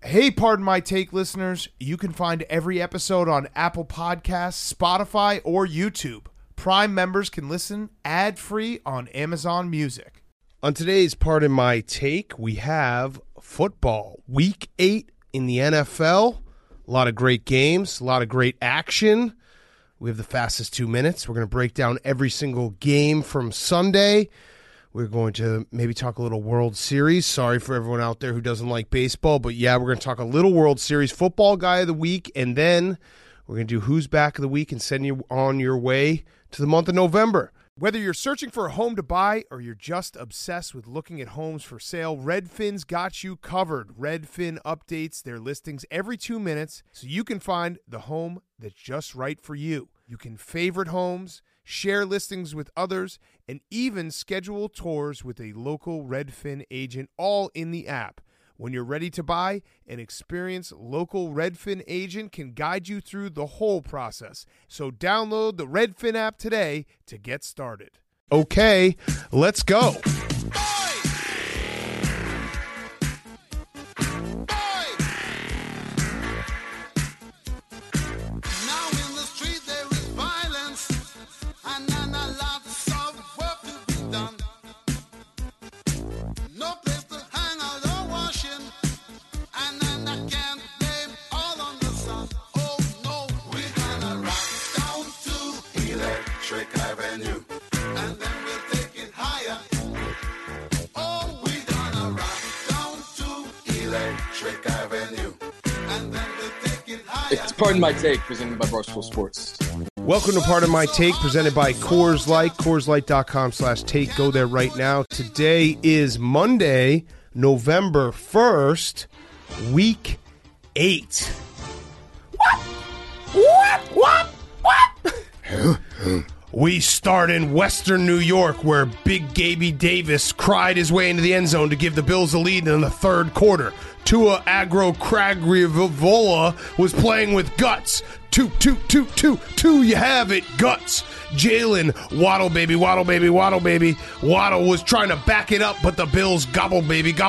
Hey, Pardon My Take listeners, you can find every episode on Apple Podcasts, Spotify, or YouTube. Prime members can listen ad-free on Amazon Music. On today's Pardon My Take, we have football. Week 8 in the NFL. A lot of great games, a lot of great action. We have the fastest 2 minutes. We're going to break down every single game from Sunday. We're going to maybe talk a little World Series. Sorry for everyone out there who doesn't like baseball, but yeah, we're going to talk a little World Series, football guy of the week, and then we're going to do who's back of the week and send you on your way to the month of November. Whether you're searching for a home to buy or you're just obsessed with looking at homes for sale, Redfin's got you covered. Redfin updates their listings every 2 minutes so you can find the home that's just right for you. You can favorite homes, share listings with others, and even schedule tours with a local Redfin agent, all in the app. When you're ready to buy, an experienced local Redfin agent can guide you through the whole process. So download the Redfin app today to get started. Okay, let's go. It's Pardon My Take, presented by Barstool Sports. Welcome to Pardon My Take, presented by Coors Light, CoorsLight.com/take. Go there right now. Today is Monday, November 1st, week 8. What? We start in Western New York, where Big Gaby Davis cried his way into the end zone to give the Bills the lead in the third quarter. Tua Tagovailoa was playing with guts. Two, you have it, guts. Jalen, waddle baby. Waddle was trying to back it up, but the Bills gobbled it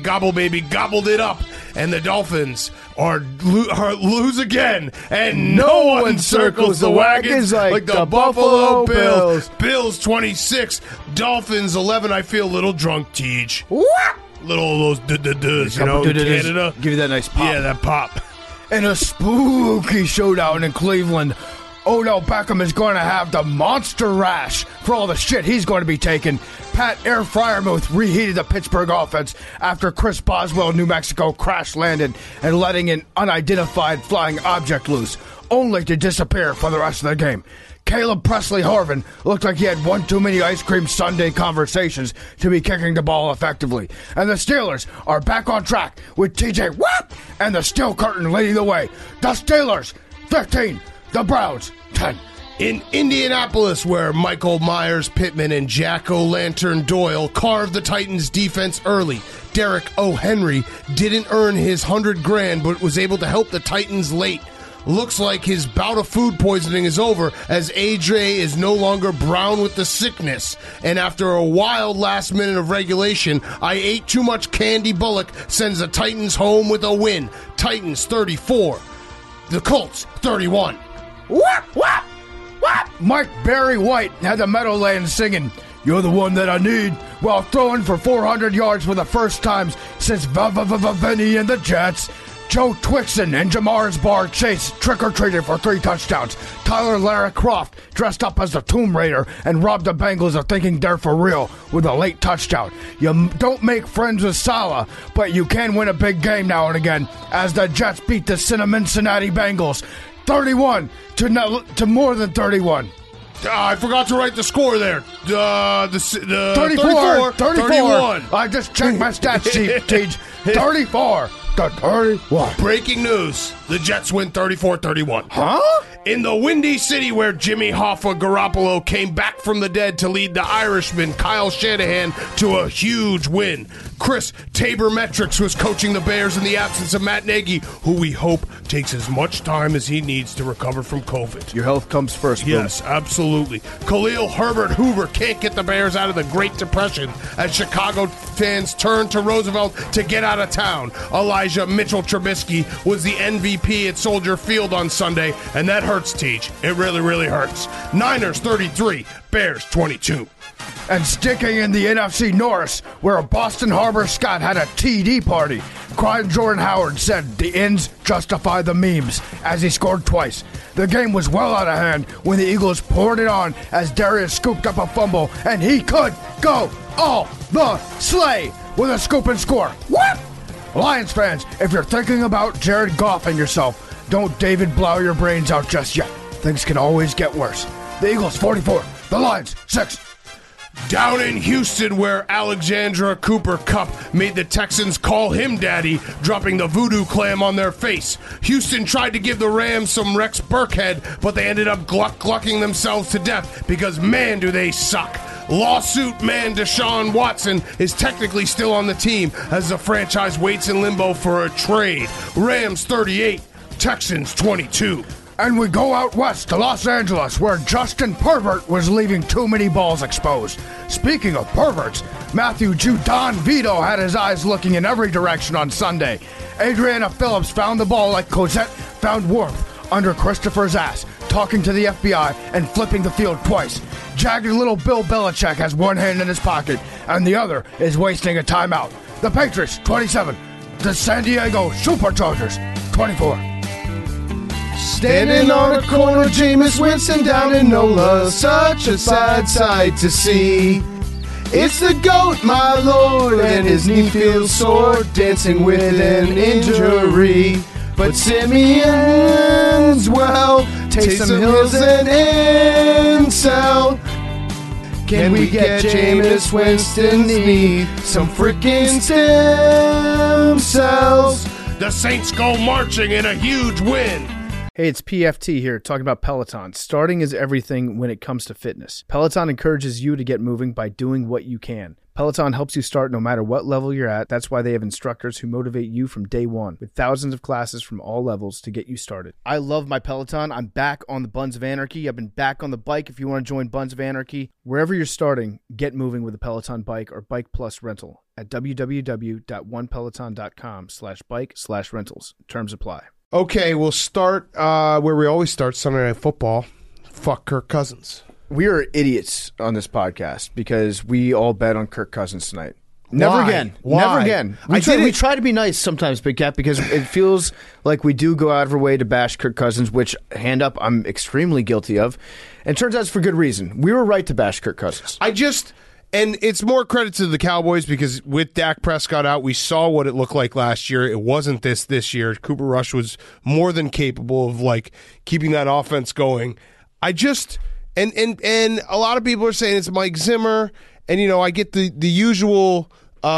up, and the Dolphins are lose again, and no one circles the wagons like the Buffalo Bills. Bills 26, Dolphins 11. I feel a little drunk, Teej. What? Little of those you know, Canada. Give you that nice pop. Yeah, that pop. In a spooky showdown in Cleveland, Odell Beckham is going to have the monster rash for all the shit he's going to be taking. Pat Air Fryermuth reheated the Pittsburgh offense after Chris Boswell, New Mexico, crash-landed and letting an unidentified flying object loose, only to disappear for the rest of the game. Caleb Presley Harvin looked like he had one too many ice cream sundae conversations to be kicking the ball effectively. And the Steelers are back on track with TJ Watt and the steel curtain leading the way. The Steelers, 15. The Browns, 10. In Indianapolis, where Michael Myers, Pittman, and Jack O'Lantern Doyle carved the Titans' defense early, Derek O. Henry didn't earn his $100,000, but was able to help the Titans late. Looks like his bout of food poisoning is over, as AJ is no longer brown with the sickness. And after a wild last minute of regulation, I ate too much candy. Bullock sends the Titans home with a win. Titans 34, the Colts 31. What? Mike Barry White had the Meadowlands singing, "You're the one that I need," while throwing for 400 yards for the first time since Vinny and the Jets. Joe Twixon and Jamar's Bar Chase trick-or-treated for 3 touchdowns. Tyler Lara Croft dressed up as the Tomb Raider and robbed the Bengals of thinking they're for real with a late touchdown. You don't make friends with Salah, but you can win a big game now and again, as the Jets beat the Cincinnati Bengals 31 to more than 31. I forgot to write the score there. The 34. 31. I just checked my stats sheet, Teach. 34 to 31. Breaking news. The Jets win 34-31. Huh? In the Windy City where Jimmy Hoffa Garoppolo came back from the dead to lead the Irishman Kyle Shanahan to a huge win. Chris Tabor-Metrics was coaching the Bears in the absence of Matt Nagy, who we hope takes as much time as he needs to recover from COVID. Your health comes first, boom. Yes, absolutely. Khalil Herbert Hoover can't get the Bears out of the Great Depression as Chicago fans turn to Roosevelt to get out of town. Elijah Mitchell Trubisky was the MVP at Soldier Field on Sunday, and that hurts, Teach. It really, really hurts. Niners 33, Bears 22. And sticking in the NFC North, where Boston Harbor Scott had a TD party, crying Jordan Howard said the ends justify the memes as he scored twice. The game was well out of hand when the Eagles poured it on as Darius scooped up a fumble, and he could go all the sleigh with a scoop and score. What? Lions fans, if you're thinking about Jared Goff and yourself, don't David Blau your brains out just yet. Things can always get worse. The Eagles 44, the Lions 6. Down in Houston, where Alexandra Cooper Kupp made the Texans call him daddy, dropping the voodoo clam on their face. Houston tried to give the Rams some Rex Burkhead, but they ended up glucking themselves to death because, man, do they suck. Lawsuit man Deshaun Watson is technically still on the team as the franchise waits in limbo for a trade. Rams 38, Texans 22. And we go out west to Los Angeles, where Justin Pervert was leaving too many balls exposed. Speaking of perverts, Matthew Judon Vito had his eyes looking in every direction on Sunday. Adriana Phillips found the ball like Cosette found warmth under Christopher's ass, talking to the FBI and flipping the field twice. Jagged little Bill Belichick has one hand in his pocket, and the other is wasting a timeout. The Patriots, 27. The San Diego Superchargers, 24. Standing on a corner, Jameis Winston down in NOLA, such a sad sight to see. It's the GOAT, my lord, and his knee feels sore, dancing with an injury. But Simeon's, well, Taysom Hill's an incel. Can we get Jameis Winston's knee some freaking stem cells? The Saints go marching in a huge win. Hey, it's PFT here, talking about Peloton. Starting is everything when it comes to fitness. Peloton encourages you to get moving by doing what you can. Peloton helps you start no matter what level you're at. That's why they have instructors who motivate you from day one, with thousands of classes from all levels to get you started. I love my Peloton. I'm back on the Buns of Anarchy. I've been back on the bike. If you want to join Buns of Anarchy, wherever you're starting, get moving with a Peloton bike or Bike Plus rental at www.onepeloton.com/bike/rentals. Terms apply. Okay, we'll start where we always start, Sunday Night Football. Fuck Kirk Cousins. We are idiots on this podcast because we all bet on Kirk Cousins tonight. Never again. Why? Never again. We try to be nice sometimes, Big Cat, because it feels like we do go out of our way to bash Kirk Cousins, which, hand up, I'm extremely guilty of. And turns out it's for good reason. We were right to bash Kirk Cousins. And it's more credit to the Cowboys because with Dak Prescott out, we saw what it looked like last year. It wasn't this year. Cooper Rush was more than capable of keeping that offense going. And a lot of people are saying it's Mike Zimmer, and I get the usual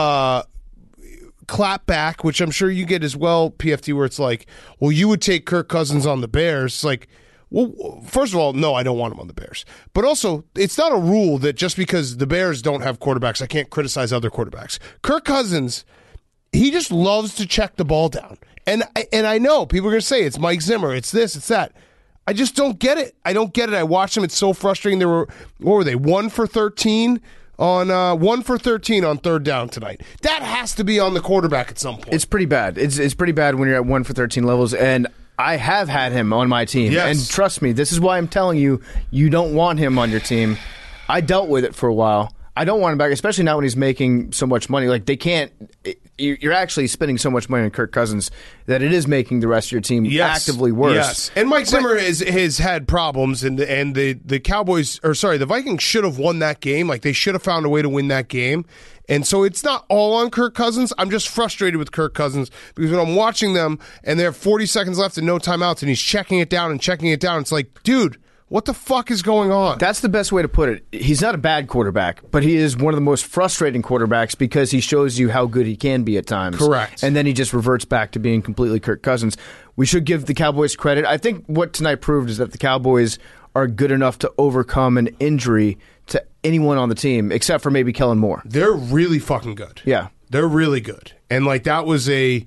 clap back, which I'm sure you get as well, PFT, where it's like, well, you would take Kirk Cousins on the Bears. It's like, well, first of all, no, I don't want him on the Bears. But also, it's not a rule that just because the Bears don't have quarterbacks, I can't criticize other quarterbacks. Kirk Cousins, he just loves to check the ball down. And I know people are going to say it's Mike Zimmer, it's this, it's that. I just don't get it. I don't get it. I watched them. It's so frustrating. What were they, 1 for 13 on 1 for 13 on third down tonight? That has to be on the quarterback at some point. It's pretty bad. It's pretty bad when you're at 1 for 13 levels, and I have had him on my team. Yes. And trust me, this is why I'm telling you, you don't want him on your team. I dealt with it for a while. I don't want him back, especially not when he's making so much money. They can't. You're actually spending so much money on Kirk Cousins that it is making the rest of your team actively worse. Yes, and Mike Zimmer has had problems, and the Cowboys, the Vikings should have won that game. They should have found a way to win that game. And so it's not all on Kirk Cousins. I'm just frustrated with Kirk Cousins because when I'm watching them and they have 40 seconds left and no timeouts, and he's checking it down, it's like, dude, What the fuck is going on? That's the best way to put it. He's not a bad quarterback, but he is one of the most frustrating quarterbacks because he shows you how good he can be at times. Correct. And then he just reverts back to being completely Kirk Cousins. We should give the Cowboys credit. I think what tonight proved is that the Cowboys are good enough to overcome an injury to anyone on the team, except for maybe Kellen Moore. They're really fucking good. Yeah. They're really good. And, like, that's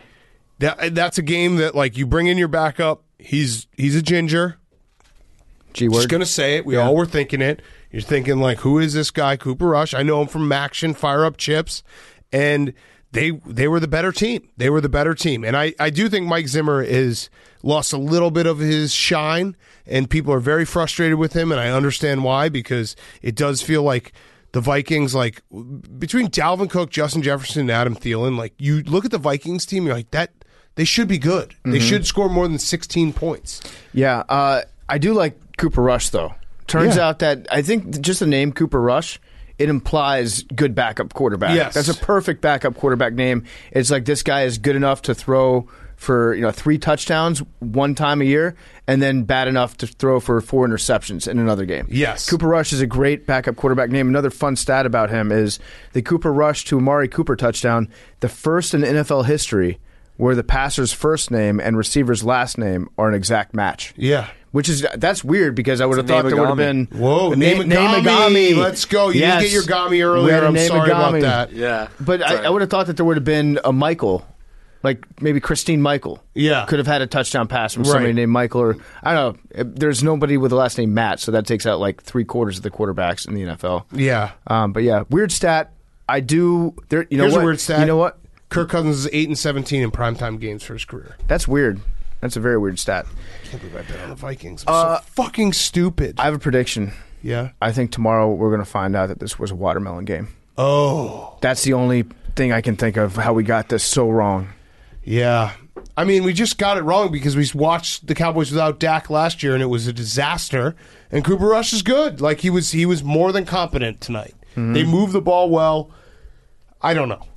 a game that, like, you bring in your backup. He's a ginger. G-word. Just going to say it. We all were thinking it. You're thinking, like, who is this guy, Cooper Rush? I know him from Action, Fire Up Chips. And they were the better team. They were the better team. And I do think Mike Zimmer is lost a little bit of his shine, and people are very frustrated with him, and I understand why, because it does feel like the Vikings, like, between Dalvin Cook, Justin Jefferson, and Adam Thielen, like, you look at the Vikings team, you're like, they should be good. Mm-hmm. They should score more than 16 points. Yeah, I do like Cooper Rush, though. Turns out that I think just the name Cooper Rush, it implies good backup quarterback. Yes. That's a perfect backup quarterback name. It's like this guy is good enough to throw for 3 touchdowns one time a year, and then bad enough to throw for 4 interceptions in another game. Yes. Cooper Rush is a great backup quarterback name. Another fun stat about him is the Cooper Rush to Amari Cooper touchdown, the first in NFL history where the passer's first name and receiver's last name are an exact match. Yeah. That's weird because I would have thought there would have been Name Let's go. You didn't get your Gami earlier. I'm sorry about that. Yeah. But I would have thought that there would have been a Michael, like maybe Christine Michael. Yeah. Could have had a touchdown pass from somebody named Michael, or I don't know. There's nobody with the last name Matt, so that takes out like 3/4 of the quarterbacks in the NFL. Yeah. But yeah, weird stat. I do. Here's a weird stat. You know what? Kirk Cousins is 8-17 in primetime games for his career. That's weird. That's a very weird stat. I can't believe I bet on the Vikings. I'm so fucking stupid. I have a prediction. Yeah? I think tomorrow we're going to find out that this was a watermelon game. Oh. That's the only thing I can think of how we got this so wrong. Yeah. I mean, we just got it wrong because we watched the Cowboys without Dak last year, and it was a disaster. And Cooper Rush is good. Like, he was more than competent tonight. Mm-hmm. They moved the ball well. I don't know.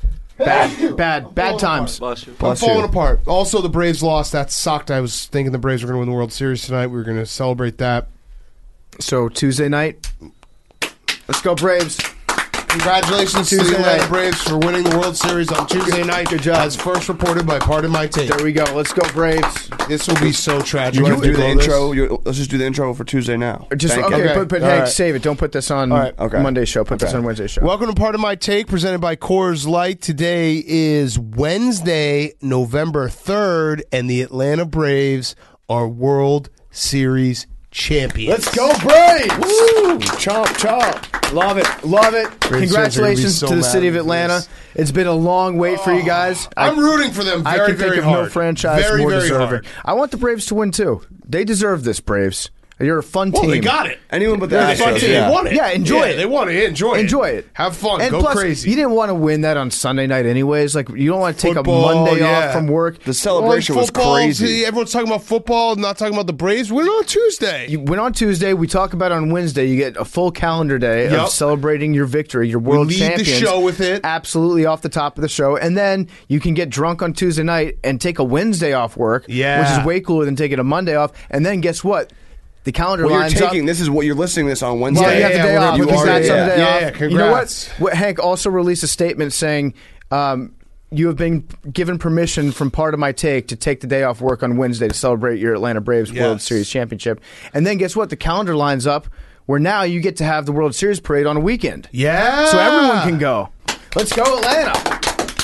Bad times. I'm falling apart. Also, the Braves lost. That sucked. I was thinking the Braves were going to win the World Series tonight. We were going to celebrate that. So, Tuesday night, let's go Braves. Congratulations to the Atlanta Braves for winning the World Series on Tuesday night. Good job. As first reported by Pardon My Take. There we go. Let's go Braves. This will be so tragic. You want to do the intro? Let's just do the intro for Tuesday now. But Hank, right. save it. Don't put this on Monday's show. Put this on Wednesday's show. Welcome to Pardon My Take, presented by Coors Light. Today is Wednesday, November 3rd, and the Atlanta Braves are World Series champions. Let's go Braves! Woo! Chomp, chomp. Love it. Congratulations to the city of Atlanta. It's been a long wait for you guys. I'm rooting for them very, I can very think of hard. no franchise very, more very deserving. hard. I want the Braves to win too. They deserve this, Braves. You're a fun team. Well, they got it. Anyone but the They're a fun Astros. team. They won it. Yeah, enjoy it. They won it. Enjoy it. Have fun. And Go plus, crazy. You didn't want to win that on Sunday night anyways. Like, you don't want to take Football, a Monday yeah. off from work. The celebration was crazy. Everyone's talking about football, not talking about the Braves. Win on Tuesday. You win on Tuesday. We talk about it on Wednesday. You get a full calendar day of celebrating your victory, your world champions. We lead the show with it. Absolutely off the top of the show. And then you can get drunk on Tuesday night and take a Wednesday off work, which is way cooler than taking a Monday off. And then guess what? The calendar lines up. This is what you're listening to this on Wednesday. Well, you have the day off. You He's got some day off. Yeah, congrats. You know what? Hank also released a statement saying, you have been given permission from Part of My Take to take the day off work on Wednesday to celebrate your Atlanta Braves World Series championship. And then guess what? The calendar lines up where now you get to have the World Series parade on a weekend. Yeah. So everyone can go. Let's go Atlanta.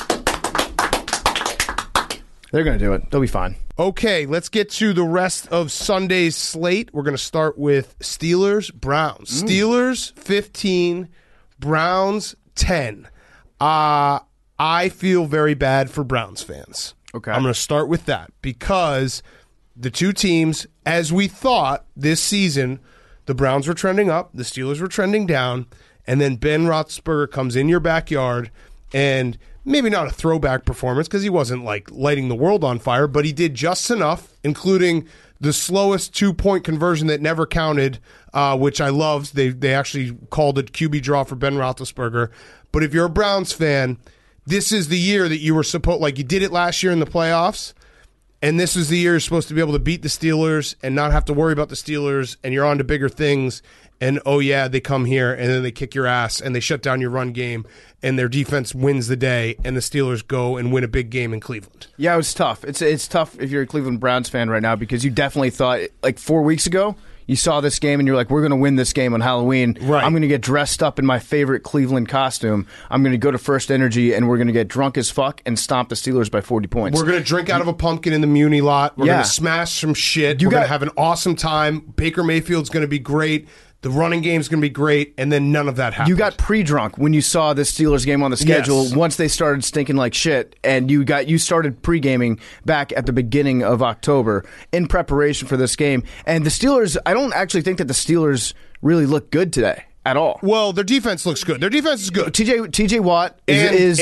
They're going to do it. They'll be fine. Okay, let's get to the rest of Sunday's slate. We're going to start with Steelers-Browns. Steelers 15, Browns 10. I feel very bad for Browns fans. Okay. I'm going to start with that because the two teams, as we thought this season, the Browns were trending up, the Steelers were trending down, and then Ben Roethlisberger comes in your backyard and maybe not a throwback performance because he wasn't like lighting the world on fire, but he did just enough, including the slowest 2-point conversion that never counted, which I loved. They actually called it QB draw for Ben Roethlisberger. But if you're a Browns fan, this is the year that you were supposed, like you did it last year in the playoffs, and this is the year you're supposed to be able to beat the Steelers and not have to worry about the Steelers, and you're on to bigger things. And, oh, yeah, they come here, and then they kick your ass, and they shut down your run game, and their defense wins the day, and the Steelers go and win a big game in Cleveland. Yeah, it was tough. It's tough if you're a Cleveland Browns fan right now because you definitely thought, like 4 weeks ago, you saw this game and you're like, we're going to win this game on Halloween. Right. I'm going to get dressed up in my favorite Cleveland costume. I'm going to go to First Energy and we're going to get drunk as fuck and stomp the Steelers by 40 points. We're going to drink out of a pumpkin in the Muni lot. We're going to smash some shit. We're going to have an awesome time. Baker Mayfield's going to be great. The running game's going to be great, and then none of that happened. You got pre-drunk when you saw the Steelers game on the schedule. Yes. Once they started stinking like shit, and you started pre-gaming back at the beginning of October in preparation for this game. And the Steelers, I don't actually think that the Steelers really look good today at all. Well, their defense looks good. Their defense is good. TJ Watt is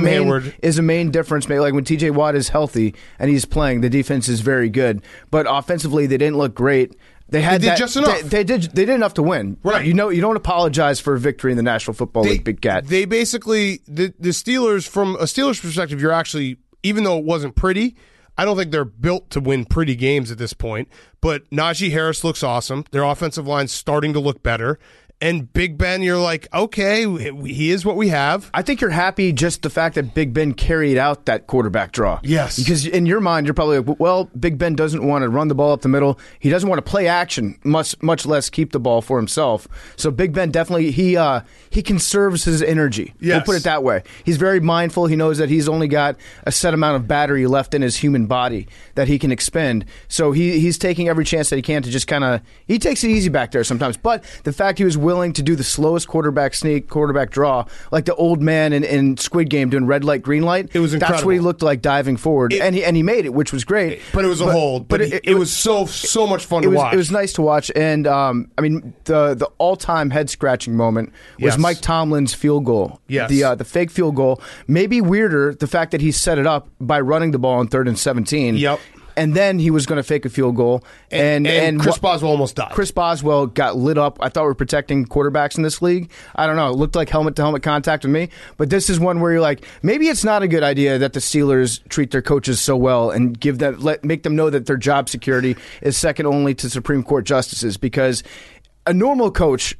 a main difference. Like when TJ Watt is healthy and he's playing, the defense is very good. But offensively, they didn't look great. They did just enough. They did enough to win. Right. You don't apologize for a victory in the National Football League, Big Cat. They basically, the Steelers, from a Steelers perspective, you're actually, even though it wasn't pretty, I don't think they're built to win pretty games at this point. But Najee Harris looks awesome. Their offensive line's starting to look better. And Big Ben, you're like, okay, he is what we have. I think you're happy just the fact that Big Ben carried out that quarterback draw. Yes. Because in your mind, you're probably like, well, Big Ben doesn't want to run the ball up the middle. He doesn't want to play action, much less keep the ball for himself. So Big Ben definitely, he conserves his energy. Yes. We'll put it that way. He's very mindful. He knows that he's only got a set amount of battery left in his human body that he can expend. So he's taking every chance that he can to just kind of, he takes it easy back there sometimes. But the fact he was willing to do the slowest quarterback sneak, quarterback draw, like the old man in Squid Game doing red light, green light. It was incredible. That's what he looked like diving forward, and he made it, which was great. But it was a hold. But it was so much fun to watch. It was nice to watch, and I mean the all-time head-scratching moment was Mike Tomlin's field goal. Yes. The fake field goal. Maybe weirder the fact that he set it up by running the ball on 3rd and 17. Yep. And then he was going to fake a field goal. And Chris Boswell almost died. Chris Boswell got lit up. I thought we were protecting quarterbacks in this league. I don't know. It looked like helmet-to-helmet contact with me. But this is one where you're like, maybe it's not a good idea that the Steelers treat their coaches so well and make them know that their job security is second only to Supreme Court justices. Because a normal coach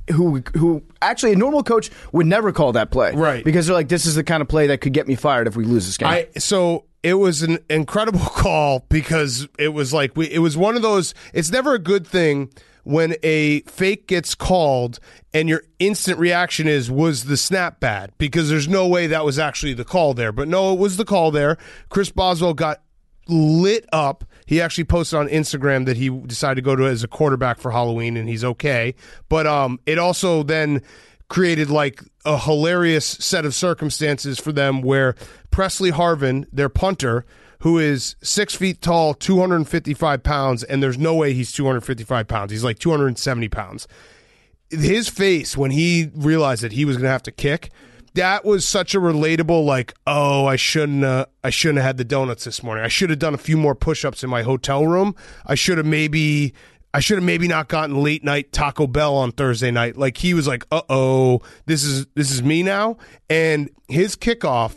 actually a normal coach would never call that play. Right. Because they're like, this is the kind of play that could get me fired if we lose this game. It was an incredible call because it was like it was one of those. It's never a good thing when a fake gets called and your instant reaction was the snap bad, because there's no way that was actually the call there. But no, it was the call there. Chris Boswell got lit up. He actually posted on Instagram that he decided to go to as a quarterback for Halloween, and he's okay. But it also then created like a hilarious set of circumstances for them where Presley Harvin, their punter, who is 6 feet tall, 255 pounds, and there's no way he's 255 pounds. He's like 270 pounds. His face when he realized that he was going to have to kick, that was such a relatable, like, oh, I shouldn't have had the donuts this morning. I should have done a few more push-ups in my hotel room. I should have maybe not gotten late night Taco Bell on Thursday night. Like, he was like, uh-oh, this is me now. And his kickoff,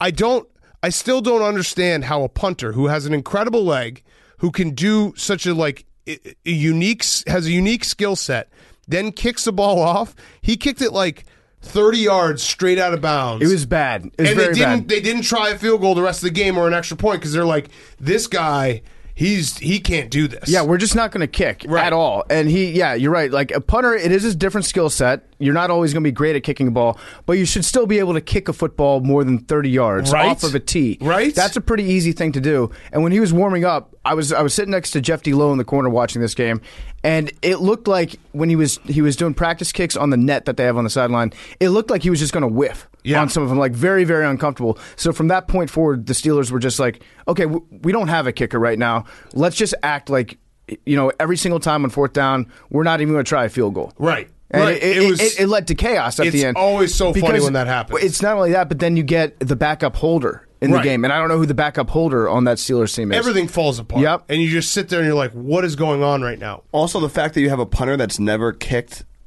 I still don't understand how a punter who has an incredible leg, who can do such has a unique skill set, then kicks the ball off. He kicked it like 30 yards straight out of bounds. It was bad. It was very bad. They didn't try a field goal the rest of the game or an extra point because they're like, this guy, he can't do this. Yeah, we're just not going to kick at all. And you're right. Like a punter, it is a different skill set. You're not always going to be great at kicking a ball, but you should still be able to kick a football more than 30 yards off of a tee. Right. That's a pretty easy thing to do. And when he was warming up, I was sitting next to Jeff D'Lo in the corner watching this game, and it looked like when he was doing practice kicks on the net that they have on the sideline, it looked like he was just going to whiff on some of them, like very, very uncomfortable. So from that point forward, the Steelers were just like, okay, we don't have a kicker right now. Let's just act like, every single time on 4th down, we're not even going to try a field goal. Right. And right. It led to chaos at the end. It's always so funny when that happens. It's not only that, but then you get the backup holder in the game. And I don't know who the backup holder on that Steelers team is. Everything falls apart. Yep. And you just sit there and you're like, what is going on right now? Also, the fact that you have a punter that's never kicked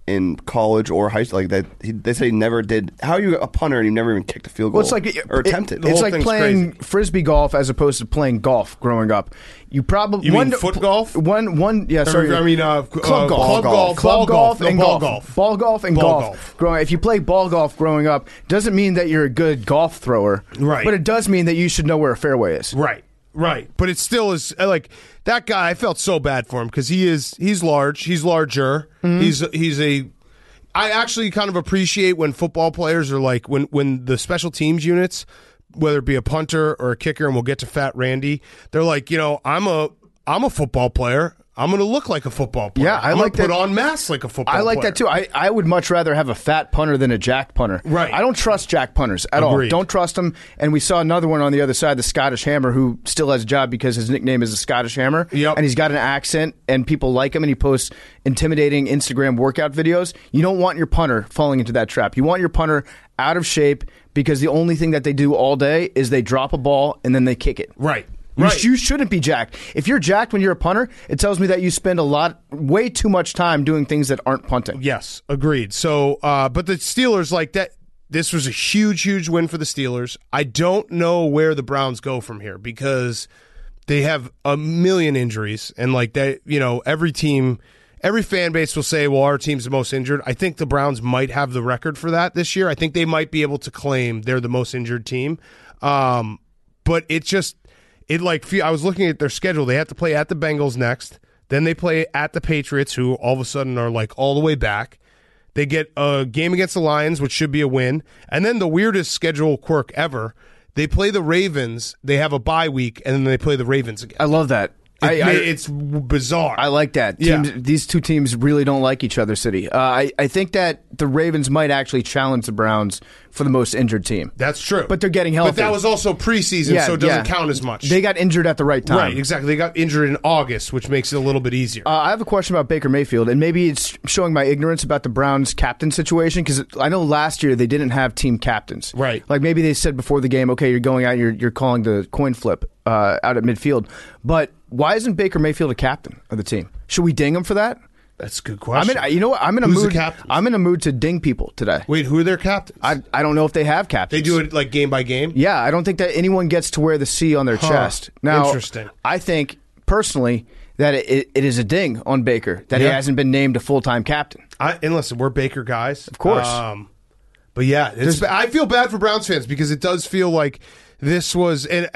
in college or high school. Like that, they say he never did. How are you a punter and you never even kicked a field goal? Well, it's like or attempted. It's like playing frisbee golf as opposed to playing golf growing up. You probably you mean foot golf? Yeah, sorry. I mean club golf, and golf. Ball golf and golf. Growing, if you play ball golf growing up, doesn't mean that you're a good golf thrower. Right. But it does mean that you should know where a fairway is. Right. But it still is like that guy. I felt so bad for him because he's large. He's larger. Mm-hmm. I actually kind of appreciate when football players are like when the special teams units, whether it be a punter or a kicker, and we'll get to Fat Randy, they're like, I'm a football player. I'm going to look like a football player. Yeah, I'm going to put on masks like a football player. I like that too. I would much rather have a fat punter than a jacked punter. Right. I don't trust jacked punters at all. Don't trust them. And we saw another one on the other side, the Scottish Hammer, who still has a job because his nickname is the Scottish Hammer. Yep. And he's got an accent, and people like him, and he posts intimidating Instagram workout videos. You don't want your punter falling into that trap. You want your punter out of shape because the only thing that they do all day is they drop a ball and then they kick it. Right. You shouldn't be jacked. If you're jacked when you're a punter, it tells me that you spend way too much time doing things that aren't punting. Yes, agreed. So, but the Steelers, like that, this was a huge, huge win for the Steelers. I don't know where the Browns go from here because they have a million injuries, and like that, every team, every fan base will say, well, our team's the most injured. I think the Browns might have the record for that this year. I think they might be able to claim they're the most injured team. But I was looking at their schedule. They have to play at the Bengals next. Then they play at the Patriots, who all of a sudden are like all the way back. They get a game against the Lions, which should be a win. And then the weirdest schedule quirk ever, they play the Ravens. They have a bye week, and then they play the Ravens again. I love that. It's bizarre. I like that. These two teams really don't like each other, City. I think that the Ravens might actually challenge the Browns for the most injured team. That's true. But they're getting healthy. But that was also preseason, so it doesn't count as much. They got injured at the right time. Right, exactly. They got injured in August, which makes it a little bit easier. I have a question about Baker Mayfield, and maybe it's showing my ignorance about the Browns' captain situation, because I know last year they didn't have team captains. Right. Like maybe they said before the game, okay, you're going out, you're calling the coin flip out at midfield. But why isn't Baker Mayfield a captain of the team? Should we ding him for that? That's a good question. You know what? I'm in a Who's mood. the captain? I'm in a mood to ding people today. Wait, who are their captains? I don't know if they have captains. They do it like game by game? Yeah, I don't think that anyone gets to wear the C on their chest. Now, interesting. I think personally that it is a ding on Baker that he hasn't been named a full-time captain. And listen, we're Baker guys, of course. But yeah, I feel bad for Browns fans because it does feel like this was, and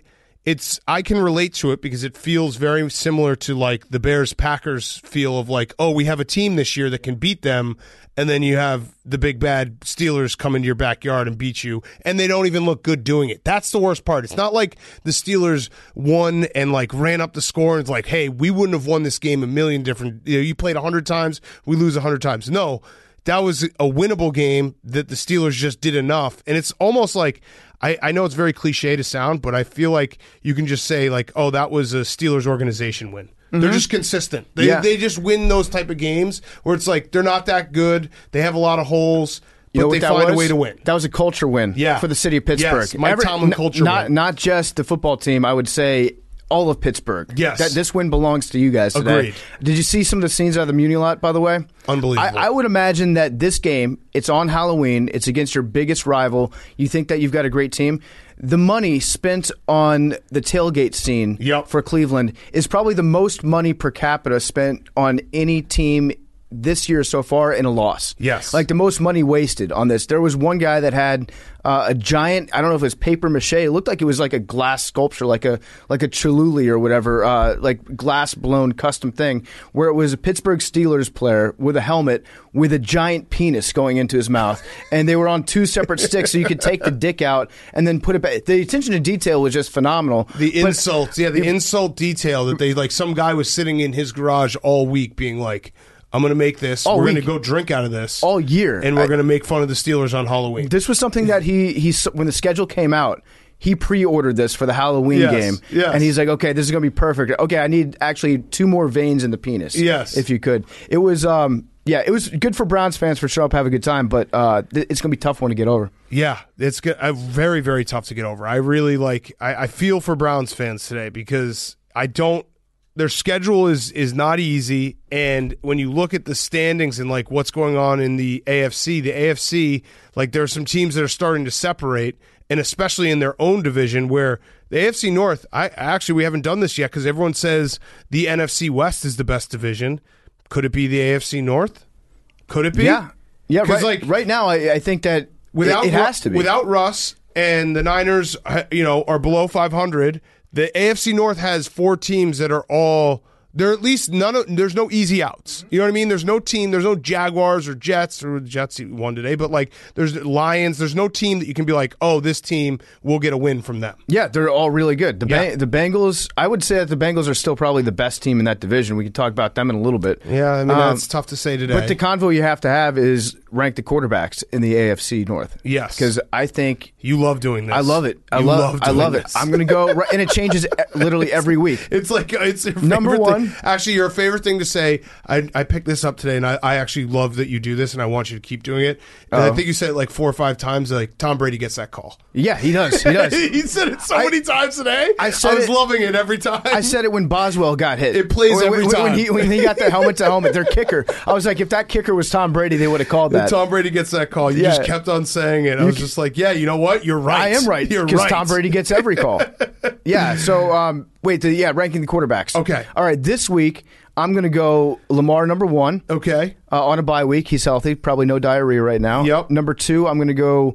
I can relate to it because it feels very similar to like the Bears-Packers feel of like, oh, we have a team this year that can beat them, and then you have the big bad Steelers come into your backyard and beat you, and they don't even look good doing it. That's the worst part. It's not like the Steelers won and like ran up the score and it's like, hey, we wouldn't have won this game a million different, you played 100 times, we lose 100 times. No, that was a winnable game that the Steelers just did enough, and it's almost like, I know it's very cliche to sound, but I feel like you can just say like, oh, that was a Steelers organization win. Mm-hmm. They're just consistent. They just win those type of games where it's like they're not that good. They have a lot of holes, but they find a way to win. That was a culture win for the city of Pittsburgh. Yes, Mike Tomlin culture win. Not just the football team, I would say all of Pittsburgh. Yes. This win belongs to you guys today. Agreed. Did you see some of the scenes out of the Muni Lot, by the way? Unbelievable. I would imagine that this game, it's on Halloween, it's against your biggest rival, you think that you've got a great team. The money spent on the tailgate scene for Cleveland is probably the most money per capita spent on any team this year so far in a loss. Yes. Like the most money wasted on this. There was one guy that had a giant, I don't know if it was paper mache. It looked like it was like a glass sculpture, like a Cholula or whatever, like glass blown custom thing, where it was a Pittsburgh Steelers player with a helmet with a giant penis going into his mouth. And they were on two separate sticks, so you could take the dick out and then put it back. The attention to detail was just phenomenal. The insult detail that they, like, some guy was sitting in his garage all week being like, I'm going to make this. We're going to go drink out of this all year, and we're going to make fun of the Steelers on Halloween. This was something that he when the schedule came out, he pre-ordered this for the Halloween game, and he's like, "Okay, this is going to be perfect. Okay, I need actually 2 more veins in the penis. Yes, if you could." It was it was good for Browns fans for sure up, have a good time, but it's going to be a tough one to get over. Yeah, it's very, very tough to get over. I really I feel for Browns fans today because their schedule is not easy, and when you look at the standings and like what's going on in the AFC, like there are some teams that are starting to separate, and especially in their own division where the AFC North, we haven't done this yet because everyone says the NFC West is the best division. Could it be the AFC North? Could it be? Yeah. Right now, I think that it has to be. Without Russ and the Niners, are below 500. The AFC North has 4 teams that are all. There are at least there's no easy outs. You know what I mean? There's no Jaguars or Jets, or the Jets won today, but like there's Lions. There's no team that you can be like, oh, this team will get a win from them. Yeah, they're all really good. The Bengals, I would say that the Bengals are still probably the best team in that division. We can talk about them in a little bit. Yeah, I mean, that's tough to say today. But the convo you have to have is rank the quarterbacks in the AFC North. Yes. Because I think... You love doing this. I love it. I love it. I'm going to go... And it changes literally every week. It's like... It's your number one. Actually, your favorite thing to say, I picked this up today, and I actually love that you do this, and I want you to keep doing it. And I think you said it like 4 or 5 times, like Tom Brady gets that call. Yeah, he does. He does. He said it so many times today. I was loving it every time. I said it when Boswell got hit. It plays every time. When he got the helmet to helmet, their kicker. I was like, if that kicker was Tom Brady, they would have called that. Tom Brady gets that call. You just kept on saying it. I was just like, yeah, you know what? You're right. I am right. Because Tom Brady gets every call. Yeah. So, ranking the quarterbacks. Okay. All right. This week, I'm going to go Lamar number 1. Okay. On a bye week, he's healthy. Probably no diarrhea right now. Yep. Number 2, I'm going to go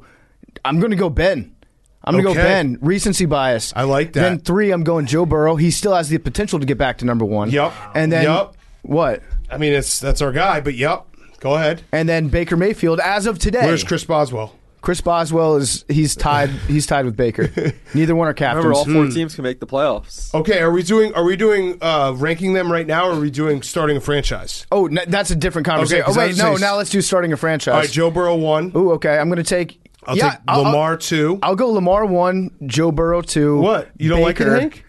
Ben. I'm going to go Ben. Recency bias. I like that. Then 3, I'm going Joe Burrow. He still has the potential to get back to number 1. Yep. And then what? I mean, that's our guy, but yep. Go ahead. And then Baker Mayfield, as of today. Where's Chris Boswell? Chris Boswell he's tied with Baker. Neither one are captains. Remember, all 4 teams can make the playoffs. Okay, are we doing ranking them right now, or are we doing starting a franchise? Oh, that's a different conversation. Okay, now let's do starting a franchise. All right, Joe Burrow 1. Ooh, okay. I'm going to take... I'll take Lamar 2. I'll go Lamar 1, Joe Burrow 2. What? You don't like it, Hank?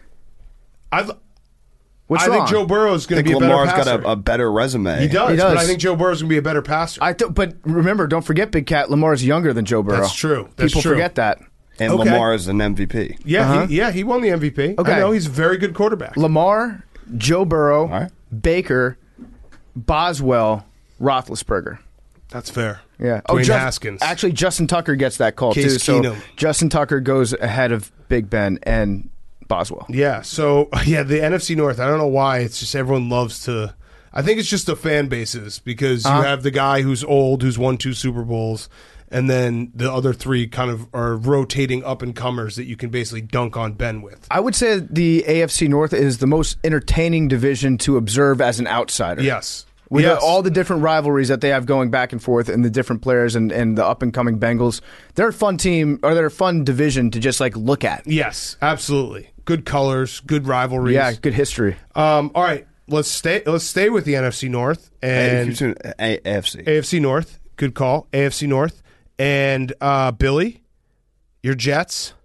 What's I wrong? think Joe Burrow's going to be a better Lamar's passer. got a better resume. He does, but I think Joe Burrow's going to be a better passer. But remember, don't forget, Big Cat, Lamar's younger than Joe Burrow. That's true. People forget that. And Lamar is an MVP. Yeah, he won the MVP. Okay. I know he's a very good quarterback. Lamar, Joe Burrow, Baker, Boswell, Roethlisberger. That's fair. Yeah. Dwayne Haskins. Actually, Justin Tucker gets that call, Case too. Keenum. So Justin Tucker goes ahead of Big Ben and Boswell. Yeah, so, the NFC North, I don't know why. It's just everyone loves to... I think it's just the fan bases because you have the guy who's old, who's won 2 Super Bowls, and then the other 3 kind of are rotating up-and-comers that you can basically dunk on Ben with. I would say the AFC North is the most entertaining division to observe as an outsider. Yes. With all the different rivalries that they have going back and forth and the different players and the up-and-coming Bengals, they're a fun team, or they're a fun division to just like look at. Yes, absolutely. Good colors, good rivalries. Yeah, good history. All right, let's stay with the NFC North and AFC North. Good call, AFC North. And Billy, your Jets,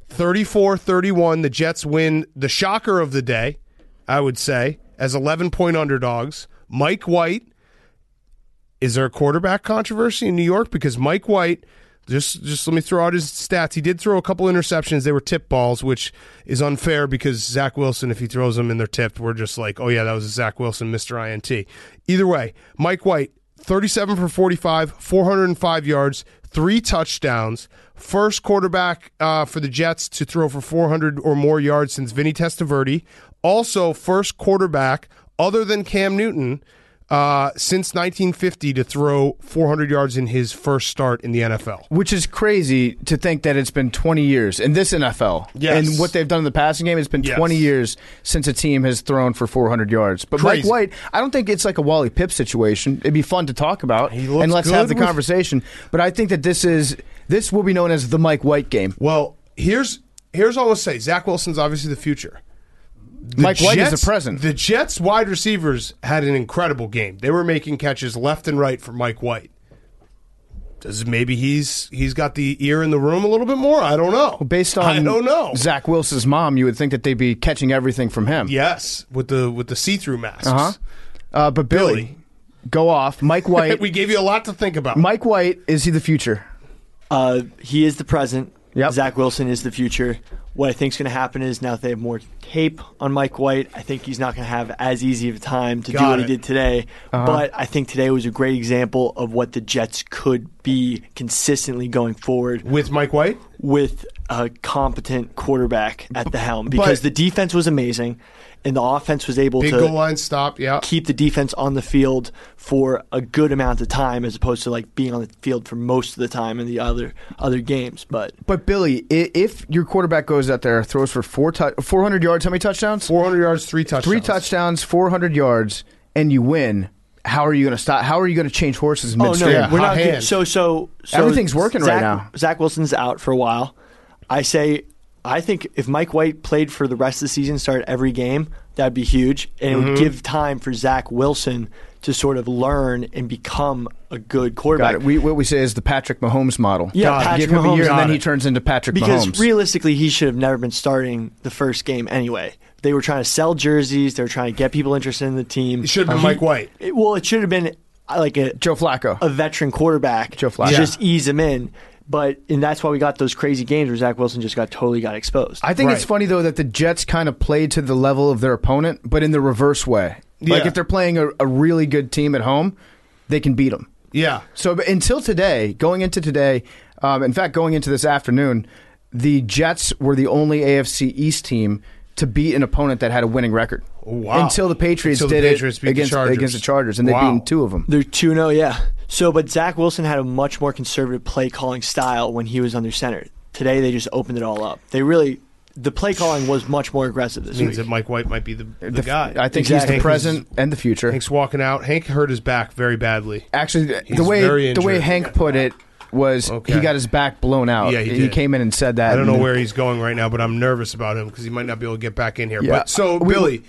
34-31. The Jets win the shocker of the day, I would say, as 11-point underdogs. Mike White, is there a quarterback controversy in New York? Because Mike White, just let me throw out his stats. He did throw a couple interceptions. They were tip balls, which is unfair because Zach Wilson, if he throws them and they're tipped, we're just like, oh yeah, that was a Zach Wilson, Mr. INT. Either way, Mike White, 37 for 45, 405 yards, 3 touchdowns. First quarterback for the Jets to throw for 400 or more yards since Vinny Testaverde. Also, first quarterback other than Cam Newton, since 1950 to throw 400 yards in his first start in the NFL. Which is crazy to think that it's been 20 years in this NFL. Yes. And what they've done in the passing game, it's been 20 years since a team has thrown for 400 yards. But crazy. Mike White, I don't think it's like a Wally Pipp situation. It'd be fun to talk about, and let's have the conversation. But I think that this will be known as the Mike White game. Well, here's all I'll say. Zach Wilson's obviously the future. Mike White is the present. The Jets wide receivers had an incredible game. They were making catches left and right for Mike White. Maybe he's got the ear in the room a little bit more? I don't know. Based on Zach Wilson's mom, you would think that they'd be catching everything from him. Yes, with the see-through masks. But Billy, go off. Mike White. We gave you a lot to think about. Mike White, is he the future? He is the present. Yep. Zach Wilson is the future. What I think is going to happen is now that they have more tape on Mike White, I think he's not going to have as easy of a time to do what he did today. But I think today was a great example of what the Jets could be consistently going forward. With Mike White? With a competent quarterback at the helm. Because the defense was amazing, and the offense was able big to goal line stop, keep the defense on the field for a good amount of time, as opposed to like being on the field for most of the time in the other games. But Billy, if your quarterback goes out there, throws for 400 yards, how many touchdowns? 400 yards, 3 touchdowns. 3 touchdowns, 400 yards, and you win. How are you going to stop? How are you going to change horses midstream? Yeah, we're hot not. hand. So everything's working right now. Zach Wilson's out for a while. I think if Mike White played for the rest of the season, started every game, that'd be huge, and it would give time for Zach Wilson to sort of learn and become a good quarterback. Got it. What we say is the Patrick Mahomes model. Yeah, Give him a year, and then he turns into Patrick Mahomes. Mahomes. Because realistically, he should have never been starting the first game anyway. They were trying to sell jerseys. They were trying to get people interested in the team. It should have been Mike White. It should have been like Joe Flacco, a veteran quarterback. Joe Flacco. To just ease him in. And that's why we got those crazy games where Zach Wilson just got exposed. I think it's funny, though, that the Jets kind of played to the level of their opponent, but in the reverse way. Yeah. Like, if they're playing a really good team at home, they can beat them. Yeah. So until today, going into today, in fact, going into this afternoon, the Jets were the only AFC East team to beat an opponent that had a winning record. Wow. Until the Patriots did it against the Chargers, and they've beaten 2 of them. They're 2-0, yeah. But Zach Wilson had a much more conservative play calling style when he was under center. Today, they just opened it all up. The play calling was much more aggressive this means week. that Mike White might be the guy. I think he's the present and the future. Hank's walking out. Hank hurt his back very badly. Actually, the way Hank put it was he got his back blown out. Yeah, he did. He came in and said that. I don't know where he's going right now, but I'm nervous about him because he might not be able to get back in here. Yeah. But Billy,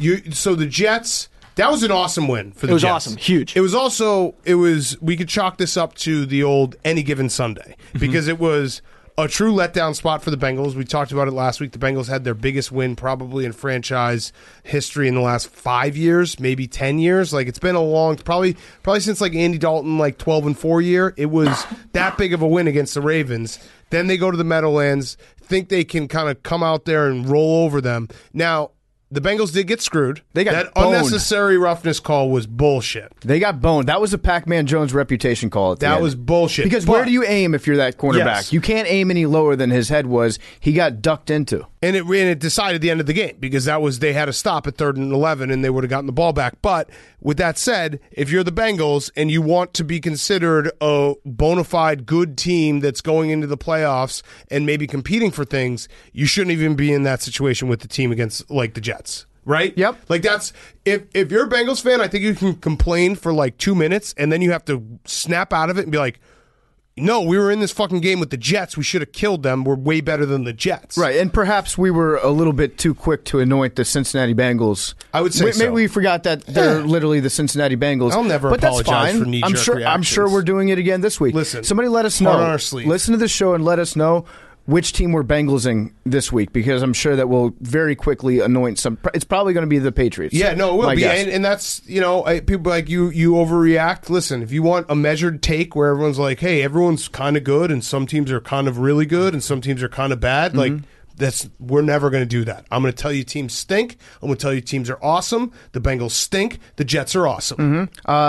so the Jets. That was an awesome win for the Jets. It was awesome, huge. It was also we could chalk this up to the old Any Given Sunday because it was a true letdown spot for the Bengals. We talked about it last week. The Bengals had their biggest win probably in franchise history in the last 5 years, maybe 10 years. Like it's been a long, probably since like Andy Dalton, like 12-4 year. It was that big of a win against the Ravens. Then they go to the Meadowlands, think they can kind of come out there and roll over them. Now, the Bengals did get screwed. That boned. Unnecessary roughness call was bullshit. They got boned. That was a Pac-Man Jones reputation call at the end. That was bullshit. Because where do you aim if you're that cornerback? Yes. You can't aim any lower than his head was. He got ducked into. And it decided the end of the game because they had to stop at 3rd and 11 and they would have gotten the ball back. But with that said, if you're the Bengals and you want to be considered a bona fide good team that's going into the playoffs and maybe competing for things, you shouldn't even be in that situation with the team against like the Jets. Right? Yep. Like that's if you're a Bengals fan, I think you can complain for like 2 minutes and then you have to snap out of it and be like, no, we were in this fucking game with the Jets. We should have killed them. We're way better than the Jets. Right, and perhaps we were a little bit too quick to anoint the Cincinnati Bengals. I would say maybe we forgot that they're literally the Cincinnati Bengals. I'll never but apologize that's fine. for knee-jerk reactions. I'm sure we're doing it again this week. Listen, somebody let us know. on our sleeve. Listen to the show and let us know which team we're Bengalsing this week, because I'm sure that we'll very quickly anoint some. It's probably going to be the Patriots. Yeah, no, it will be. And that's, people like you overreact. Listen, if you want a measured take where everyone's like, hey, everyone's kind of good and some teams are kind of really good and some teams are kind of bad, like, we're never going to do that. I'm going to tell you teams stink. I'm going to tell you teams are awesome. The Bengals stink. The Jets are awesome.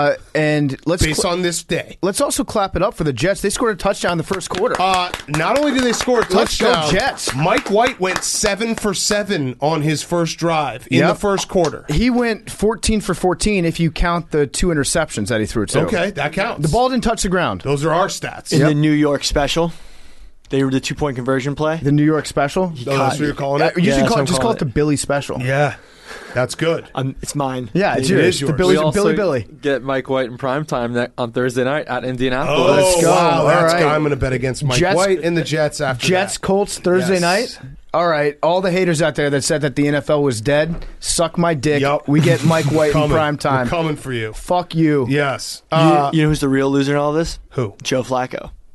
And let's based on this day. Let's also clap it up for the Jets. They scored a touchdown in the first quarter. Not only did they score a touchdown, let's go Jets. Mike White went 7 for 7 on his first drive in the first quarter. He went 14 for 14 if you count the 2 interceptions that he threw too. Okay, that counts. The ball didn't touch the ground. Those are our stats. In the New York special. They were the 2-point conversion play. The New York special? That's what you're calling it? You should call it the Billy special. Yeah. That's good. It's mine. Yeah, it's yours. The Billy. Get Mike White in prime time on Thursday night at Indianapolis. Oh, let's go. Wow, that's right. guy I'm going to bet against Mike White and the Jets after Jets, Colts, Thursday night. All right, all the haters out there that said that the NFL was dead, suck my dick. Yep. We get Mike White in prime time. We're coming for you. Fuck you. Yes. You know who's the real loser in all this? Who? Joe Flacco.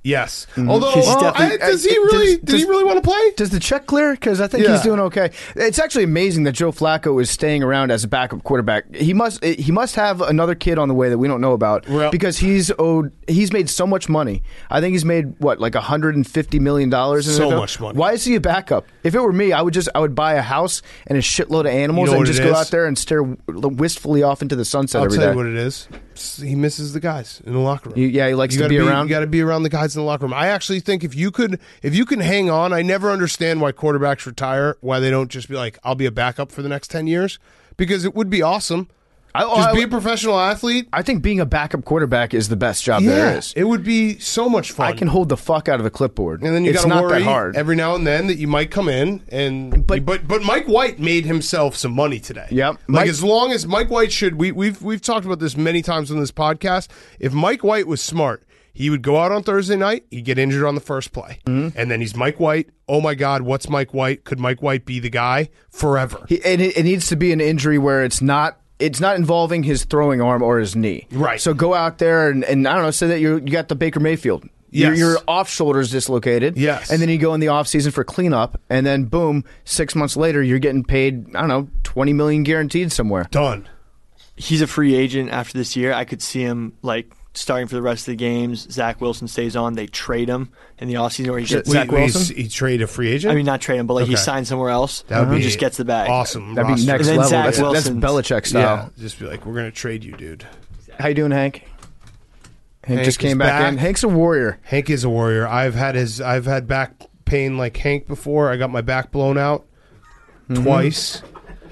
Yes. Mm-hmm. Although, does he really want to play? Does the check clear? Because I think he's doing okay. It's actually amazing that Joe Flacco is staying around as a backup quarterback. He must have another kid on the way that we don't know about because he's made so much money. I think he's made like $150 million. So much money. Why is he a backup? If it were me, I would buy a house and a shitload of animals and just go out there and stare wistfully off into the sunset every day. I'll tell you what it is. He misses the guys in the locker room. He likes to be around. You got to be around the guys in the locker room. I actually think if you can hang on, I never understand why quarterbacks retire, why they don't just be like, I'll be a backup for the next 10 years, because it would be awesome. Just be a professional athlete. I think being a backup quarterback is the best job there is. It would be so much fun. I can hold the fuck out of a clipboard. And then you got to worry that hard. every now and then that you might come in and but Mike White made himself some money today. Yep. As long as Mike White we've talked about this many times on this podcast. If Mike White was smart, he would go out on Thursday night, he'd get injured on the first play. Mm-hmm. And then he's Mike White. Oh my God, what's Mike White? Could Mike White be the guy forever? It needs to be an injury where it's not involving his throwing arm or his knee. Right. So go out there and I don't know, say that you got the Baker Mayfield. Yes. Your off shoulder's dislocated. Yes. And then you go in the off season for cleanup, and then boom, 6 months later you're getting paid, I don't know, $20 million guaranteed somewhere. Done. He's a free agent after this year. I could see him starting for the rest of the games. Zach Wilson stays on. They trade him in the offseason, or he gets Zach Wilson. He trade a free agent. I mean, not trade him, but he signed somewhere else. That would be he just gets the bag. Awesome. That'd be next level. That's Belichick style. Yeah, just be like, we're going to trade you, dude. How you doing, Hank? Hank just came back in. Hank's a warrior. Hank is a warrior. I've had back pain like Hank before. I got my back blown out twice.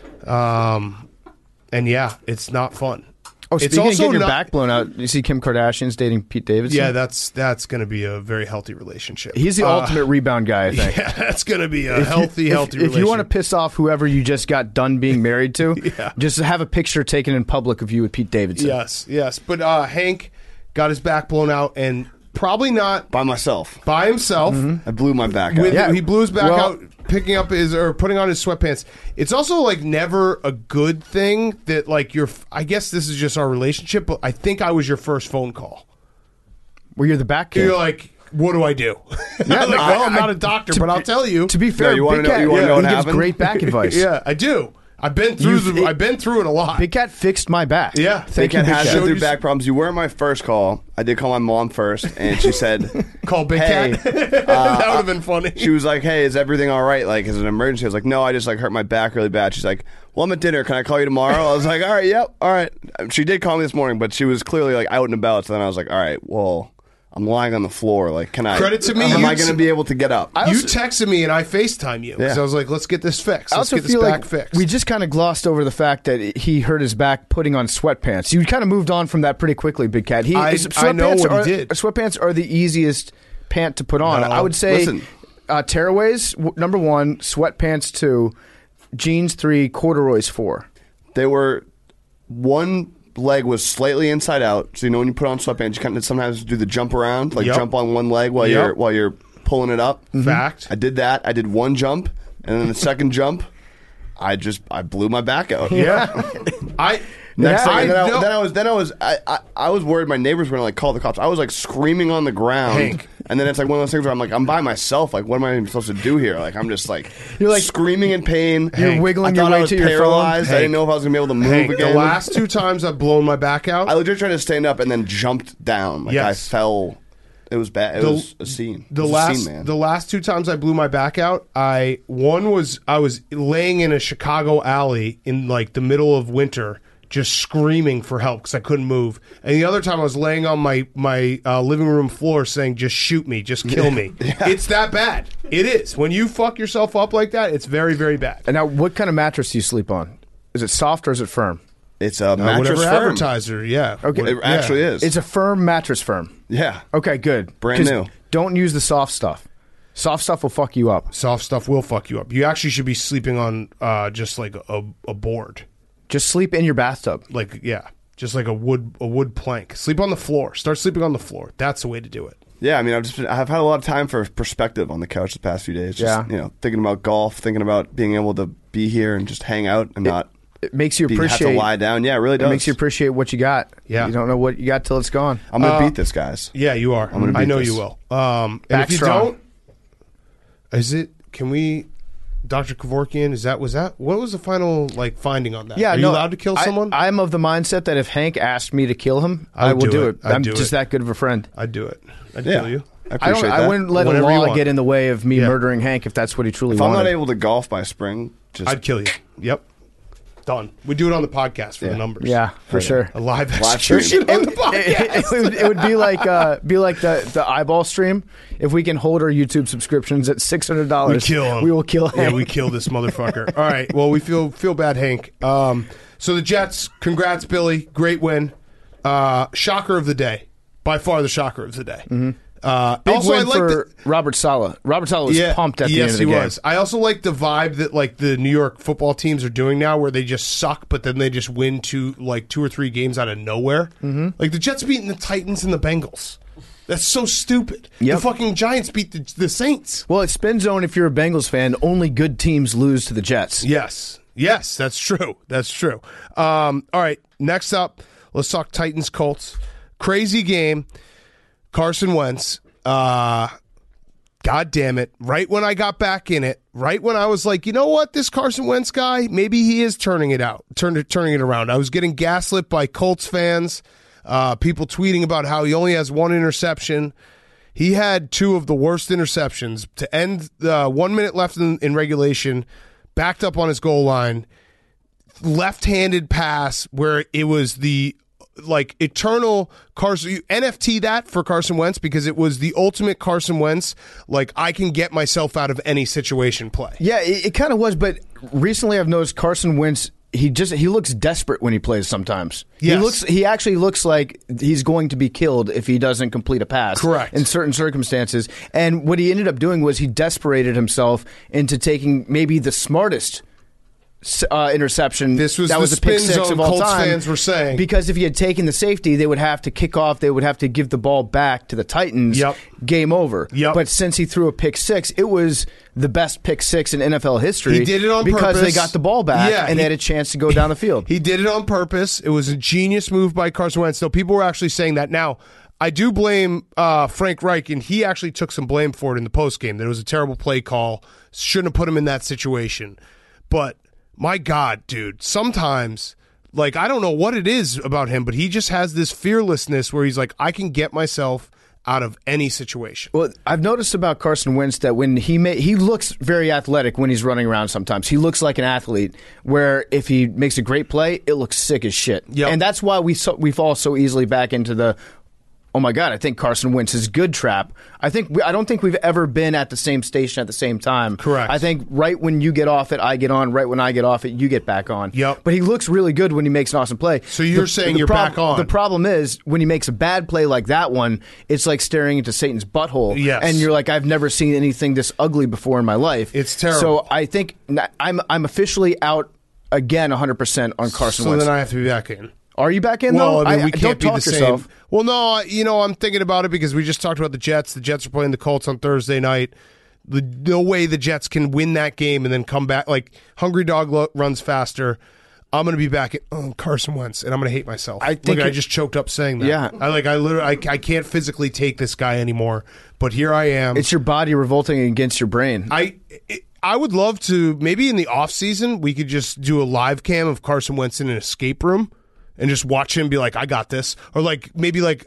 And yeah, it's not fun. Oh, speaking of getting your back blown out, you see Kim Kardashian's dating Pete Davidson? Yeah, that's going to be a very healthy relationship. He's the ultimate rebound guy, I think. Yeah, that's going to be a healthy relationship. If you want to piss off whoever you just got done being married to, just have a picture taken in public of you with Pete Davidson. Yes. But Hank got his back blown out, and probably not by himself. Mm-hmm. I blew my back out. He blew his back out putting on his sweatpants. It's also never a good thing that I guess this is just our relationship, but I think I was your first phone call. Well, you're the back kid. You're like, what do I do? Yeah, I'm not a doctor, but I'll tell you. To be fair, you want to know what he gives happened? great back advice. Yeah, I do. I've been through it a lot. Big Cat fixed my back. Yeah, Big Cat has been through back problems. You weren't my first call. I did call my mom first, and she said, "Call Big Cat." That would have been funny. She was like, "Hey, is everything all right? Is it an emergency?" I was like, "No, I just hurt my back really bad." She's like, "Well, I'm at dinner. Can I call you tomorrow?" I was like, "All right, yep, all right." She did call me this morning, but she was clearly out and about. So then I was like, "All right, well." I'm lying on the floor. Can I? Credit to me. Am I going to be able to get up? You texted me and I FaceTime you. So I was like, let's get this fixed. Let's get this back fixed. We just kind of glossed over the fact that he hurt his back putting on sweatpants. You kind of moved on from that pretty quickly, Big Cat. I know what he did. Sweatpants are the easiest pant to put on. No, I would say tearaways, number 1, sweatpants 2, jeans 3, corduroys 4. They were one leg was slightly inside out, so when you put on sweatpants, you kind of sometimes do the jump around, jump on one leg while you're pulling it up. Fact. I did that. I did one jump, and then the second jump, I blew my back out. Yeah. I was worried my neighbors were gonna call the cops. I was screaming on the ground. Hank. And then it's one of those things where I'm by myself. What am I even supposed to do here? I'm just you're screaming in pain. You're wiggling your way to your phone. Paralyzed. I didn't know if I was gonna be able to move again. The last 2 times I've blown my back out, I legit tried to stand up and then jumped down. I fell. It was bad. It was a scene. The last 2 times I blew my back out, I was laying in a Chicago alley in the middle of winter, just screaming for help because I couldn't move. And the other time I was laying on my living room floor saying, just shoot me, just kill me. Yeah. It's that bad. It is. When you fuck yourself up like that, it's very, very bad. And now, what kind of mattress do you sleep on? Is it soft or is it firm? It's a mattress firm. Advertiser, yeah. Okay. It actually is. It's a firm mattress firm. Yeah. Okay, good. Brand new. Don't use the soft stuff. Soft stuff will fuck you up. Soft stuff will fuck you up. You actually should be sleeping on just a board. Just sleep in your bathtub. Just a wood plank. Sleep on the floor. Start sleeping on the floor. That's the way to do it. Yeah, I mean, I've had a lot of time for perspective on the couch the past few days. Just, thinking about golf, thinking about being able to be here and just hang out and not. it makes you You have appreciate. to lie down. Yeah, it really does. It makes you appreciate what you got. Yeah. You don't know what you got till it's gone. I'm going to beat this, guys. Yeah, you are. I'm gonna beat I know this. you will. And Back if you strong. don't, can we, Dr. Kevorkian, what was the final finding on that? Yeah, Are you allowed to kill someone? I'm of the mindset that if Hank asked me to kill him, I will do it. I'm just that good of a friend. I'd do it. I'd Yeah. kill you. I appreciate that. I wouldn't let a Whatever you law want. get in the way of me Yeah. murdering Hank if that's what he truly If I'm wanted. not able to golf by spring, I'd kill you. Yep. Done. We do it on the podcast for the numbers. Yeah, for sure. A live stream. execution on the podcast. It would be like the eyeball stream. If we can hold our YouTube subscriptions at $600, We kill him. We will kill Hank. Yeah, we kill this motherfucker. All right. Well, we feel bad, Hank. So the Jets, congrats, Billy. Great win. Shocker of the day. By far the shocker of the day. Mm-hmm. Big also, win I like for Robert Saleh. Robert Saleh was pumped at the end of the game. Yes, he was. I also like the vibe that like the New York football teams are doing now, where they just suck, but then they just win two or three games out of nowhere. Mm-hmm. Like the Jets beating the Titans and the Bengals. That's so stupid. Yep. The fucking Giants beat the Saints. Well, it's spin zone if you're a Bengals fan. Only good teams lose to the Jets. Yes, that's true. That's true. All right, next up, let's talk Titans-Colts. Crazy game. Carson Wentz, God damn it, right when I got back in it, right when I was like, you know what, this Carson Wentz guy, maybe he is turning it around. I was getting gaslit by Colts fans, people tweeting about how he only has one interception. He had two of the worst interceptions to end 1 minute left in regulation, backed up on his goal line, left-handed pass where it was the eternal Carson. You NFT that for Carson Wentz because it was the ultimate Carson Wentz. Like, I can get myself out of any situation play. Yeah, it kind of was. But recently, I've noticed Carson Wentz. He looks desperate when he plays. Sometimes Yes. he actually looks like he's going to be killed if he doesn't complete a pass. Correct. In certain circumstances, and what he ended up doing was he desperated himself into taking maybe the smartest interception. This was that the was a pick spin six zone of all Colts time. fans were saying. Because if he had taken the safety, they would have to kick off. They would have to give the ball back to the Titans. Yep. Game over. Yep. But since he threw a pick six, it was the best pick six in NFL history. He did it on because purpose. they got the ball back and they had a chance to go down the field. He did it on purpose. It was a genius move by Carson Wentz. So people were actually saying that. Now, I do blame Frank Reich, and he actually took some blame for it in the postgame. That it was a terrible play call. Shouldn't have put him in that situation. But my God, dude, sometimes, like, I don't know what it is about him, but he just has this fearlessness where he's like, I can get myself out of any situation. Well, I've noticed about Carson Wentz that when he looks very athletic when he's running around sometimes. He looks like an athlete, where if he makes a great play, it looks sick as shit. Yep. And that's why we fall so easily back into the, oh my God, I think Carson Wentz is good trap. I don't think we've ever been at the same station at the same time. Correct. I think right when you get off it, I get on. Right when I get off it, you get back on. Yep. But he looks really good when he makes an awesome play. So you're saying you're back on. The problem is when he makes a bad play like that one, it's like staring into Satan's butthole. Yes. And you're like, I've never seen anything this ugly before in my life. It's terrible. So I think I'm officially out again 100% on Carson So Wentz. then I have to be back in. Are you back in Well, though? I mean, we can't don't be the talk same. yourself. Well, no, I'm thinking about it because we just talked about the Jets. The Jets are playing the Colts on Thursday night. No way the Jets can win that game and then come back. Like, hungry dog runs faster. I'm going to be back at Carson Wentz, and I'm going to hate myself. I think I just choked up saying that. Yeah. I can't physically take this guy anymore, but here I am. It's your body revolting against your brain. I would love to, maybe in the offseason, we could just do a live cam of Carson Wentz in an escape room and just watch him be like, I got this. Or like, maybe like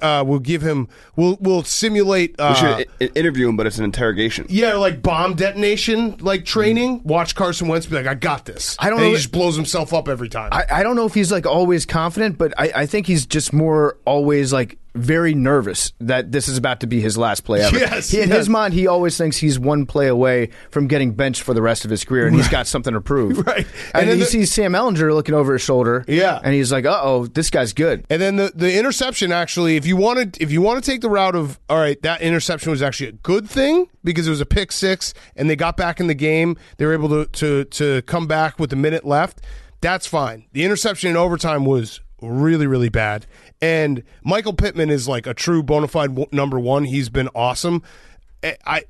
we'll simulate. We should interview him, but it's an interrogation. Yeah, like bomb detonation, like training. Watch Carson Wentz be like, I got this. I don't and know. He just blows himself up every time. I don't know if he's like always confident, but I think he's just more always like very nervous that this is about to be his last play ever. Yes, In his mind, he always thinks he's one play away from getting benched for the rest of his career, and he's got something to prove. Right. And then he sees Sam Ellinger looking over his shoulder. Yeah. And he's like, uh-oh, this guy's good. And then the interception, actually, if you want to take the route of, all right, that interception was actually a good thing because it was a pick six and they got back in the game. They were able to come back with a minute left. That's fine. The interception in overtime was really, really bad. And Michael Pittman is like a true bona fide number one. He's been awesome.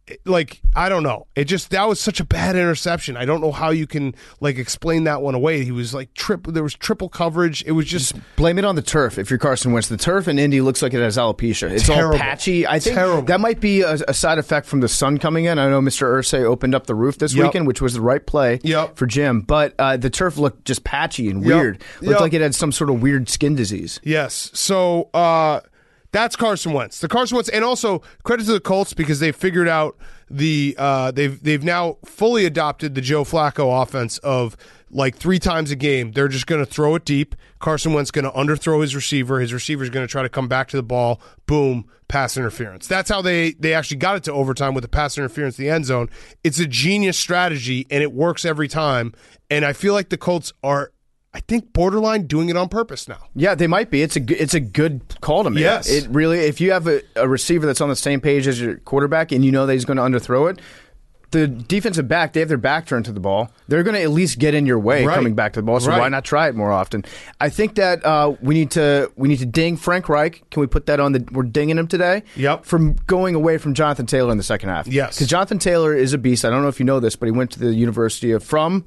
like, I don't know. That was such a bad interception. I don't know how you can like explain that one away. He was like there was triple coverage. It was just blame it on the turf. If you're Carson Wentz, the turf in Indy looks like it has alopecia. It's terrible. All patchy. I think that might be a side effect from the sun coming in. I know Mr. Irsay opened up the roof this weekend, which was the right play for Jim. But the turf looked just patchy and weird. Looked like it had some sort of weird skin disease. Yes. So that's Carson Wentz. The Carson Wentz, and also credit to the Colts because they figured out they've now fully adopted the Joe Flacco offense of like 3 times a game. They're just going to throw it deep. Carson Wentz going to underthrow his receiver. His receiver's going to try to come back to the ball. Boom, pass interference. That's how they actually got it to overtime with the pass interference in the end zone. It's a genius strategy, and it works every time. And I feel like the Colts are, I think, borderline doing it on purpose now. Yeah, they might be. It's a good call to make. Yes. It really, if you have a receiver that's on the same page as your quarterback and you know that he's going to underthrow it, the defensive back, they have their back turned to the ball. They're going to at least get in your way coming back to the ball, so why not try it more often? I think that we need to ding Frank Reich. Can we put that on we're dinging him today? Yep. From going away from Jonathan Taylor in the second half. Yes. Because Jonathan Taylor is a beast. I don't know if you know this, but he went to the University of from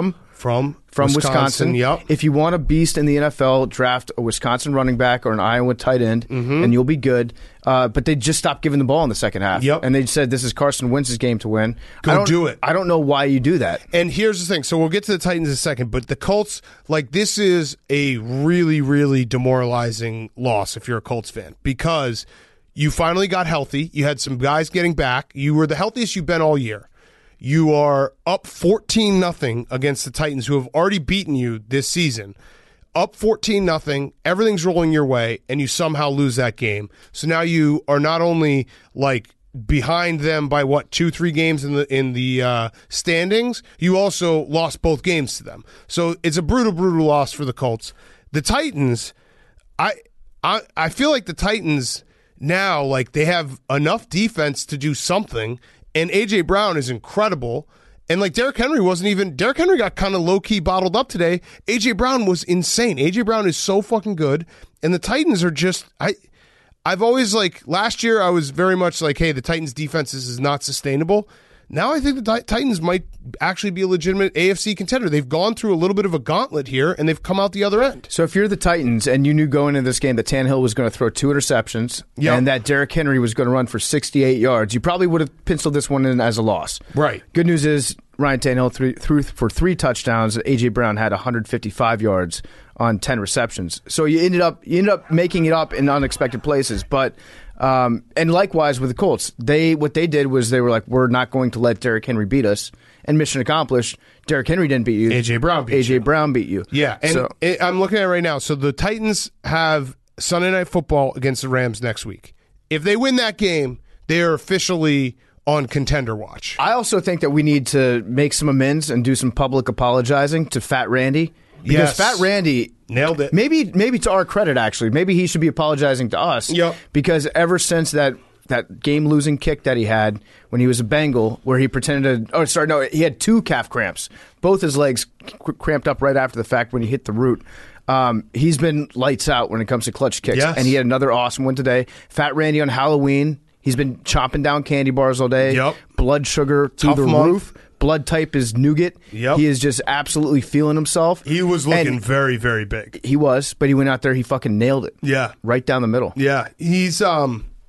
Wisconsin. Yep. If you want a beast in the NFL, draft a Wisconsin running back or an Iowa tight end, and you'll be good. But they just stopped giving the ball in the second half. Yep. And they said this is Carson Wentz's game to win. Do it. I don't know why you do that. And here's the thing. So we'll get to the Titans in a second, but the Colts, like, this is a really, really demoralizing loss if you're a Colts fan because you finally got healthy. You had some guys getting back. You were the healthiest you've been all year. You are up 14-0 against the Titans, who have already beaten you this season. Up 14-0, everything's rolling your way, and you somehow lose that game. So now you are not only like behind them by 2-3 games in the standings, you also lost both games to them. So it's a brutal loss for the Colts. The Titans, I feel like the Titans now, like, they have enough defense to do something. And A.J. Brown is incredible. And like Derrick Henry got kind of low-key bottled up today. A.J. Brown was insane. A.J. Brown is so fucking good. And the Titans are just, I've always, like, last year I was very much like, hey, the Titans' defense is not sustainable. Now I think the Titans might actually be a legitimate AFC contender. They've gone through a little bit of a gauntlet here, and they've come out the other end. So if you're the Titans and you knew going into this game that Tannehill was going to throw 2 interceptions and that Derrick Henry was going to run for 68 yards, you probably would have penciled this one in as a loss. Right. Good news is Ryan Tannehill threw for 3 touchdowns. A.J. Brown had 155 yards on 10 receptions. So you ended up making it up in unexpected places, but and likewise with the Colts, what they did was they were like, we're not going to let Derrick Henry beat us, and mission accomplished. Derrick Henry didn't beat you. A.J. Brown beat you. Yeah, and I'm looking at it right now. So the Titans have Sunday Night Football against the Rams next week. If they win that game, they are officially on contender watch. I also think that we need to make some amends and do some public apologizing to Fat Randy. Because Fat Randy nailed it. Maybe to our credit, actually. Maybe he should be apologizing to us. Yep. Because ever since that game-losing kick that he had when he was a Bengal, where he pretended to... he had 2 calf cramps. Both his legs cramped up right after the fact when he hit the root. He's been lights out when it comes to clutch kicks. Yes. And he had another awesome one today. Fat Randy on Halloween. He's been chopping down candy bars all day. Yep. Blood sugar through the roof. Blood type is nougat. Yep. He is just absolutely feeling himself. He was looking very, very big. He was, but he went out there, he fucking nailed it. Yeah. Right down the middle. Yeah. He's, I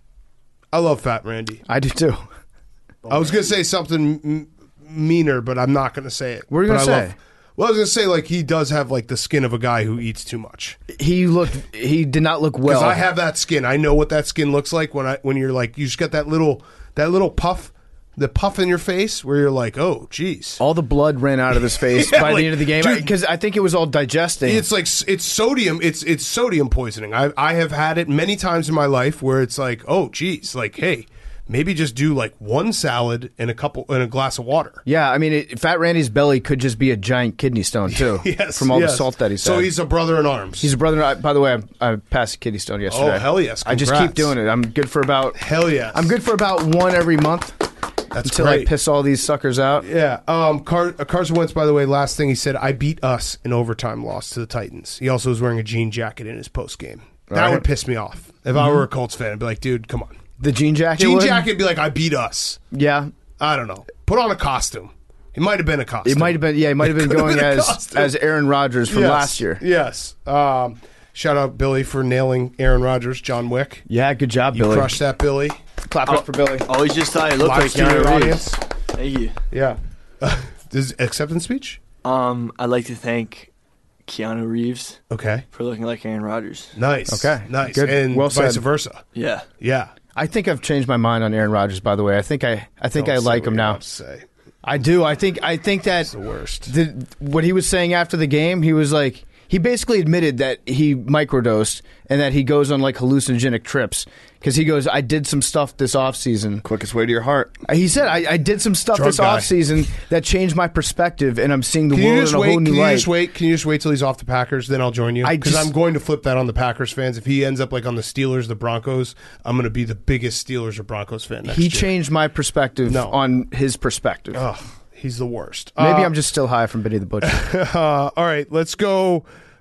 love Fat Randy. I do too. I was going to say something meaner, but I'm not going to say it. What are you going to say? I was going to say, like, he does have, like, the skin of a guy who eats too much. He did not look well. Because I have that skin. I know what that skin looks like when you're, like, you just got that little puff. The puff in your face where you're like, oh, geez. All the blood ran out of his face by the end of the game because I think it was all digesting. It's like it's sodium. It's sodium poisoning. I have had it many times in my life where it's like, oh, geez, like, hey, maybe just do like one salad and a glass of water. Yeah, I mean, Fat Randy's belly could just be a giant kidney stone too. Yes, from all the salt that he's had. So he's a brother in arms. He's a brother. By the way, I passed a kidney stone yesterday. Oh, hell yes! Congrats. I just keep doing it. I'm good for about I'm good for about 1 every month. That's until great. I piss all these suckers out. Yeah. Carson Wentz, by the way, last thing he said, I beat us in overtime loss to the Titans. He also was wearing a jean jacket in his post game. That would piss me off. If I were a Colts fan, I'd be like, dude, come on. The jean jacket. Jean jacket would be like, I beat us. Yeah. I don't know. Put on a costume. It might have been a costume. It might have been. Yeah, he might have been going as Aaron Rodgers from last year. Yes. Shout out Billy for nailing Aaron Rodgers. John Wick. Yeah, good job, You Billy. crushed that, Billy. Clap it up for Billy. Always just thought he looked Live like studio Keanu audience. Reeves. Thank you. Yeah. This acceptance speech? I'd like to thank Keanu Reeves Okay. for looking like Aaron Rodgers. Nice. Okay. Nice. Good. And Well vice said. versa. Yeah. Yeah. I think I've changed my mind on Aaron Rodgers. By the way, I think I Don't like say him what you're now. about to say. I do. I think that The worst. what he was saying after the game, he was like, he basically admitted that he microdosed and that he goes on like hallucinogenic trips because he goes, I did some stuff this offseason. Quickest way to your heart. He said, I did some stuff Drug this guy. offseason that changed my perspective and I'm seeing the Can you world just in a whole wait? new Can you light. just wait? Can you just wait till he's off the Packers? Then I'll join you. Because I'm going to flip that on the Packers fans. If he ends up like on the Steelers, the Broncos, I'm going to be the biggest Steelers or Broncos fan next He year. changed my perspective No. on his perspective. Ugh, he's the worst. Maybe I'm just still high from Benny the Butcher. All right, let's go.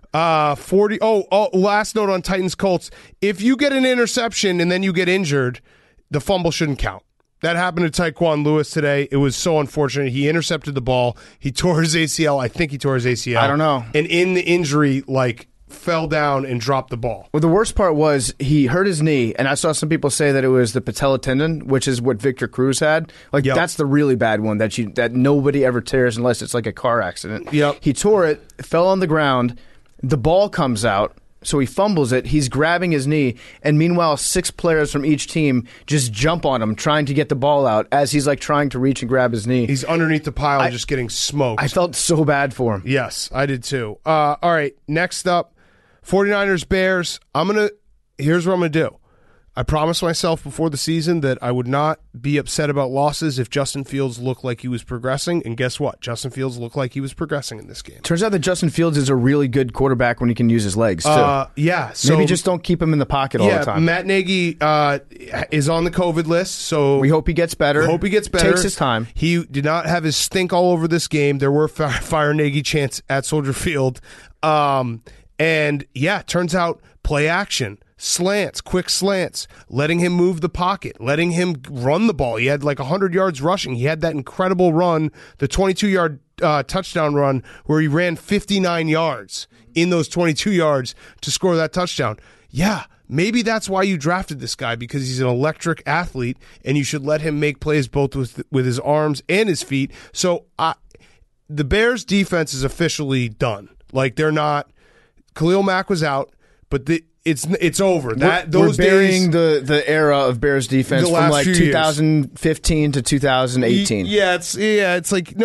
40. Last note on Titans Colts. If you get an interception and then you get injured, the fumble shouldn't count. That happened to Tyquan Lewis today. It was so unfortunate. He intercepted the ball. He tore his ACL. I think he tore his ACL. I don't know. And in the injury, fell down and dropped the ball. Well, the worst part was he hurt his knee, and I saw some people say that it was the patella tendon, which is what Victor Cruz had. Yep. That's the really bad one that nobody ever tears unless it's like a car accident. Yep. He tore it, fell on the ground, the ball comes out, so he fumbles it. He's grabbing his knee, and meanwhile, 6 players from each team just jump on him, trying to get the ball out as he's like trying to reach and grab his knee. He's underneath the pile just getting smoked. I felt so bad for him. Yes, I did too. All right, next up, 49ers Bears. Here's what I'm going to do. I promised myself before the season that I would not be upset about losses if Justin Fields looked like he was progressing. And guess what? Justin Fields looked like he was progressing in this game. Turns out that Justin Fields is a really good quarterback when he can use his legs, too. Yeah. So, Maybe just don't keep him in the pocket all the time. Matt Nagy is on the COVID list, so We hope he gets better. Hope he gets better. Takes his time. He did not have his stink all over this game. There were fire Nagy chants at Soldier Field. And yeah, turns out play action, slants, quick slants, letting him move the pocket, letting him run the ball. He had like 100 yards rushing. He had that incredible run, the 22-yard touchdown run where he ran 59 yards in those 22 yards to score that touchdown. Yeah, maybe that's why you drafted this guy, because he's an electric athlete and you should let him make plays both with his arms and his feet. So the Bears defense is officially done. Like, they're not. Khalil Mack was out, but it's over. We're burying the era of Bears defense from like 2015 to 2018. Yeah, it's like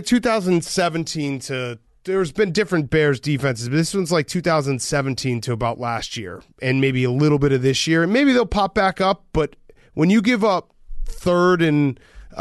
2017 to. There's been different Bears defenses, but this one's like 2017 to about last year, and maybe a little bit of this year. And maybe they'll pop back up, but when you give up 3rd and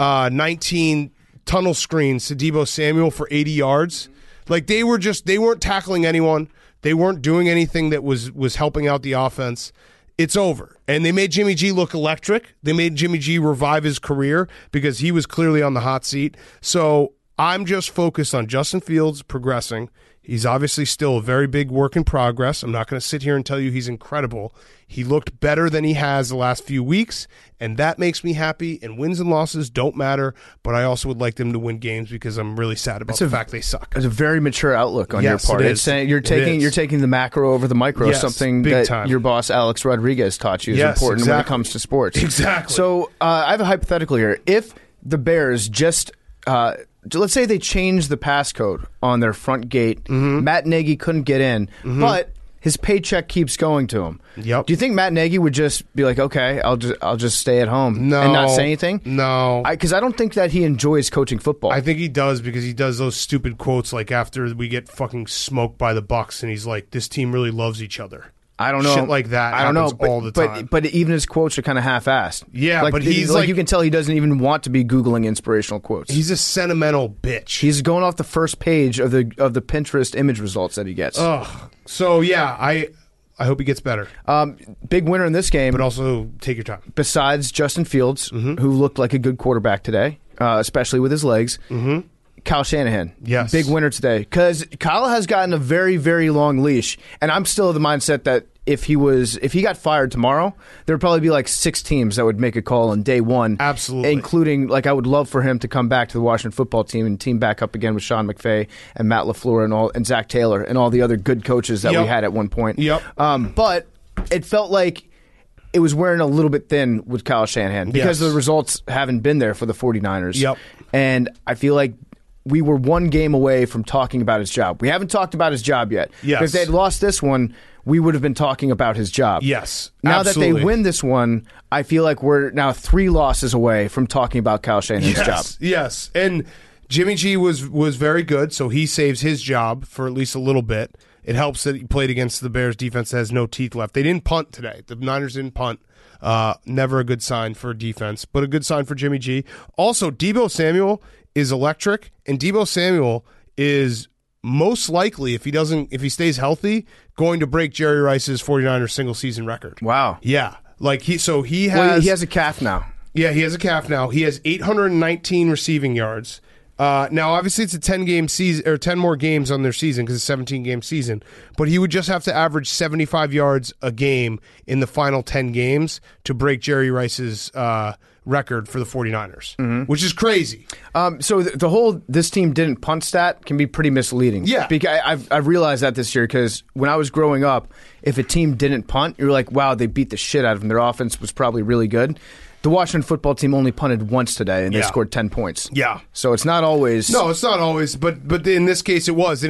19 tunnel screens to Deebo Samuel for 80 yards, like they weren't tackling anyone. They weren't doing anything that was helping out the offense. It's over. And they made Jimmy G look electric. They made Jimmy G revive his career because he was clearly on the hot seat. So I'm just focused on Justin Fields progressing. He's obviously still a very big work in progress. I'm not going to sit here and tell you he's incredible. He looked better than he has the last few weeks, and that makes me happy. And wins and losses don't matter, but I also would like them to win games because I'm really sad about the fact they suck. It's a very mature outlook on your part. It It's is. saying you're taking the macro over the micro, Yes, something big that time. your boss Alex Rodriguez taught you is Yes, important when it exactly. comes to sports. Exactly. So I have a hypothetical here. If the Bears just let's say they changed the passcode on their front gate, Matt Nagy couldn't get in, but his paycheck keeps going to him. Yep. Do you think Matt Nagy would just be like, okay, I'll just stay at home and not say anything? No. Because I don't think that he enjoys coaching football. I think he does, because he does those stupid quotes like after we get fucking smoked by the Bucs, and he's like, this team really loves each other. I don't know. Shit like that I don't know, happens all the time. But even his quotes are kind of half-assed. Yeah, but he's like- you can tell he doesn't even want to be Googling inspirational quotes. He's a sentimental bitch. He's going off the first page of the Pinterest image results that he gets. Ugh. So yeah, I hope he gets better, Big winner in this game, but also take your time. besides Justin Fields, who looked like a good quarterback today, especially with his legs. Kyle Shanahan. Yes. Big winner today. Because Kyle has gotten a very, very long leash, and I'm still of the mindset that if he got fired tomorrow, there would probably be like 6 teams that would make a call on day one. Absolutely. Including, like, I would love for him to come back to the Washington football team and team back up again with Sean McVay and Matt LaFleur and Zach Taylor and all the other good coaches that we had at one point. Yep. But it felt like it was wearing a little bit thin with Kyle Shanahan because the results haven't been there for the 49ers. Yep. And I feel like we were one game away from talking about his job. We haven't talked about his job yet. Yes. Because if they'd lost this one, we would have been talking about his job. Yes. Now absolutely. that they win this one, I feel like we're now 3 losses away from talking about Kyle Shanahan's job. Yes. And Jimmy G was very good, so he saves his job for at least a little bit. It helps that he played against the Bears defense that has no teeth left. They didn't punt today. The Niners didn't punt. Never a good sign for defense, but a good sign for Jimmy G. Also, Deebo Samuel is electric, and Deebo Samuel is most likely, if he stays healthy, going to break Jerry Rice's 49ers single season record. Wow. Yeah. Like he has he has a calf now. Yeah, he has a calf now. He has 819 receiving yards. Now, obviously, it's a 10-game season or 10 more games on their season because it's a 17-game season. But he would just have to average 75 yards a game in the final 10 games to break Jerry Rice's record for the 49ers, which is crazy. So the whole this team didn't punt stat can be pretty misleading. Yeah. Because I've realized that this year because when I was growing up, if a team didn't punt, you were like, wow, they beat the shit out of them. Their offense was probably really good. The Washington football team only punted once today, and they scored 10 points. Yeah. So it's not always... No, it's not always, but in this case it was. And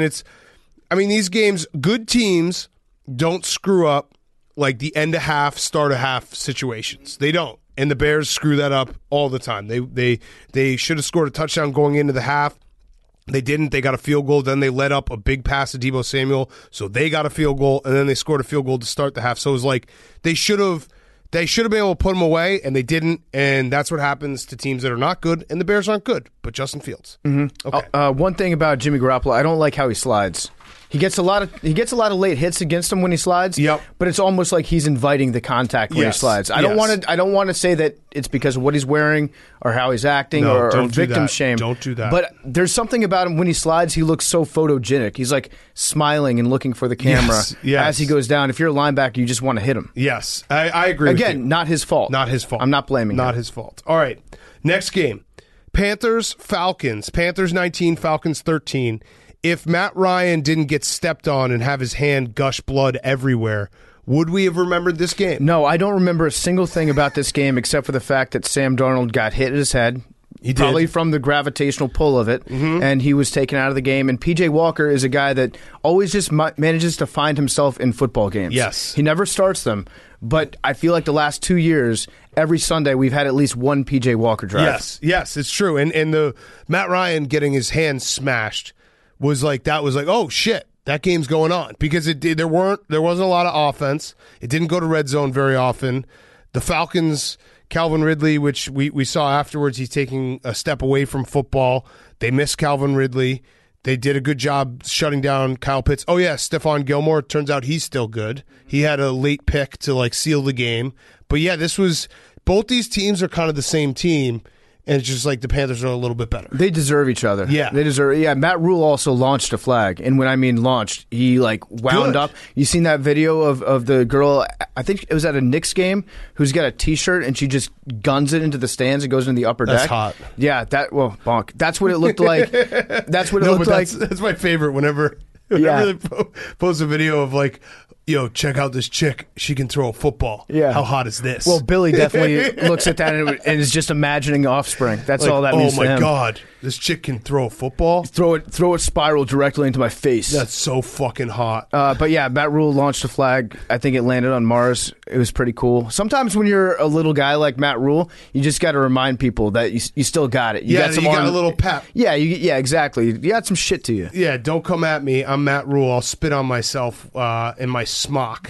these games, good teams don't screw up like the end of half, start of half situations. They don't. And the Bears screw that up all the time. They should have scored a touchdown going into the half. They didn't. They got a field goal. Then they let up a big pass to Deebo Samuel, so they got a field goal, and then they scored a field goal to start the half. So it was like they should have been able to put them away, and they didn't, and that's what happens to teams that are not good, and the Bears aren't good, but Justin Fields. Mm-hmm. Okay. One thing about Jimmy Garoppolo, I don't like how he slides. He gets a lot of late hits against him when he slides. Yep. But it's almost like he's inviting the contact when he slides. I don't want to say that it's because of what he's wearing or how he's acting or victim shame. Don't do that. But there's something about him when he slides. He looks so photogenic. He's like smiling and looking for the camera as he goes down. If you're a linebacker, you just want to hit him. Yes, I agree. Again, with you. Not his fault. Not his fault. I'm not blaming him. Not his fault. All right, next game: Panthers-Falcons. Panthers 19, Falcons 13. If Matt Ryan didn't get stepped on and have his hand gush blood everywhere, would we have remembered this game? No, I don't remember a single thing about this game except for the fact that Sam Darnold got hit in his head. He did. Probably from the gravitational pull of it, and he was taken out of the game. And P.J. Walker is a guy that always just manages to find himself in football games. Yes. He never starts them, but I feel like the last 2 years, every Sunday, we've had at least one P.J. Walker drive. Yes, it's true. And the Matt Ryan getting his hand smashed was like, oh shit, that game's going on, because there wasn't a lot of offense. It didn't go to red zone very often. The Falcons, Calvin Ridley, which we saw afterwards, he's taking a step away from football. They missed Calvin Ridley. They did a good job shutting down Kyle Pitts. Oh yeah, Stephon Gilmore, turns out he's still good. He had a late pick to seal the game. But yeah, both these teams are kind of the same team. And it's just like the Panthers are a little bit better. They deserve each other. Yeah. They deserve. Yeah, Matt Rule also launched a flag. And when I mean launched, he wound up. You seen that video of the girl, I think it was at a Knicks game, who's got a T-shirt and she just guns it into the stands and goes into the upper deck? That's hot. Yeah, bonk. That's what it looked like. That's what it looked like. That's my favorite whenever they post a video of yo, check out this chick. She can throw a football. Yeah. How hot is this? Well, Billy definitely looks at that and is just imagining offspring. That's all that means to him. Oh, my God. This chick can throw a football? Throw it spiral directly into my face. That's so fucking hot. But yeah, Matt Rule launched a flag. I think it landed on Mars. It was pretty cool. Sometimes when you're a little guy like Matt Rule, you just got to remind people that you still got it. You got a little pep. Yeah, exactly. You got some shit to you. Yeah, don't come at me. I'm Matt Rule. I'll spit on myself in my smock.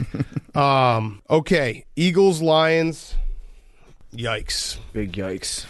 Okay, Eagles, Lions. Yikes. Big yikes.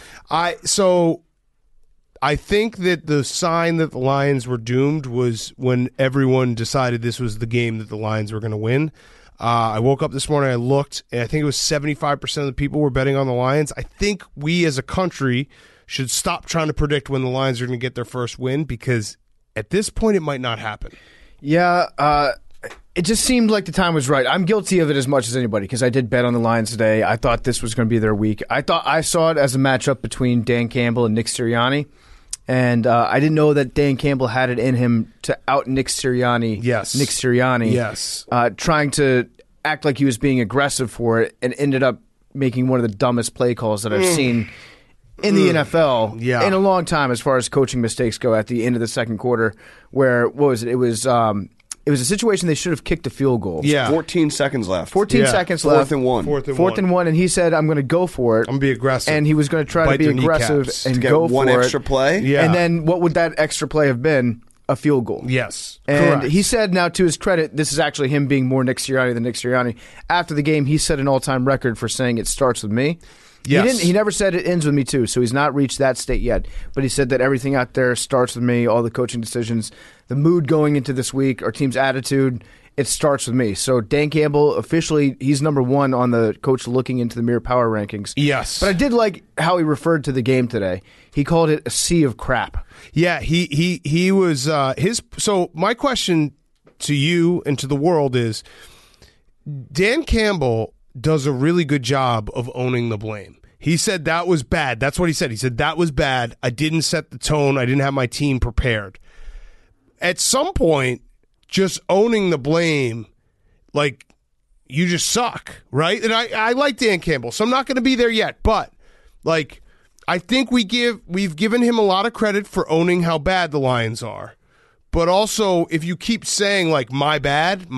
I think that the sign that the Lions were doomed was when everyone decided this was the game that the Lions were going to win. I woke up this morning, I looked, and I think it was 75% of the people were betting on the Lions. I think we as a country should stop trying to predict when the Lions are going to get their first win, because at this point it might not happen. Yeah, It just seemed like the time was right. I'm guilty of it as much as anybody because I did bet on the Lions today. I thought this was going to be their week. I saw it as a matchup between Dan Campbell and Nick Sirianni. And I didn't know that Dan Campbell had it in him to out Nick Sirianni. Yes. Nick Sirianni. Yes. Trying to act like he was being aggressive for it and ended up making one of the dumbest play calls that I've seen in the NFL in a long time as far as coaching mistakes go at the end of the second quarter where, what was it? It was a situation they should have kicked a field goal. Yeah. 14 seconds left. 14 seconds left. Fourth and one. Fourth and one. And he said, I'm going to go for it. I'm going to be aggressive. And he was going to try to be aggressive and get go one for extra play. Yeah. And then what would that extra play have been? A field goal. Yes. And correct. he said, now to his credit, this is actually him being more Nick Sirianni than Nick Sirianni. After the game, he set an all-time record for saying it starts with me. Yes. He never said it ends with me, too, so he's not reached that state yet. But he said that everything out there starts with me, all the coaching decisions, the mood going into this week, our team's attitude, it starts with me. So Dan Campbell, officially, he's number one on the coach looking into the mirror power rankings. Yes. But I did like how he referred to the game today. He called it a sea of crap. Yeah, he was his. So my question to you and to the world is, Dan Campbell does a really good job of owning the blame. He said that was bad. That's what he said. He said that was bad. I didn't set the tone. I didn't have my team prepared. At some point, just owning the blame, like, you just suck, right? And I like Dan Campbell, so I'm not going to be there yet. But, like, I think we've given him a lot of credit for owning how bad the Lions are. But also, if you keep saying, like, my bad,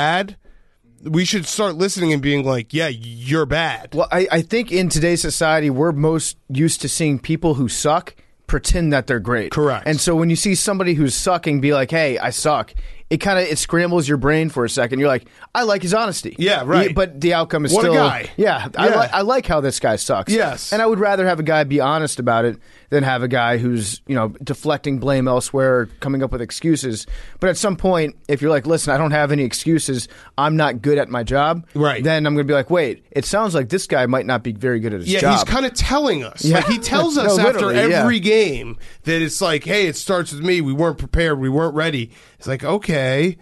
we should start listening and being like, yeah, you're bad. Well, I think in today's society, we're most used to seeing people who suck pretend that they're great. Correct. And so when you see somebody who's sucking be like, hey, I suck, it scrambles your brain for a second. You're like, I like his honesty. Yeah, right. But the outcome is What a still... guy. Yeah, Yeah. I like how this guy sucks. Yes. And I would rather have a guy be honest about it than have a guy who's, deflecting blame elsewhere or coming up with excuses. But at some point, if you're like, listen, I don't have any excuses, I'm not good at my job, right, then I'm going to be like, wait, it sounds like this guy might not be very good at his job. Yeah, he's kind of telling us. Yeah. Like, he tells us No, after literally, every game that it's like, hey, it starts with me. We weren't prepared. We weren't ready. It's like, okay.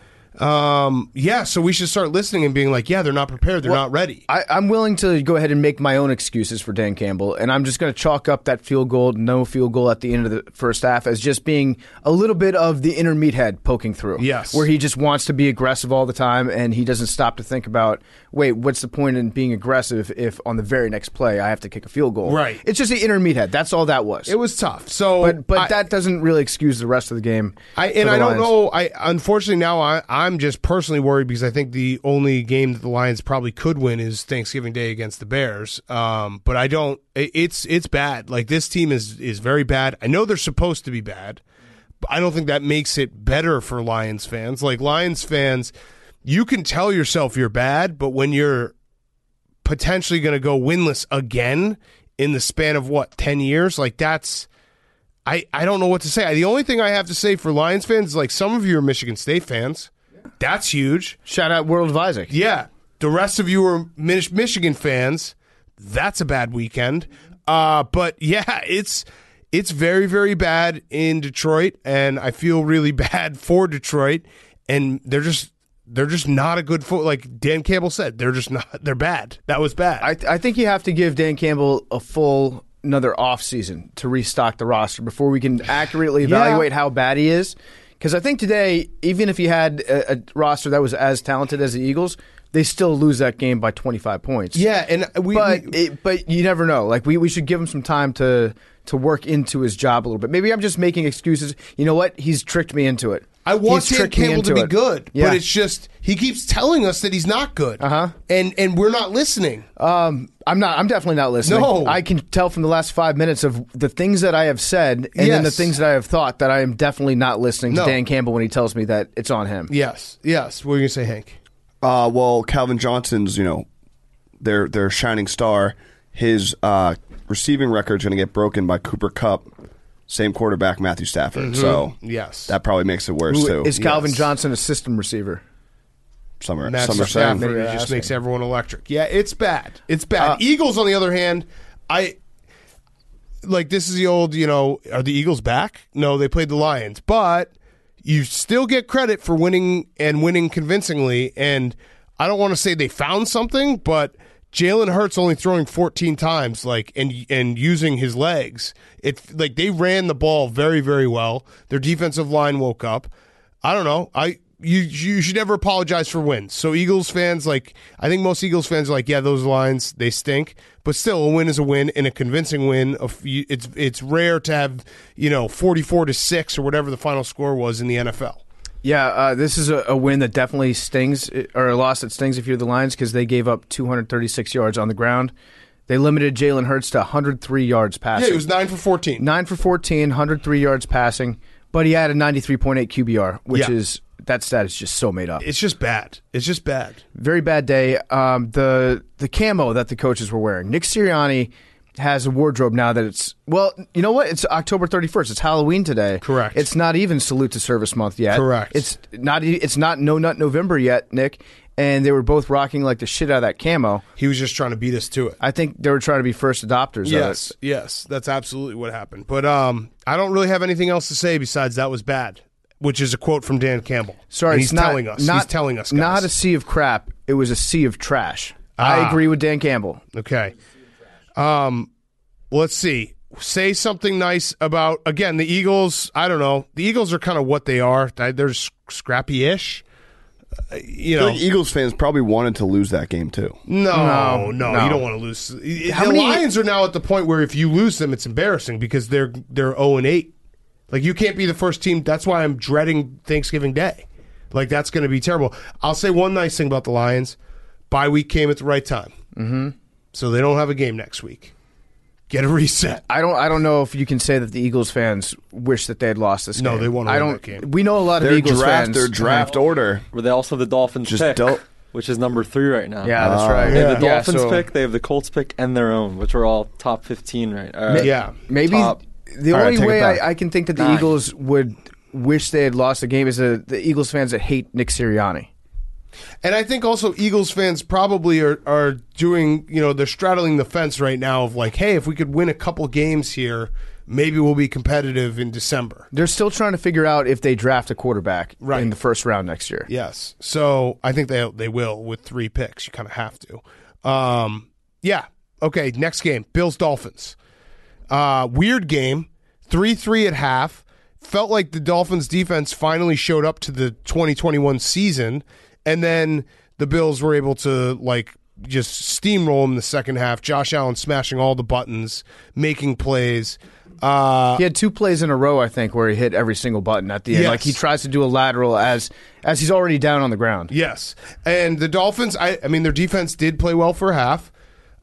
So we should start listening and being like, yeah, they're not prepared. They're not ready. I'm willing to go ahead and make my own excuses for Dan Campbell, and I'm just going to chalk up that no field goal at the end of the first half as just being a little bit of the inner meathead poking through. Yes. Where he just wants to be aggressive all the time, and he doesn't stop to think about, wait, what's the point in being aggressive if on the very next play I have to kick a field goal? Right. It's just the inner meathead. That's all that was. It was tough. So, But that doesn't really excuse the rest of the game. I don't know. Unfortunately now I'm just personally worried because I think the only game that the Lions probably could win is Thanksgiving Day against the Bears. But I don't. It's bad. Like, this team is very bad. I know they're supposed to be bad, but I don't think that makes it better for Lions fans. Like, Lions fans, you can tell yourself you're bad, but when you're potentially going to go winless again in the span of 10 years, like, that's. I don't know what to say. The only thing I have to say for Lions fans is, like, some of you are Michigan State fans. That's huge. Shout out World of Isaac. Yeah. The rest of you are Michigan fans. That's a bad weekend. But yeah, it's very, very bad in Detroit, and I feel really bad for Detroit. And they're just not a good like Dan Campbell said. They're just not. They're bad. That was bad. I think you have to give Dan Campbell a full another off season to restock the roster before we can accurately evaluate how bad he is. Because I think today, even if you had a roster that was as talented as the Eagles, they still lose that game by 25 points. Yeah, and but you never know. Like, we should give him some time to work into his job a little bit. Maybe I'm just making excuses. You know what? He's tricked me into it. I want Dan Campbell to be good, but it's just he keeps telling us that he's not good. And we're not listening. I'm definitely not listening. No. I can tell from the last 5 minutes of the things that I have said and then the things that I have thought that I am definitely not listening to Dan Campbell when he tells me that it's on him. Yes. What are you going to say, Hank? Well, Calvin Johnson's, their shining star. His receiving record's going to get broken by Cooper Kupp, same quarterback, Matthew Stafford. So that probably makes it worse, too. Is Calvin Johnson a system receiver? Some are Stafford saying. just makes everyone electric. Yeah, it's bad. It's bad. Eagles, on the other hand, this is the old, are the Eagles back? No, they played the Lions. But, you still get credit for winning and winning convincingly. And I don't want to say they found something, but Jalen Hurts only throwing 14 times, and using his legs. They ran the ball very, very well. Their defensive line woke up. I don't know. You should never apologize for wins. So Eagles fans, I think most Eagles fans are yeah, those lines, they stink. But still, a win is a win, and a convincing win. It's rare to have 44-6 or whatever the final score was in the NFL. Yeah, this is a win that definitely stings, or a loss that stings if you're the Lions, because they gave up 236 yards on the ground. They limited Jalen Hurts to 103 yards passing. Yeah, it was 9 for 14. 9 for 14, 103 yards passing, but he had a 93.8 QBR, which is, that stat is just so made up. It's just bad. Very bad day. The camo that the coaches were wearing. Nick Sirianni has a wardrobe now that it's, well, you know what? It's October 31st. It's Halloween today. Correct. It's not even Salute to Service Month yet. Correct. It's not No Nut November yet, Nick. And they were both rocking the shit out of that camo. He was just trying to beat us to it. I think they were trying to be first adopters of it. Yes, that's absolutely what happened. But I don't really have anything else to say besides that was bad, which is a quote from Dan Campbell. Sorry, and he's telling us, guys. Not a sea of crap. It was a sea of trash. I agree with Dan Campbell. Okay. Let's see. Say something nice about, again, the Eagles. I don't know. The Eagles are kind of what they are. They're scrappy-ish. I feel like Eagles fans probably wanted to lose that game too. No. You don't want to lose. Lions are now at the point where if you lose them, it's embarrassing because they're 0-8. You can't be the first team. That's why I'm dreading Thanksgiving Day. That's going to be terrible. I'll say one nice thing about the Lions. Bye week came at the right time. Mm-hmm. So they don't have a game next week. Get a reset. I don't know if you can say that the Eagles fans wish that they had lost this game. No, they want to win that game. We know a lot of Eagles fans. Their draft order. Were they also the Dolphins pick, which is number 3 right now. Yeah, that's right. They have the Dolphins pick, they have the Colts pick, and their own, which are all top 15 right. Maybe the only way I can think that the Eagles would wish they had lost the game is the Eagles fans that hate Nick Sirianni. And I think also Eagles fans probably are doing, they're straddling the fence right now of hey, if we could win a couple games here, maybe we'll be competitive in December. They're still trying to figure out if they draft a quarterback in the first round next year. Yes. So I think they will with 3 picks. You kind of have to. Yeah. Okay, next game, Bills-Dolphins. Weird game, 3-3 at half. Felt like the Dolphins defense finally showed up to the 2021 season. And then the Bills were able to, just steamroll him in the second half. Josh Allen smashing all the buttons, making plays. He had 2 plays in a row, I think, where he hit every single button at the end. Yes. He tries to do a lateral as he's already down on the ground. Yes. And the Dolphins, I mean, their defense did play well for a half.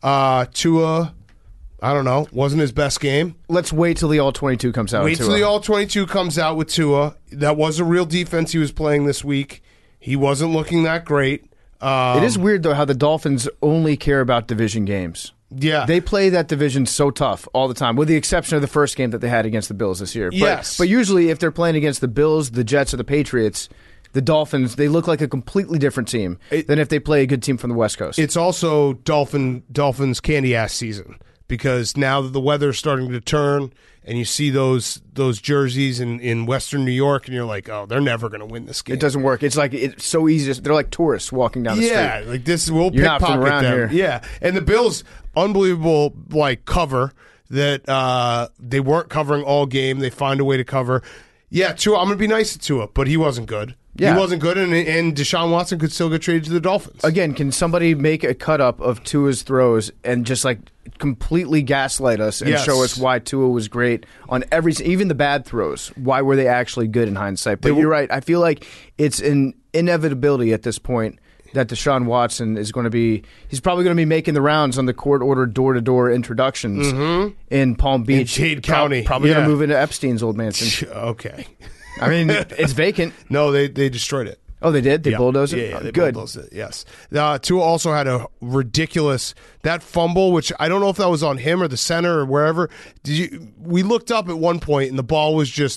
Tua, I don't know, wasn't his best game. Let's wait till the All-22 comes out. Wait till the All-22 comes out with Tua. That was a real defense he was playing this week. He wasn't looking that great. It is weird, though, how the Dolphins only care about division games. Yeah. They play that division so tough all the time, with the exception of the first game that they had against the Bills this year. Yes. But usually if they're playing against the Bills, the Jets, or the Patriots, the Dolphins, they look like a completely different team than if they play a good team from the West Coast. It's also Dolphins candy-ass season because now that the weather's starting to turn and you see those jerseys in Western New York and you're like, oh, they're never going to win this game. It doesn't work. It's so easy. They're like tourists walking down the street. Yeah, we'll pickpocket them. Here. Yeah, and the Bills, unbelievable cover that they weren't covering all game. They find a way to cover. Yeah, Tua, I'm going to be nice to Tua, but he wasn't good. Yeah. He wasn't good, and Deshaun Watson could still get traded to the Dolphins. Again, can somebody make a cut-up of Tua's throws and just completely gaslight us and show us why Tua was great on even the bad throws? Why were they actually good in hindsight? But you're right. I feel like it's an inevitability at this point that Deshaun Watson is going to be – he's probably going to be making the rounds on the court-ordered door-to-door introductions in Palm Beach. In Dade County. Probably going to move into Epstein's old mansion. Okay. I mean, it's vacant. No, they destroyed it. Oh, they did? They bulldozed it? Yeah, they good. bulldozed it, yes. Tua also had a ridiculous – that fumble, which I don't know if that was on him or the center or wherever. We looked up at one point, and the ball was just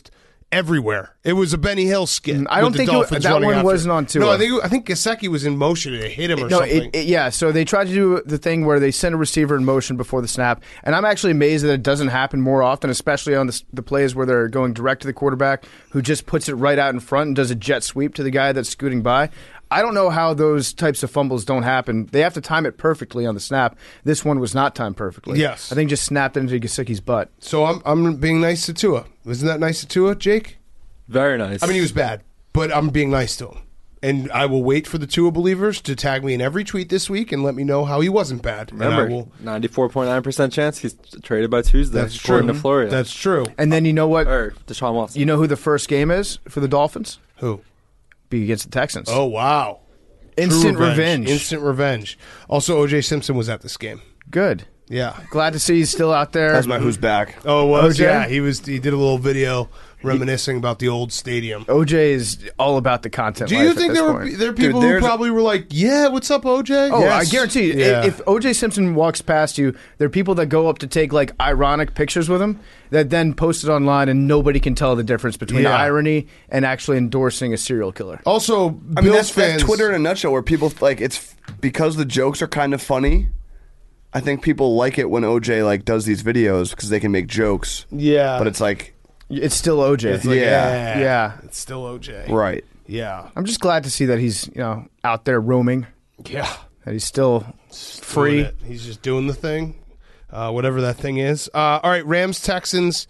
everywhere. It was a Benny Hill skit. I don't with the think Dolphins that running one after wasn't him. on Tua. No, I think Gesicki was in motion and it hit him or something. Yeah, so they tried to do the thing where they send a receiver in motion before the snap, and I'm actually amazed that it doesn't happen more often, especially on the plays where they're going direct to the quarterback, who just puts it right out in front and does a jet sweep to the guy that's scooting by. I don't know how those types of fumbles don't happen. They have to time it perfectly on the snap. This one was not timed perfectly. Yes. I think just snapped into Gesicki's butt. So I'm being nice to Tua. Wasn't that nice to Tua, Jake? Very nice. I mean, he was bad, but I'm being nice to him. And I will wait for the Tua believers to tag me in every tweet this week and let me know how he wasn't bad. Remember, 94.9% chance he's traded by Tuesday. That's true. According to Florio. That's true. And then you know what? Or Deshaun Watson. You know who the first game is for the Dolphins? Who? Be against the Texans. Oh, wow. Instant True revenge. Instant revenge. Also, O.J. Simpson was at this game. Good. Yeah. Glad to see he's still out there. That's my who's back. Oh, it was? OJ? Yeah, he did a little video reminiscing about the old stadium. OJ is all about the content. Do life you at think this there point. are people who probably were like, yeah, what's up, OJ? Oh, Yes. I guarantee you. Yeah. If OJ Simpson walks past you, there are people that go up to take like ironic pictures with him that then post it online, and nobody can tell the difference between Yeah. irony and actually endorsing a serial killer. Also, I mean, Bills that's fans. Twitter in a nutshell, where people like it's because the jokes are kind of funny. I think people like it when OJ like does these videos because they can make jokes. Yeah. But it's like, It's still OJ. It's like, Yeah. Yeah. It's still OJ. right. Yeah. I'm just glad to see that he's out there roaming, Yeah. that he's still free. Doing it. He's just doing the thing, whatever that thing is. All right, Rams, Texans.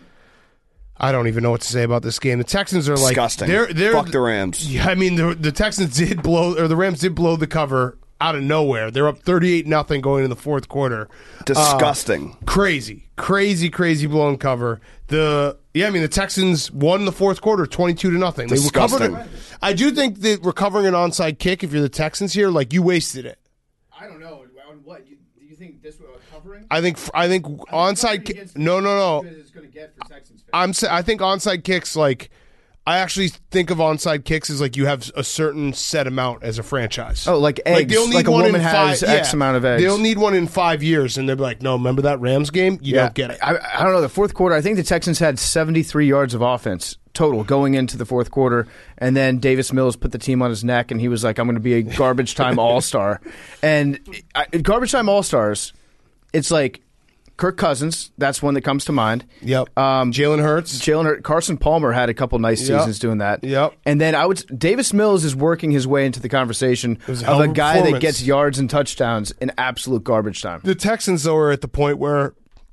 I don't even know what to say about this game. The Texans are like Disgusting. They're Fuck the Rams. Yeah, I mean the Texans did blow, or the Rams did blow the cover out of nowhere. They're up 38-0 going in the fourth quarter. Disgusting. Crazy blown cover. The Texans won the fourth quarter 22-0. They recovered Disgusting. it. I do think that recovering an onside kick, if you're the Texans here, like you wasted it. I don't know. On what? Do you think this was covering? I think onside kick. No. It's going to get for Texans fans. I think onside kicks, like, I actually think of onside kicks as like you have a certain set amount as a franchise. Oh, like eggs. they'll need Like a one woman in has X amount of eggs. They'll need one in 5 years, and they'll be like, no, remember that Rams game? You don't get it. I don't know. The fourth quarter, I think the Texans had 73 yards of offense total going into the fourth quarter, and then Davis Mills put the team on his neck, and he was like, I'm going to be a garbage time all-star. And garbage time all-stars, it's like Kirk Cousins, that's one that comes to mind. Yep. Jalen Hurts. Carson Palmer had a couple nice seasons doing that. Yep. And then Davis Mills is working his way into the conversation was a of hell a of a guy that performance. gets yards and touchdowns in absolute garbage time. The Texans, though, are at the point where,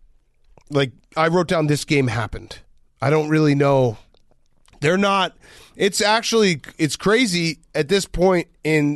like, I wrote down this game happened. I don't really know. They're not. It's crazy at this point in,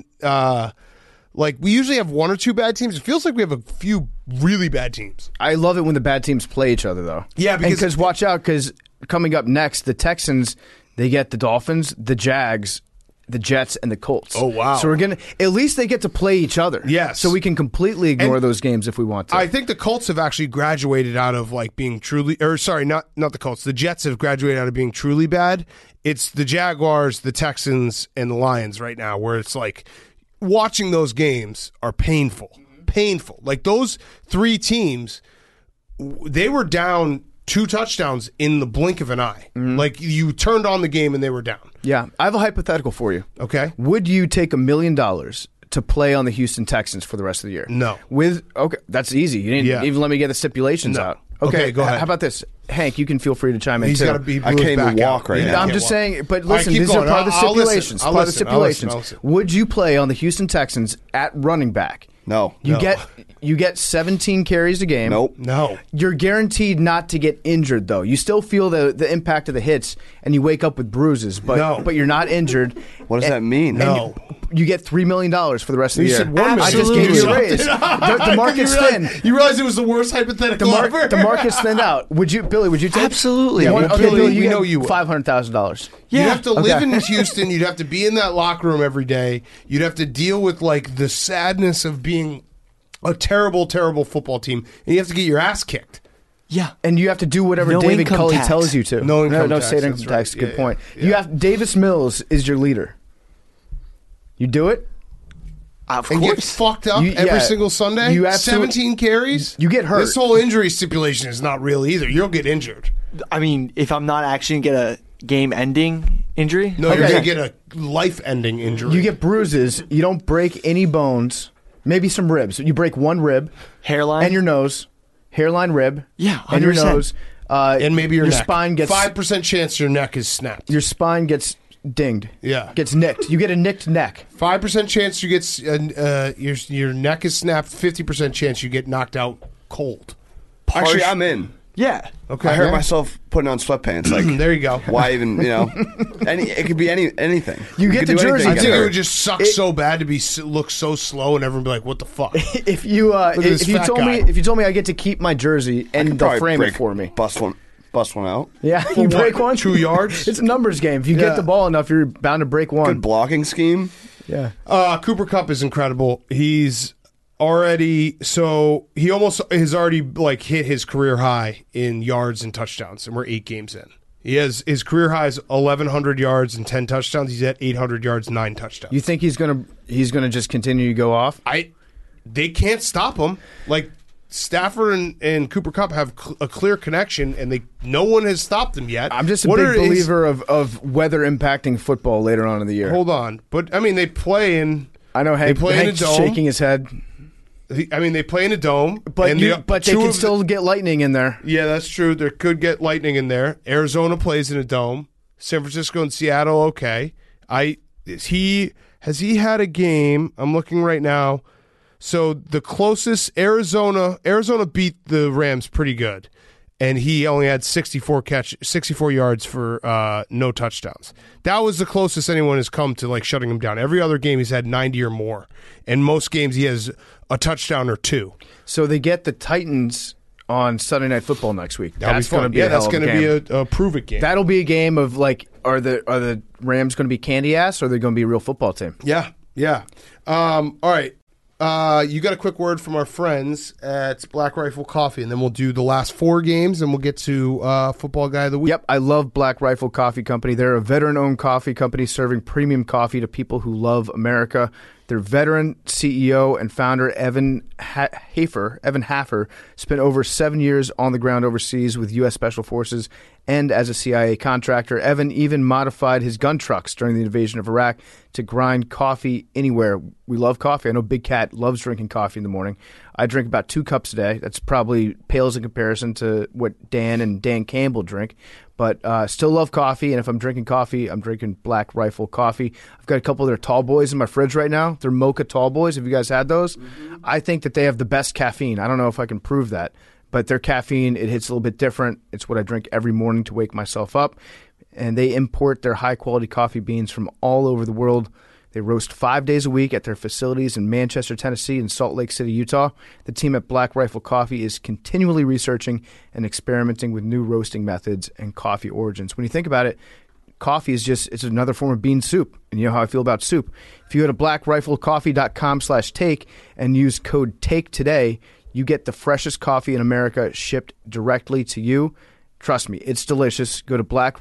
like, we usually have one or two bad teams. It feels like we have a few really bad teams. I love it when the bad teams play each other, though. Yeah, because watch out, because coming up next, the Texans, they get the Dolphins, the Jags, the Jets, and the Colts. Oh, wow. So at least they get to play each other. Yes. So we can completely ignore And those games if we want to. I think the Colts have actually graduated out of like being truly, or sorry, not the Colts. The Jets have graduated out of being truly bad. It's the Jaguars, the Texans, and the Lions right now, where it's like watching those games are painful. Painful. Like those three teams, they were down 2 touchdowns in the blink of an eye. Like you turned on the game and they were down. Yeah. I have a hypothetical for you. Okay. Would you take $1 million to play on the Houston Texans for the rest of the year? No. Okay, that's easy. You didn't even let me get the stipulations No. out. Okay, go ahead. How about this? Hank, you can feel free to chime in He's too. got to be. I can't even walk right now. I'm just saying, but All right, listen, keep these going. are part of the I'll listen. stipulations. I'll Part of the listen. I'll listen. stipulations. I'll listen. Would you play on the Houston Texans at running back? No. You get 17 carries a game. Nope. No. You're guaranteed not to get injured, though. You still feel the impact of the hits, and you wake up with bruises, but you're not injured. What does that mean? No. You get $3 million for the rest of the You year. said $1 million. I just gave you a raise. Absolutely. The market's thin. You realize it was the worst hypothetical ever? The market's thinned out. Billy, would you take? Absolutely. Yeah, Well, okay, Billy, Billy, you we get know you would. $500,000. You'd have to live in Houston. You'd have to be in that locker room every day. You'd have to deal with like the sadness of being a terrible, terrible football team, and you have to get your ass kicked. Yeah. And you have to do whatever No David income Culley tax. tells you to. No income tax, state that's income tax. right. Good Yeah, point. yeah. You have Davis Mills is your leader. You do it. Of And get course. fucked up every single Sunday? You absolutely- 17 carries? You get hurt. This whole injury stipulation is not real either. You'll get injured. I mean, if I'm not actually going to get game-ending injury. No, you're going to get a life-ending injury. You get bruises. You don't break any bones. Maybe some ribs. You break one rib. Hairline. And your nose. Hairline, rib. Yeah, 100%. And your nose. And maybe your neck. Spine gets 5% chance your neck is snapped. Your spine gets dinged. Yeah, gets nicked. You get a nicked neck. 5% chance you get your neck is snapped. 50% chance you get knocked out cold. Actually, I'm in. Yeah. Okay. I hurt myself putting on sweatpants. Like there you go. Why even? It could be anything. You get the jersey. I think it would just suck so bad to look so slow, and everyone be like, "What the fuck?" If you told me I get to keep my jersey and they'll frame it for me, bust one out. Yeah, you break one 2 yards. It's a numbers game. If you get the ball enough, you're bound to break one. Good blocking scheme. Yeah. Cooper Kupp is incredible. He almost has already like hit his career high in yards and touchdowns, and we're 8 games in. He has his career high is 1,100 yards and 10 touchdowns. He's at 800 yards, 9 touchdowns. You think he's gonna just continue to go off? They can't stop him. Like Stafford and Cooper Kupp have a clear connection, and no one has stopped them yet. I'm just a big believer of weather impacting football later on in the year. Hold on, but I mean they play in. I know Hank's shaking his head. I mean, they play in a dome, but they can still get lightning in there. Yeah, that's true. There could get lightning in there. Arizona plays in a dome. San Francisco and Seattle, okay. Has he had a game? I'm looking right now. So the closest Arizona beat the Rams pretty good, and he only had 64 yards for no touchdowns. That was the closest anyone has come to like shutting him down. Every other game he's had 90 or more, and most games he has a touchdown or 2. So they get the Titans on Sunday Night Football next week. That's going to be that's going to be a prove it game. That'll be a game of like, are the Rams going to be candy ass, or are they going to be a real football team? Yeah. All right. You got a quick word from our friends at Black Rifle Coffee, and then we'll do the last 4 games, and we'll get to Football Guy of the Week. Yep, I love Black Rifle Coffee Company. They're a veteran-owned coffee company serving premium coffee to people who love America. Their veteran CEO and founder, Evan Haffer, spent over 7 years on the ground overseas with U.S. Special Forces and as a CIA contractor. Evan even modified his gun trucks during the invasion of Iraq to grind coffee anywhere. We love coffee. I know Big Cat loves drinking coffee in the morning. I drink about 2 cups a day. That's probably pales in comparison to what Dan and Dan Campbell drink. But still love coffee, and if I'm drinking coffee, I'm drinking Black Rifle coffee. I've got a couple of their tall boys in my fridge right now. They're mocha tall boys. Have you guys had those? Mm-hmm. I think that they have the best caffeine. I don't know if I can prove that, but their caffeine, it hits a little bit different. It's what I drink every morning to wake myself up. And they import their high-quality coffee beans from all over the world. They roast 5 days a week at their facilities in Manchester, Tennessee, and Salt Lake City, Utah. The team at Black Rifle Coffee is continually researching and experimenting with new roasting methods and coffee origins. When you think about it, coffee is it's another form of bean soup. And you know how I feel about soup. If you go to blackriflecoffee.com/take and use code TAKE today, you get the freshest coffee in America shipped directly to you. Trust me, it's delicious. Go to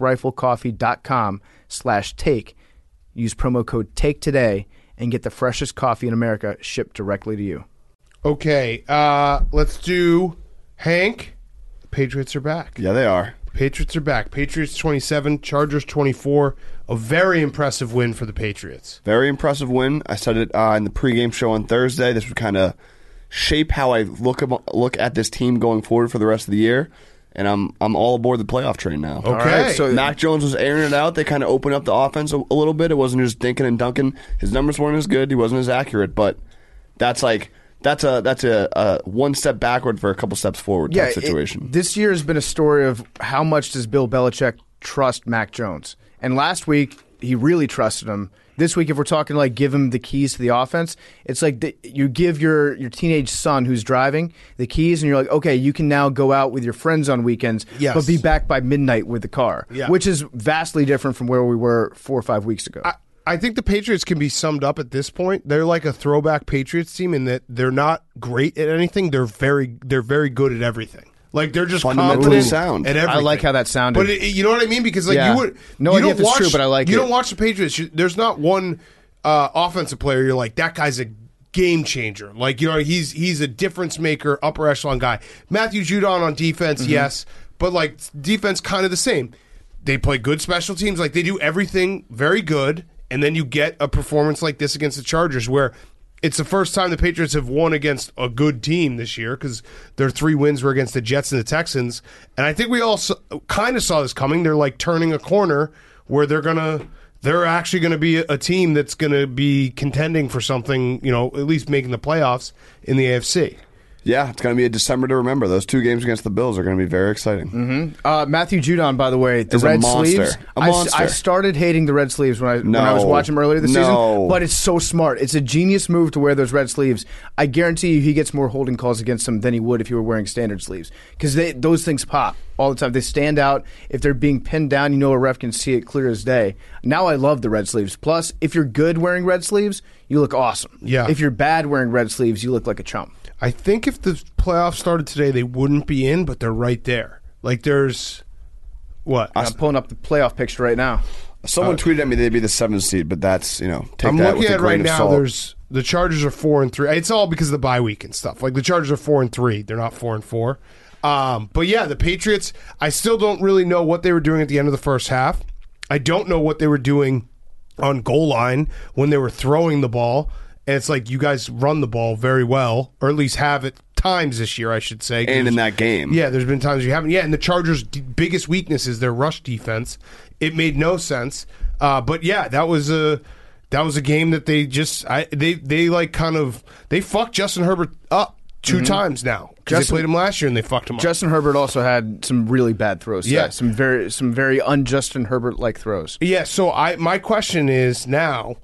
blackriflecoffee.com/take. Use promo code TAKE today and get the freshest coffee in America shipped directly to you. Okay, let's do Hank. Patriots are back. Yeah, they are. Patriots are back. Patriots 27, Chargers 24. A very impressive win for the Patriots. Very impressive win. I said it in the pregame show on Thursday. This would kind of shape how I look at this team going forward for the rest of the year. And I'm all aboard the playoff train now. Okay. All right, so Mac Jones was airing it out. They kind of opened up the offense a little bit. It wasn't just dinking and dunking. His numbers weren't as good. He wasn't as accurate. But that's a one step backward for a couple steps forward type situation. This year has been a story of how much does Bill Belichick trust Mac Jones. And last week, he really trusted him. This week, if we're talking like give him the keys to the offense, it's like you give your teenage son who's driving the keys, and you're like, okay, you can now go out with your friends on weekends, but be back by midnight with the car, which is vastly different from where we were 4 or 5 weeks ago. I think the Patriots can be summed up at this point. They're like a throwback Patriots team in that they're not great at anything. They're very good at everything. Like they're just confident sound. at everything. I like how that sounded. But you know what I mean? Because like you would no idea if it's true, but I like it. You don't watch the Patriots. There's not one offensive player you're like, that guy's a game changer. Like, you know, he's a difference maker, upper echelon guy. Matthew Judon on defense, yes, but like defense kind of the same. they play good special teams. Like, they do everything very good, and then you get a performance like this against the Chargers where it's the first time the Patriots have won against a good team this year because their 3 wins were against the Jets and the Texans. And I think we all kind of saw this coming. They're like turning a corner where they're actually going to be a team that's going to be contending for something, at least making the playoffs in the AFC. Yeah, it's going to be a December to remember. Those 2 games against the Bills are going to be very exciting. Mm-hmm. Matthew Judon, by the way, the red sleeves. I started hating the red sleeves when I was watching him earlier this season, but it's so smart. It's a genius move to wear those red sleeves. I guarantee you he gets more holding calls against them than he would if he were wearing standard sleeves because those things pop all the time. They stand out. If they're being pinned down, a ref can see it clear as day. Now I love the red sleeves. Plus, if you're good wearing red sleeves, you look awesome. Yeah. If you're bad wearing red sleeves, you look like a chump. I think if the playoffs started today, they wouldn't be in, but they're right there. Like, there's what? I'm pulling up the playoff picture right now. Someone tweeted at me they'd be the 7th seed, but that's, take I'm that looking with a at grain right of now. salt. There's the Chargers are 4-3. It's all because of the bye week and stuff. Like, the Chargers are 4-3. They're not 4-4. But yeah, the Patriots, I still don't really know what they were doing at the end of the first half. I don't know what they were doing on goal line when they were throwing the ball. And it's like, you guys run the ball very well, or at least have at times this year, I should say. And in that game. Yeah, there's been times you haven't. Yeah, and the Chargers' biggest weakness is their rush defense. It made no sense. But yeah, that was a game that they just they fucked Justin Herbert up 2 times now. Because they played him last year and they fucked him up. Justin Herbert also had some really bad throws. Yeah, some very un-Justin Herbert-like throws. Yeah, so my question is now,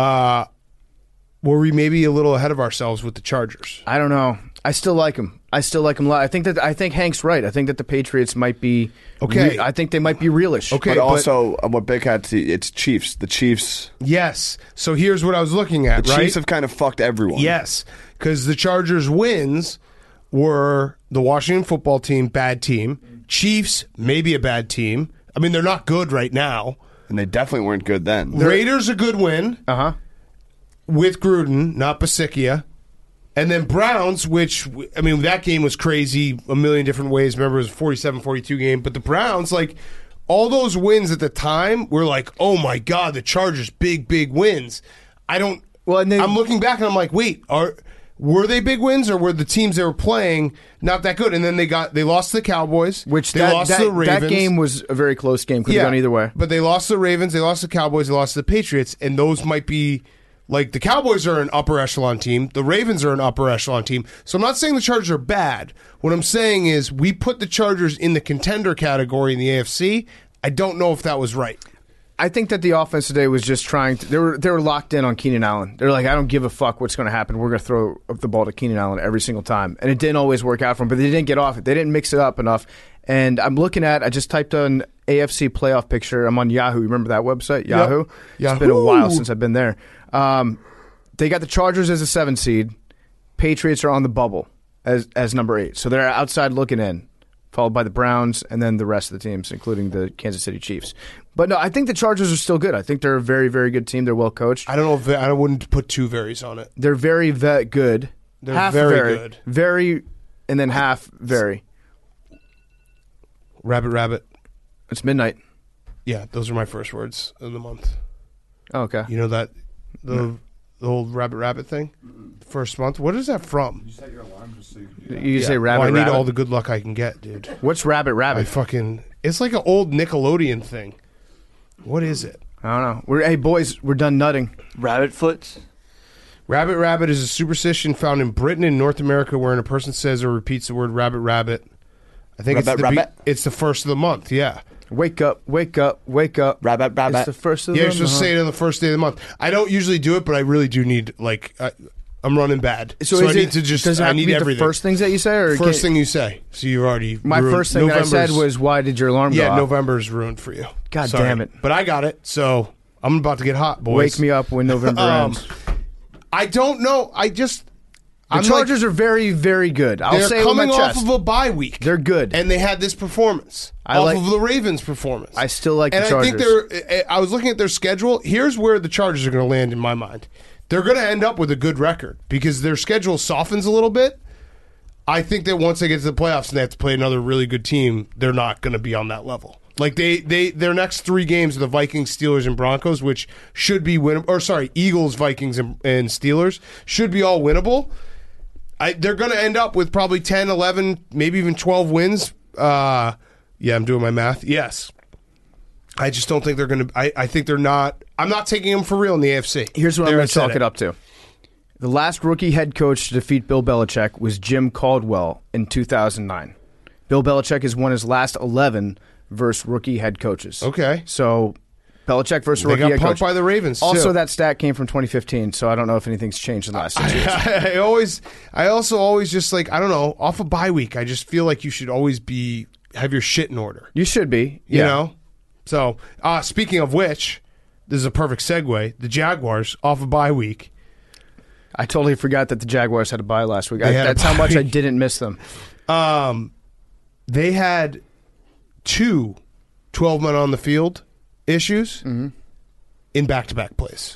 were we maybe a little ahead of ourselves with the Chargers? I don't know. I still like him. I think Hank's right. I think that the Patriots might be okay. I think they might be realish. Okay, but also what Big had to it's Chiefs. The Chiefs. Yes. So here's what I was looking at. The right? Chiefs have kind of fucked everyone. Yes, because the Chargers' wins were the Washington football team, bad team. Chiefs, maybe a bad team. I mean, they're not good right now, and they definitely weren't good then. Raiders a good win. With Gruden, not Basickia. And then Browns, which, I mean, that game was crazy a million different ways. Remember, it was a 47-42 game. But the Browns, like, all those wins at the time were like, oh, my God, the Chargers, big, big wins. I'm looking back and I'm like, wait, were they big wins or were the teams they were playing not that good? And then they lost to the Cowboys. They lost to the Ravens. That game was a very close game. Could have gone either way. But they lost to the Ravens, they lost to the Cowboys, they lost to the Patriots. And those might be... Like, the Cowboys are an upper echelon team. The Ravens are an upper echelon team. So I'm not saying the Chargers are bad. What I'm saying is we put the Chargers in the contender category in the AFC. I don't know if that was right. I think that the offense today was just trying to... They were locked in on Keenan Allen. They're like, I don't give a fuck what's going to happen. We're going to throw the ball to Keenan Allen every single time. And it didn't always work out for them, but they didn't get off it. They didn't mix it up enough. And I'm looking at... I just typed on AFC playoff picture. I'm on Yahoo. Remember that website? Yahoo? It's been a while since I've been there. They got the Chargers as a 7 seed. Patriots are on the bubble as number 8. So they're outside looking in, followed by the Browns and then the rest of the teams, including the Kansas City Chiefs. But no, I think the Chargers are still good. I think they're a very, very good team. They're well coached. I don't know if I wouldn't put 2 varies on it. They're very good. They're half very good. Very, and then half very. Rabbit. It's midnight. Yeah, those are my first words of the month. Oh, okay. You know that the old rabbit thing? First month? What is that from? You set your alarm just so you can do that. You say rabbit. I need rabbit. all the good luck I can get, dude. What's rabbit? It's like an old Nickelodeon thing. What is it? I don't know. Hey, boys, we're done nutting. Rabbit foot? Rabbit is a superstition found in Britain and North America wherein a person says or repeats the word rabbit. I think it's the first of the month, yeah. Wake up. Rabbit. It's the first of the month. Yeah, you're supposed to say it on the first day of the month. I don't usually do it, but I really do need, I'm running bad. So I need to just, does it have I need to be everything. the first things that you say? Or first thing you say. So you've already My ruined. first thing that I said was, why did your alarm go off? November's ruined for you. God Sorry. damn it. But I got it, so I'm about to get hot, boys. Wake me up when November ends. I don't know. The Chargers are very, very good. I'll say it with my chest. They're coming off of a bye week. They're good. And they had this performance off of the Ravens' performance. I still like the Chargers. I think I was looking at their schedule. Here's where the Chargers are going to land in my mind. They're going to end up with a good record because their schedule softens a little bit. I think that once they get to the playoffs and they have to play another really good team, they're not going to be on that level. Like their next 3 games are the Vikings, Steelers, and Broncos, which should be winnable. Or sorry, Eagles, Vikings, and Steelers should be all winnable. They're going to end up with probably 10, 11, maybe even 12 wins. Yeah, I'm doing my math. Yes. I just don't think they're going to. I think they're not. I'm not taking them for real in the AFC. Here's what I'm going to chalk it up to. The last rookie head coach to defeat Bill Belichick was Jim Caldwell in 2009. Bill Belichick has won his last 11 versus rookie head coaches. Okay. So Belichick versus rookie head coach. They got pumped by the Ravens, Also, too. that stat came from 2015, so I don't know if anything's changed in the last 6 years. I also always just like, I don't know, off a bye week, I just feel like you should always have your shit in order. You should be. You know? So, speaking of which, this is a perfect segue. The Jaguars, off a bye week. I totally forgot that the Jaguars had a bye last week. That's how much I didn't miss them. They had 2 12-men on the field issues in back-to-back plays.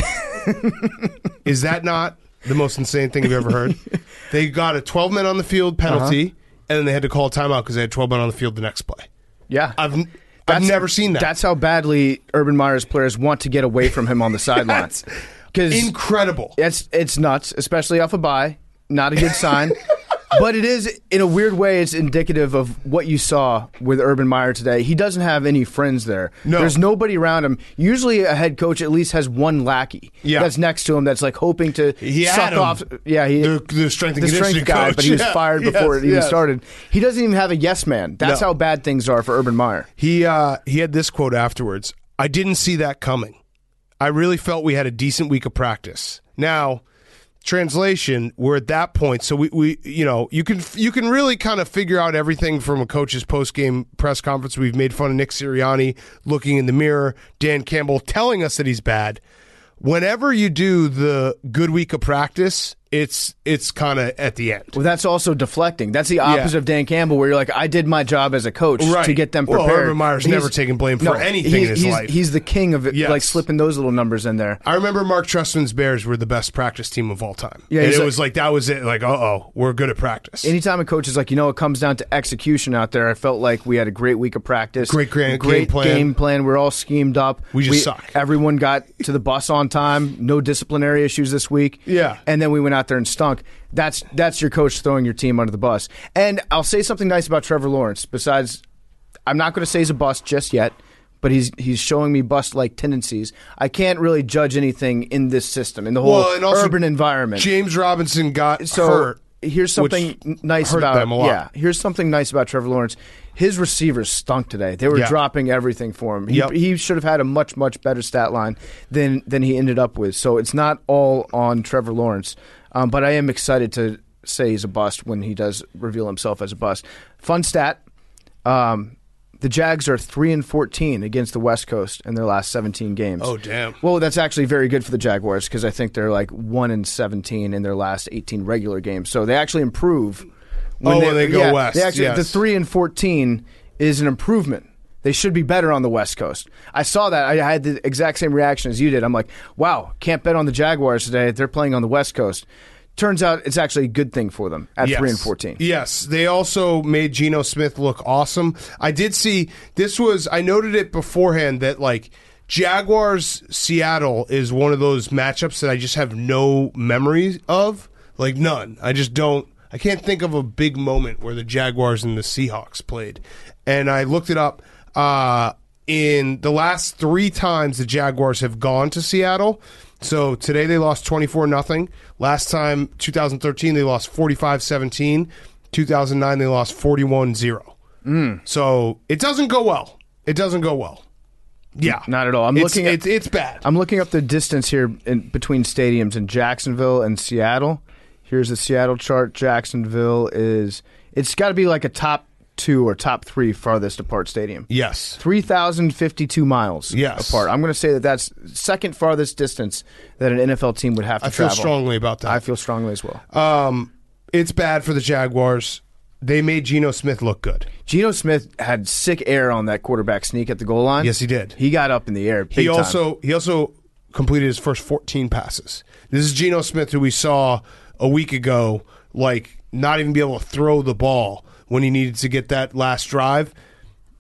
Is that not the most insane thing you've ever heard? They got a 12-men on the field penalty, and then they had to call a timeout because they had 12 men on the field the next play. Yeah. I've never seen that. That's how badly Urban Meyer's players want to get away from him on the sideline. Incredible. It's nuts, especially off a bye. Not a good sign. But it is, in a weird way, it's indicative of what you saw with Urban Meyer today. He doesn't have any friends there. No. There's nobody around him. Usually a head coach at least has one lackey that's next to him that's like hoping to suck off. Yeah, the strength and conditioning guy, coach. but he was fired before it even started. He doesn't even have a yes man. That's how bad things are for Urban Meyer. He had this quote afterwards. I didn't see that coming. I really felt we had a decent week of practice. Now, translation, we're at that point, so we you can really kind of figure out everything from a coach's post-game press conference. We've made fun of Nick Sirianni looking in the mirror, Dan Campbell telling us that he's bad. Whenever you do the good week of practice, it's kind of at the end. Well, that's also deflecting. That's the opposite of Dan Campbell, where you're like, I did my job as a coach to get them prepared. Well, Urban Meyer's never taken blame for anything in his life. He's the king of it, like slipping those little numbers in there. I remember Mark Trestman's Bears were the best practice team of all time. Yeah, and it was like, that was it. Like, we're good at practice. Anytime a coach is like, it comes down to execution out there, I felt like we had a great week of practice. Great game plan. We're all schemed up. We just suck. Everyone got to the bus on time. No disciplinary issues this week. Yeah. And then we went out there and stunk. That's your coach throwing your team under the bus. And I'll say something nice about Trevor Lawrence. Besides, I'm not going to say he's a bust just yet, but he's showing me bust-like tendencies. I can't really judge anything in this system, in the whole urban environment. James Robinson got hurt. Here's something nice about them a lot. Yeah. Here's something nice about Trevor Lawrence. His receivers stunk today. They were dropping everything for him. He should have had a much, much better stat line than he ended up with. So it's not all on Trevor Lawrence. But I am excited to say he's a bust when he does reveal himself as a bust. Fun stat. The Jags are 3-14 against the West Coast in their last 17 games. Oh, damn. Well, that's actually very good for the Jaguars because I think they're like 1-17 in their last 18 regular games. So they actually improve when they go west. The 3-14 is an improvement. They should be better on the West Coast. I saw that. I had the exact same reaction as you did. I'm like, wow, can't bet on the Jaguars today. They're playing on the West Coast. Turns out it's actually a good thing for them at 3-14. Yes, they also made Geno Smith look awesome. I did see I noted it beforehand that like Jaguars Seattle is one of those matchups that I just have no memories of, like none. I can't think of a big moment where the Jaguars and the Seahawks played. And I looked it up. In the last 3 times the Jaguars have gone to Seattle. So today they lost 24-0. Last time, 2013, they lost 45-17. 2009, they lost 41-0. So it doesn't go well. Yeah. Not at all. It's bad. I'm looking up the distance here between stadiums in Jacksonville and Seattle. Here's the Seattle chart. Jacksonville it's got to be like a top 2 or top 3 farthest apart stadium. Yes. 3,052 miles apart. I'm going to say that's second farthest distance that an NFL team would have to travel. I feel strongly about that. I feel strongly as well. It's bad for the Jaguars. They made Geno Smith look good. Geno Smith had sick air on that quarterback sneak at the goal line. Yes, he did. He got up in the air big time. He also completed his first 14 passes. This is Geno Smith, who we saw a week ago, like not even be able to throw the ball when he needed to get that last drive.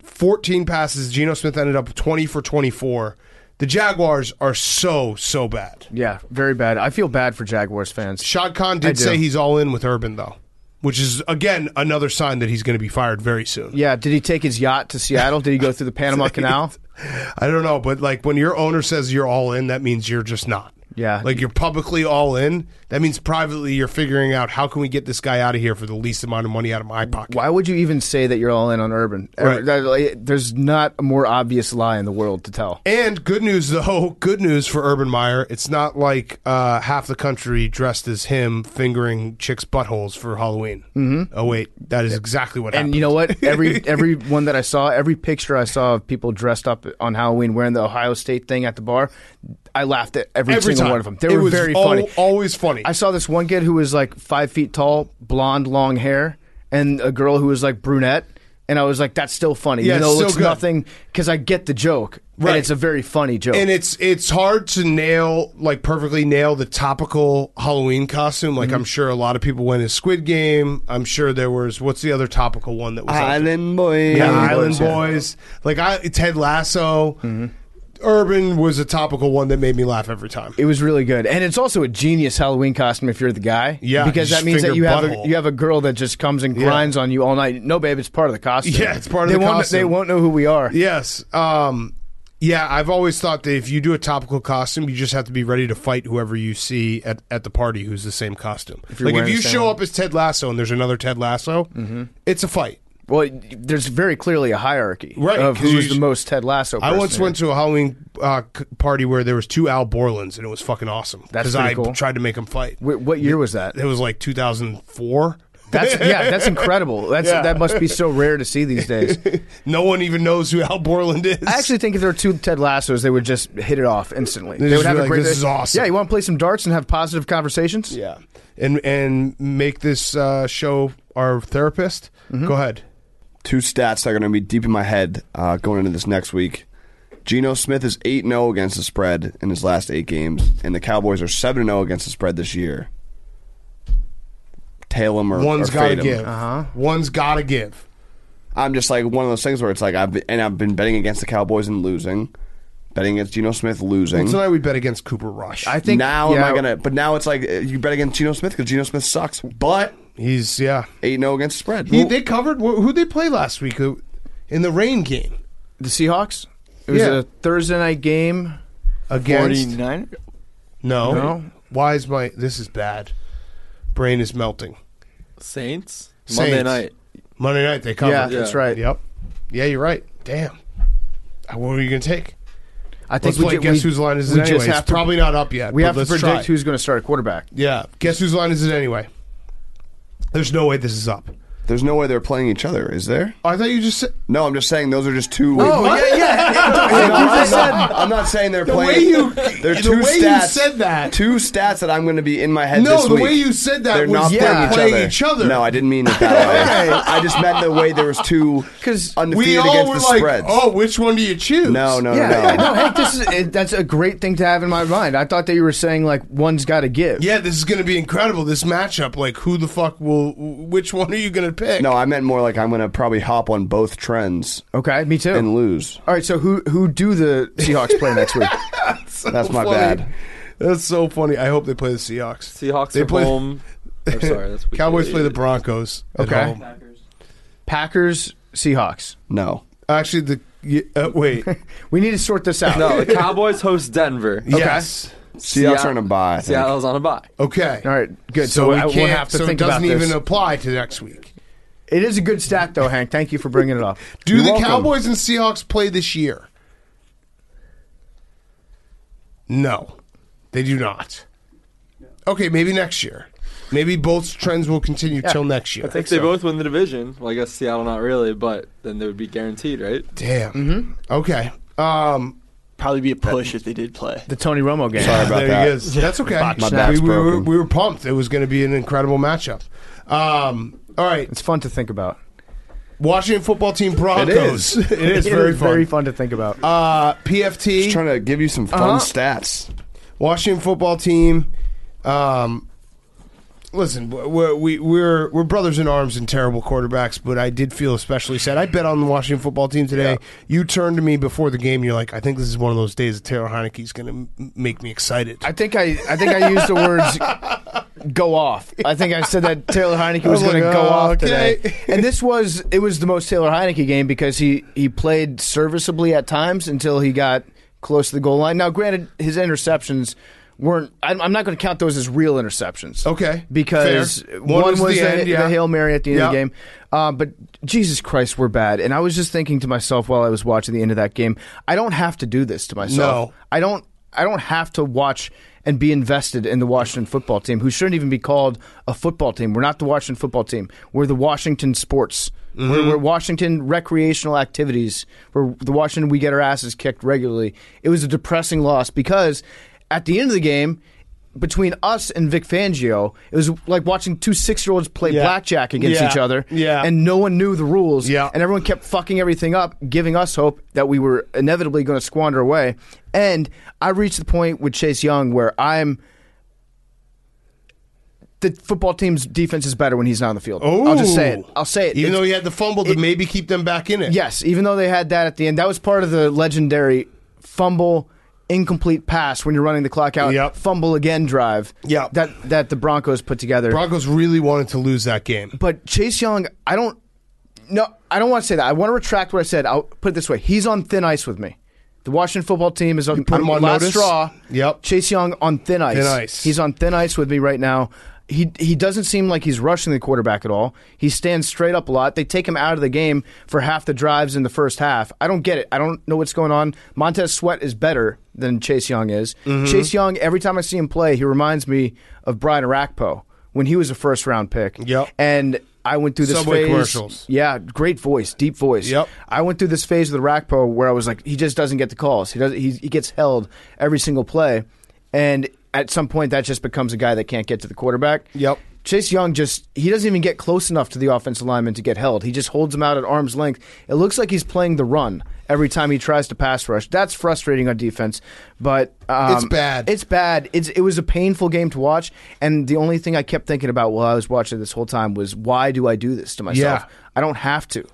14 passes. Geno Smith ended up 20 for 24. The Jaguars are so bad. Yeah, very bad. I feel bad for Jaguars fans. Shad Khan did say he's all in with Urban, though, which is, again, another sign that he's going to be fired very soon. Yeah, did he take his yacht to Seattle? Did he go through the Panama Canal? I don't know, but like when your owner says you're all in, that means you're just not. Yeah. Like you're publicly all in. That means privately you're figuring out how can we get this guy out of here for the least amount of money out of my pocket. Why would you even say that you're all in on Urban? Right. There's not a more obvious lie in the world to tell. And good news, though, good news for Urban Meyer. It's not like half the country dressed as him fingering chicks' buttholes for Halloween. Mm-hmm. Oh, wait. That is exactly what happened. And you know what? Every one that I saw, every picture I saw of people dressed up on Halloween wearing the Ohio State thing at the bar, I laughed at every single time. one of them. They were very funny. Always funny. I saw this one kid who was like 5 feet tall, blonde, long hair, and a girl who was like brunette. And I was like, that's still funny. Yeah, even though it's it's nothing, because I get the joke. Right. And it's a very funny joke. And it's hard to perfectly nail the topical Halloween costume. Like I'm sure a lot of people went as Squid Game. I'm sure there was, what's the other topical one that was Island Boys. Yeah, Island Boys. Like Ted Lasso. Mm-hmm. Urban was a topical one that made me laugh every time. It was really good, and it's also a genius Halloween costume if you're the guy. Yeah, because that means that you have a girl that just comes and grinds on you all night. No, babe, it's part of the costume. Yeah, it's part of the costume. They won't know who we are. Yes. Yeah, I've always thought that if you do a topical costume, you just have to be ready to fight whoever you see at the party who's the same costume. If you show up as Ted Lasso and there's another Ted Lasso, it's a fight. Well, there's very clearly a hierarchy of who's the most Ted Lasso person. I once went to a Halloween party where there was 2 Al Borlands, and it was fucking awesome. That's pretty cool. I tried to make them fight. What year was that? It was like 2004. That's incredible. That must be so rare to see these days. No one even knows who Al Borland is. I actually think if there were 2 Ted Lassos, they would just hit it off instantly. They would have a great. This is awesome. Yeah, you want to play some darts and have positive conversations? Yeah, and make this show our therapist. Go ahead. 2 stats that are going to be deep in my head going into this next week. Geno Smith is 8-0 against the spread in his last 8 games, and the Cowboys are 7-0 against the spread this year. Tail him or one's got to fade give. him. One's got to give. I'm just like one of those things where it's like I've been betting against the Cowboys and losing, betting against Geno Smith losing. Well, tonight we bet against Cooper Rush. I think now am I gonna? But now it's like you bet against Geno Smith because Geno Smith sucks. But he's 8-0 against the spread. They covered who they play last week in the rain game. The Seahawks. It was a Thursday night game against 49. No. Why is this is bad? Brain is melting. Saints? Monday night they covered. Yeah, that's right. Yep. Yeah, you're right. Damn. What were you going to take? I think guess whose line is it anyway? It's probably not up yet. We have to predict try. who's going to start at quarterback. Yeah. Guess whose line is it anyway? There's no way this is up. There's no way they're playing each other, is there? Oh, I thought you just said... No, I'm just saying those are just 2... I'm not saying they're playing... There are 2 stats. You said that. 2 stats that I'm going to be in my head this week. No, the way you said that they're was not playing each other. No, I didn't mean it that way. I just meant the way there was 2 undefeated against the spreads. Oh, which one do you choose? No. No, Hank, that's a great thing to have in my mind. I thought that you were saying, like, one's got to give. Yeah, this is going to be incredible, this matchup. Like, who the fuck which one are you going to pick? No, I meant more like I'm going to probably hop on both trends. Okay, me too. And lose. All right, so who do the Seahawks play next week? That's my bad. That's so funny. I hope they play the Seahawks. Seahawks are home. That's Cowboys play the Broncos at home. Packers, Seahawks. No. Actually, wait. We need to sort this out. No, the Cowboys host Denver. Yes. Seahawks are on a bye. Seattle's on a bye. Okay. All right, good. So we won't have to think about this. it doesn't even apply to next week. It is a good stat, though, Hank. Thank you for bringing it up. Do the Cowboys and Seahawks play this year? No, they do not. Okay, maybe next year. Maybe both trends will continue till next year. I think they both win the division. Well, I guess Seattle not really, but then they would be guaranteed, right? Damn. Mm-hmm. Okay. Probably be a push if they did play. The Tony Romo game. Sorry about there that. He is. That's okay. My back's broken. We were pumped. It was going to be an incredible matchup. All right. It's fun to think about. Washington football team Broncos. It is very fun. Very fun to think about. PFT. Just trying to give you some fun stats. Washington football team Listen, we're brothers in arms and terrible quarterbacks, but I did feel especially sad. I bet on the Washington football team today. Yeah. You turned to me before the game. You're like, I think this is one of those days that Taylor Heinicke's going to make me excited. I think I used the words "go off." I think I said that Taylor Heinicke was going to go off today. And it was the most Taylor Heinicke game because he played serviceably at times until he got close to the goal line. Now, granted, his interceptions weren't. I'm not going to count those as real interceptions. Okay, because one was the Hail Mary at the end of the game. But Jesus Christ, we're bad. And I was just thinking to myself while I was watching the end of that game, I don't have to do this to myself. No. I don't have to watch and be invested in the Washington football team, who shouldn't even be called a football team. We're not the Washington football team. We're the Washington sports. Mm-hmm. We're Washington recreational activities. We're the Washington we get our asses kicked regularly. It was a depressing loss because at the end of the game, between us and Vic Fangio, it was like watching two 6-year-olds play blackjack against each other, and no one knew the rules, and everyone kept fucking everything up, giving us hope that we were inevitably going to squander away. And I reached the point with Chase Young where the football team's defense is better when he's not on the field. I'll just say it. I'll say it. Even though he had the fumble to maybe keep them back in it. Yes, even though they had that at the end. That was part of the legendary fumble, incomplete pass when you're running the clock out, fumble again drive that the Broncos put together. Broncos really wanted to lose that game. But Chase Young, I don't want to say that. I want to retract what I said. I'll put it this way. He's on thin ice with me. The Washington football team is on last notice? Straw. Yep. Chase Young on thin ice. He's on thin ice with me right now. He doesn't seem like he's rushing the quarterback at all. He stands straight up a lot. They take him out of the game for half the drives in the first half. I don't get it. I don't know what's going on. Montez Sweat is better than Chase Young is. Mm-hmm. Chase Young, every time I see him play, he reminds me of Brian Arakpo when he was a first-round pick. Yep. And I went through this Subway phase. Commercials. Yeah, great voice, deep voice. Yep. I went through this phase with Arakpo where I was like, he just doesn't get the calls. He gets held every single play. And at some point, that just becomes a guy that can't get to the quarterback. Yep. Chase Young he doesn't even get close enough to the offensive lineman to get held. He just holds him out at arm's length. It looks like he's playing the run every time he tries to pass rush. That's frustrating on defense, but it's bad. It's bad. It was a painful game to watch, and the only thing I kept thinking about while I was watching this whole time was, why do I do this to myself? Yeah. I don't have to.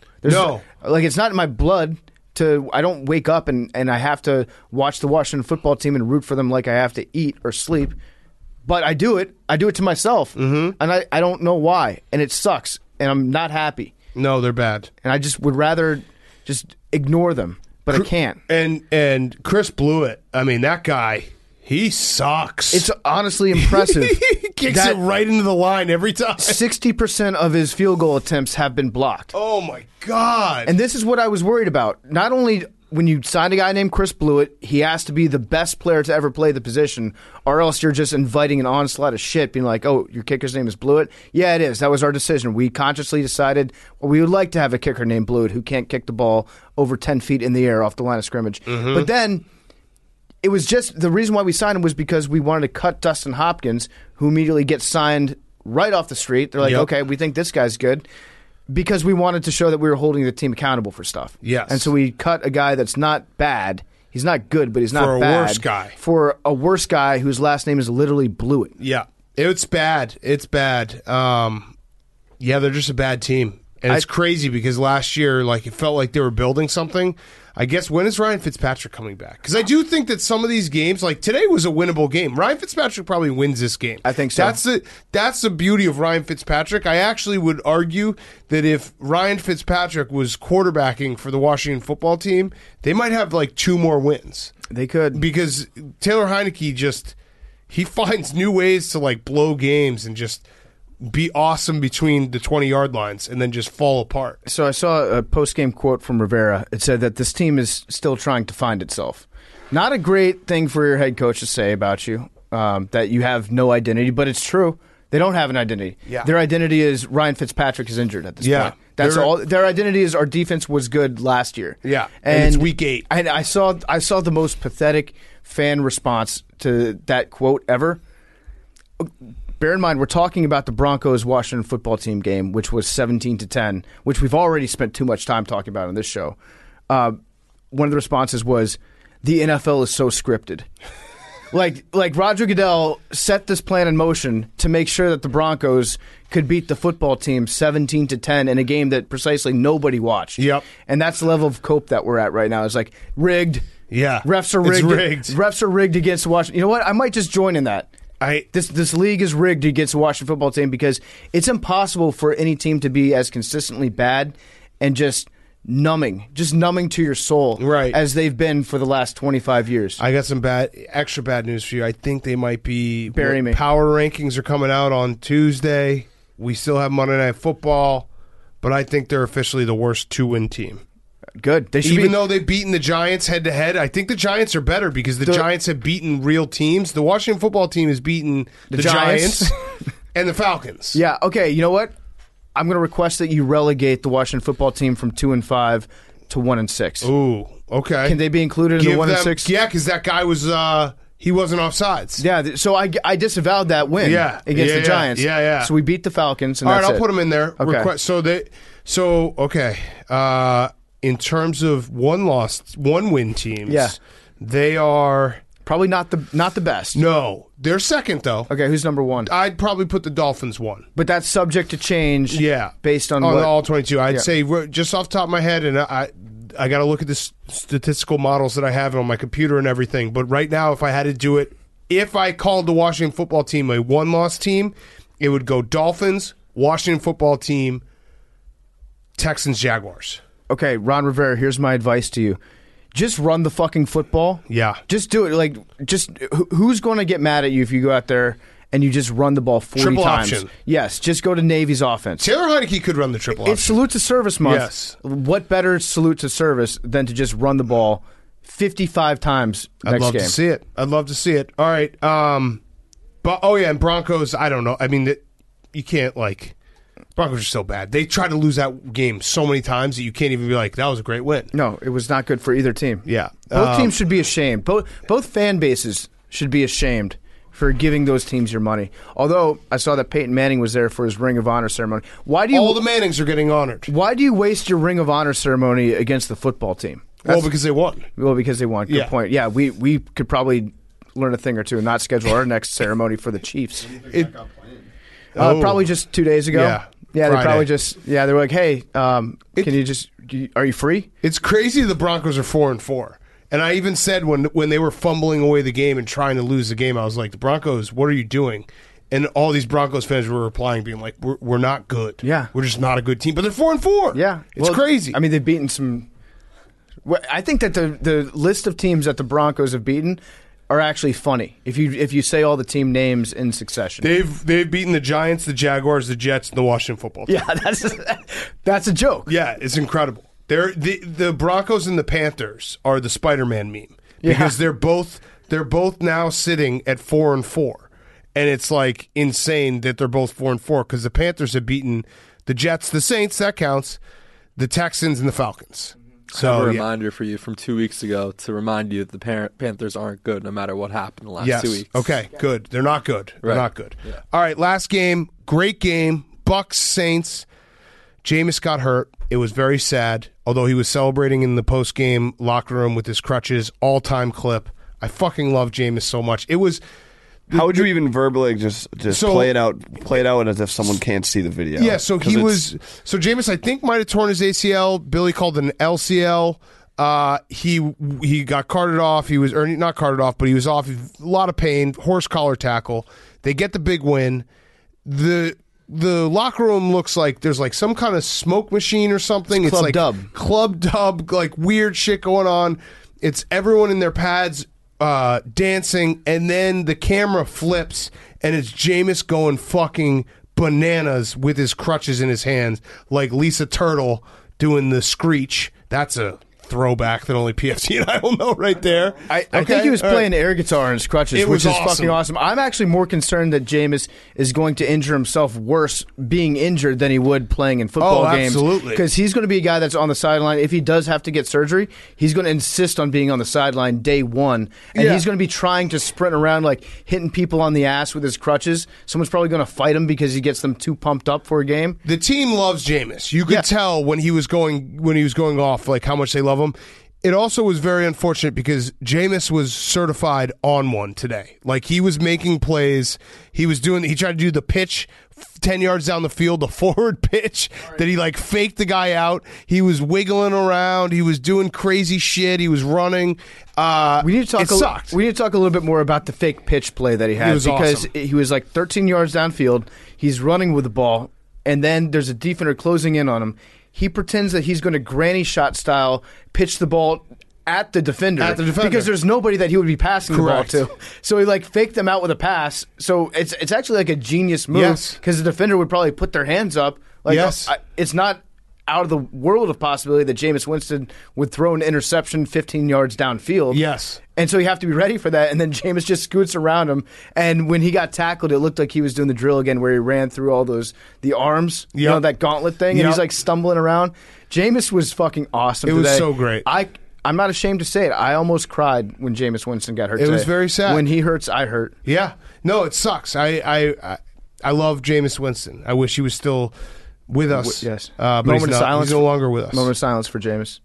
It's not in my blood. I don't wake up and I have to watch the Washington football team and root for them like I have to eat or sleep. But I do it. I do it to myself. Mm-hmm. And I don't know why. And it sucks. And I'm not happy. No, they're bad. And I just would rather just ignore them. But I can't. And Chris Blewett, I mean, that guy, he sucks. It's honestly impressive. He kicks it right into the line every time. 60% of his field goal attempts have been blocked. Oh, my God. And this is what I was worried about. Not only when you sign a guy named Chris Blewett, he has to be the best player to ever play the position, or else you're just inviting an onslaught of shit, being like, oh, your kicker's name is Blewett? Yeah, it is. That was our decision. We consciously decided we would like to have a kicker named Blewett who can't kick the ball over 10 feet in the air off the line of scrimmage. Mm-hmm. But then it was just the reason why we signed him was because we wanted to cut Dustin Hopkins, who immediately gets signed right off the street. They're like, okay, we think this guy's good. Because we wanted to show that we were holding the team accountable for stuff. Yes. And so we cut a guy that's not bad. He's not good, but he's not bad. For a worse guy. For a worse guy whose last name is literally Blewett. Yeah. It's bad. It's bad. They're just a bad team. And it's crazy because last year, it felt like they were building something. I guess, when is Ryan Fitzpatrick coming back? Because I do think that some of these games, like today was a winnable game. Ryan Fitzpatrick probably wins this game. I think so. That's the beauty of Ryan Fitzpatrick. I actually would argue that if Ryan Fitzpatrick was quarterbacking for the Washington football team, they might have 2 more wins. They could. Because Taylor Heinicke he finds new ways to blow games and just be awesome between the 20-yard lines and then just fall apart. So I saw a post-game quote from Rivera. It said that this team is still trying to find itself. Not a great thing for your head coach to say about you, that you have no identity, but it's true. They don't have an identity. Yeah. Their identity is Ryan Fitzpatrick is injured at this point. That's all. Their identity is our defense was good last year. Yeah, and it's week 8. And I saw the most pathetic fan response to that quote ever. Bear in mind, we're talking about the Broncos-Washington football team game, which was 17-10, which we've already spent too much time talking about on this show. One of the responses was, the NFL is so scripted. Like Roger Goodell set this plan in motion to make sure that the Broncos could beat the football team 17-10 in a game that precisely nobody watched. Yep. And that's the level of cope that we're at right now. It's like rigged. Yeah. Refs are rigged. It's rigged. Refs are rigged against Washington. You know what? I might just join in that. This league is rigged against the Washington football team because it's impossible for any team to be as consistently bad and just numbing to your soul, right, as they've been for the last 25 years. I got some extra bad news for you. I think they might be Bury me. Power rankings are coming out on Tuesday. We still have Monday Night Football, but I think they're officially the worst 2-win team. Good. They should Even though they've beaten the Giants head-to-head, I think the Giants are better because the Giants have beaten real teams. The Washington football team has beaten the Giants and the Falcons. Yeah, okay, you know what? I'm going to request that you relegate the Washington football team from 2-5 to 1-6. Ooh, okay. Can they be included in the 1-6? Yeah, because that guy was he wasn't offsides. Yeah, so I disavowed that win against the Giants. Yeah. So we beat the Falcons. And all right, that's I'll put them in there. Okay. In terms of one-win teams, they are probably not the best. No, they're second though. Okay, who's number one? I'd probably put the Dolphins 1, but that's subject to change. Yeah, based on all 22. I'd say just off the top of my head, and I got to look at the statistical models that I have on my computer and everything. But right now, if I had to do it, if I called the Washington football team a one-loss team, it would go Dolphins, Washington football team, Texans, Jaguars. Okay, Ron Rivera, here's my advice to you. Just run the fucking football. Yeah. Just do it. Who's going to get mad at you if you go out there and you just run the ball 40 triple times? Option. Yes, just go to Navy's offense. Taylor Heineke could run the triple option. It's salute to service month. Yes. What better salute to service than to just run the ball 55 times next game? I'd love to see it. All right. And Broncos, I don't know. I mean, you can't Broncos are so bad. They tried to lose that game so many times that you can't even be like, that was a great win. No, it was not good for either team. Yeah. Both teams should be ashamed. Both fan bases should be ashamed for giving those teams your money. Although I saw that Peyton Manning was there for his Ring of Honor ceremony. All the Mannings are getting honored. Why do you waste your Ring of Honor ceremony against the football team? Because they won. Good point. Yeah, we could probably learn a thing or two and not schedule our next ceremony for the Chiefs. Probably just 2 days ago. Yeah. Yeah, Friday. they probably they were like, hey, can are you free? It's crazy the Broncos are 4-4. And I even said when they were fumbling away the game and trying to lose the game, I was like, the Broncos, what are you doing? And all these Broncos fans were replying, being like, we're not good. Yeah. We're just not a good team. But they're 4-4. Yeah. It's crazy. I mean, they've beaten some... I think that the list of teams that the Broncos have beaten are actually funny if you say all the team names in succession. They've beaten the Giants, the Jaguars, the Jets, and the Washington football team. Yeah, that's a joke. Yeah, it's incredible. The Broncos and the Panthers are the Spider-Man meme because they're both now sitting at 4-4, and it's like insane that they're both 4-4 because the Panthers have beaten the Jets, the Saints, that counts, the Texans, and the Falcons. So, I have a reminder for you from 2 weeks ago to remind you that the Panthers aren't good no matter what happened the last 2 weeks. Okay, good. They're not good. They're not good. Yeah. All right, last game. Great game. Bucks, Saints. Jameis got hurt. It was very sad, although he was celebrating in the post-game locker room with his crutches. All-time clip. I fucking love Jameis so much. It was... How would you even verbally just play it out as if someone can't see the video? Yeah, so Jameis, I think, might have torn his ACL. Billy called it an LCL. He got carted off. He was not carted off, but he was off. A lot of pain. Horse collar tackle. They get the big win. The locker room looks like there's like some kind of smoke machine or something. It's like Club Dub, like weird shit going on. It's everyone in their pads dancing, and then the camera flips, and it's Jameis going fucking bananas with his crutches in his hands, like Lisa Turtle doing the screech. That's a throwback that only PFT and I will know right there. I think he was playing air guitar in his crutches, which is fucking awesome. I'm actually more concerned that Jameis is going to injure himself worse being injured than he would playing in football games. Absolutely. Because he's going to be a guy that's on the sideline. If he does have to get surgery, he's going to insist on being on the sideline day one. And he's going to be trying to sprint around like hitting people on the ass with his crutches. Someone's probably going to fight him because he gets them too pumped up for a game. The team loves Jameis. You could tell when he was going off, like how much they love him. It also was very unfortunate because Jameis was certified on one today. Like, he was making plays. He tried to do the pitch 10 yards down the field, the forward pitch that he like faked the guy out. He was wiggling around. He was doing crazy shit. He was running. We need to talk. We need to talk a little bit more about the fake pitch play that he had because he was like 13 yards downfield. He's running with the ball, and then there's a defender closing in on him. He pretends that he's going to granny shot style pitch the ball at the defender. Because there's nobody that he would be passing the ball to. So he like faked them out with a pass. So it's actually like a genius move because the defender would probably put their hands up. Like, it's not out of the world of possibility that Jameis Winston would throw an interception 15 yards downfield. Yes. And so you have to be ready for that. And then Jameis just scoots around him. And when he got tackled, it looked like he was doing the drill again where he ran through all the arms, you know, that gauntlet thing. And he's like stumbling around. Jameis was fucking awesome today. It was so great. I'm not ashamed to say it. I almost cried when Jameis Winston got hurt today. It was very sad. When he hurts, I hurt. Yeah. No, it sucks. I love Jameis Winston. I wish he was still with us. Yes. But he's no longer with us. Moment of silence for Jameis.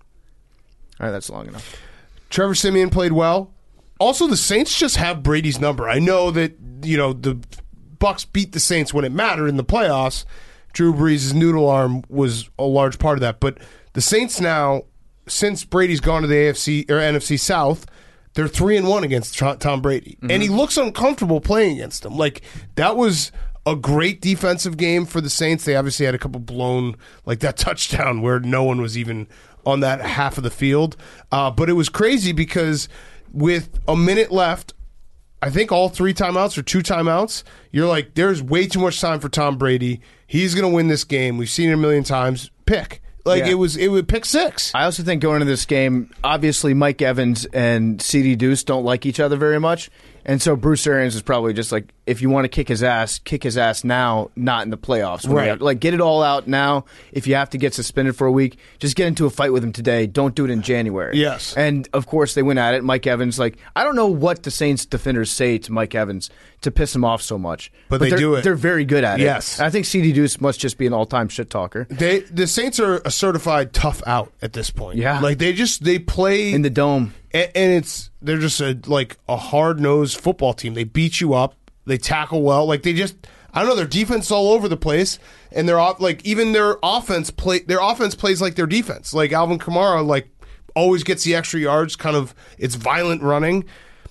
All right, that's long enough. Trevor Siemian played well. Also, the Saints just have Brady's number. I know that, you know, the Bucs beat the Saints when it mattered in the playoffs. Drew Brees' noodle arm was a large part of that. But the Saints now, since Brady's gone to the AFC or NFC South, they're 3-1 against Tom Brady. Mm-hmm. And he looks uncomfortable playing against him. Like, that was a great defensive game for the Saints. They obviously had a couple blown, like that touchdown where no one was even on that half of the field. But it was crazy because with a minute left, I think all 3 timeouts or 2 timeouts, you're like, there's way too much time for Tom Brady. He's going to win this game. We've seen it a million times. Pick. Like, it would pick 6. I also think going into this game, obviously Mike Evans and CD Deuce don't like each other very much. And so Bruce Arians is probably just like, if you want to kick his ass now, not in the playoffs. Right. Like, get it all out now. If you have to get suspended for a week, just get into a fight with him today. Don't do it in January. Yes. And, of course, they went at it. Mike Evans, like, I don't know what the Saints defenders say to Mike Evans to piss him off so much. But they do it. They're very good at it. Yes. And I think CD Deuce must just be an all-time shit talker. The Saints are a certified tough out at this point. Yeah. Like, they play in the dome. And they're just a hard-nosed football team. They beat you up. They tackle well. Like, I don't know, their defense is all over the place, and their offense plays like their defense. Like, Alvin Kamara, like, always gets the extra yards, kind of, it's violent running.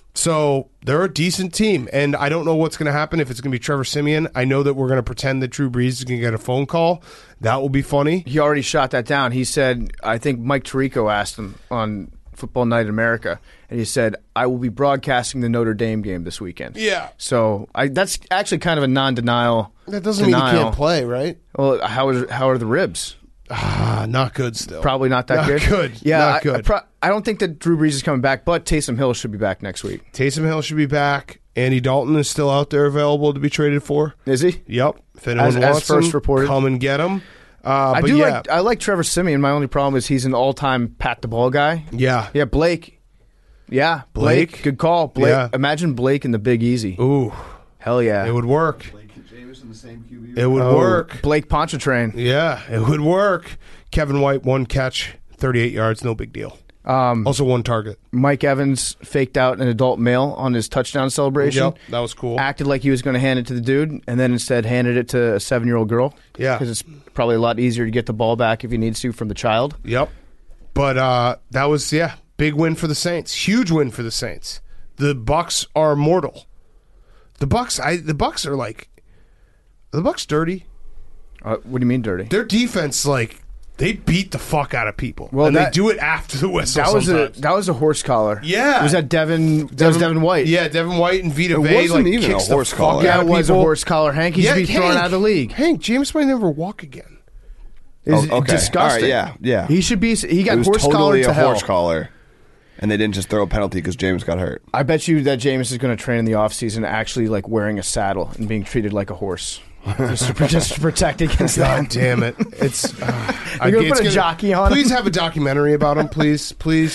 So they're a decent team, and I don't know what's going to happen if it's going to be Trevor Siemian. I know that we're going to pretend that Drew Brees is going to get a phone call. That will be funny. He already shot that down. He said, I think Mike Tirico asked him on Football Night in America, and he said, I will be broadcasting the Notre Dame game this weekend. Yeah. So that's actually kind of a non-denial. That doesn't mean you can't play, right? Well, how are the ribs? Not good still. Probably not that good. Not good. Yeah, not good. I don't think that Drew Brees is coming back, but Taysom Hill should be back next week. Taysom Hill should be back. Andy Dalton is still out there available to be traded for. Is he? Yep. If anyone wants first reported, come and get him. I like Trevor Siemian. My only problem is he's an all-time pat the ball guy. Yeah. Yeah, Blake. Yeah, Blake. Good call. Blake. Yeah. Imagine Blake in the Big Easy. Ooh. Hell yeah. It would work. Blake and Jameis in the same QB. It would work. Blake Pontchartrain. Yeah, it would work. Kevin White, 1 catch, 38 yards, no big deal. Also 1 target. Mike Evans faked out an adult male on his touchdown celebration. Yep, that was cool. Acted like he was going to hand it to the dude, and then instead handed it to a 7-year-old girl. Yeah. Because it's probably a lot easier to get the ball back if he needs to from the child. Yep. But that was, big win for the Saints. Huge win for the Saints. The Bucs are mortal. The Bucs are like, are the Bucs dirty? What do you mean dirty? Their defense, like, they beat the fuck out of people. Well, they do it after the whistle. That was a horse collar. Yeah. Was that Devin? That was Devin White. Yeah, Devin White and Vita It Vea wasn't even a horse collar. Yeah, it was a horse collar. Hank, he should be thrown out of the league. Hank, James might never walk again. It's okay. disgusting. All right, yeah. He should be. He got It was horse totally collared to a hell. horse collar, and they didn't just throw a penalty because James got hurt. I bet you that James is going to train in the offseason actually like wearing a saddle and being treated like a horse. just to protect against that. God damn it! It's you're gonna put a jockey on. Please have a documentary about him, please.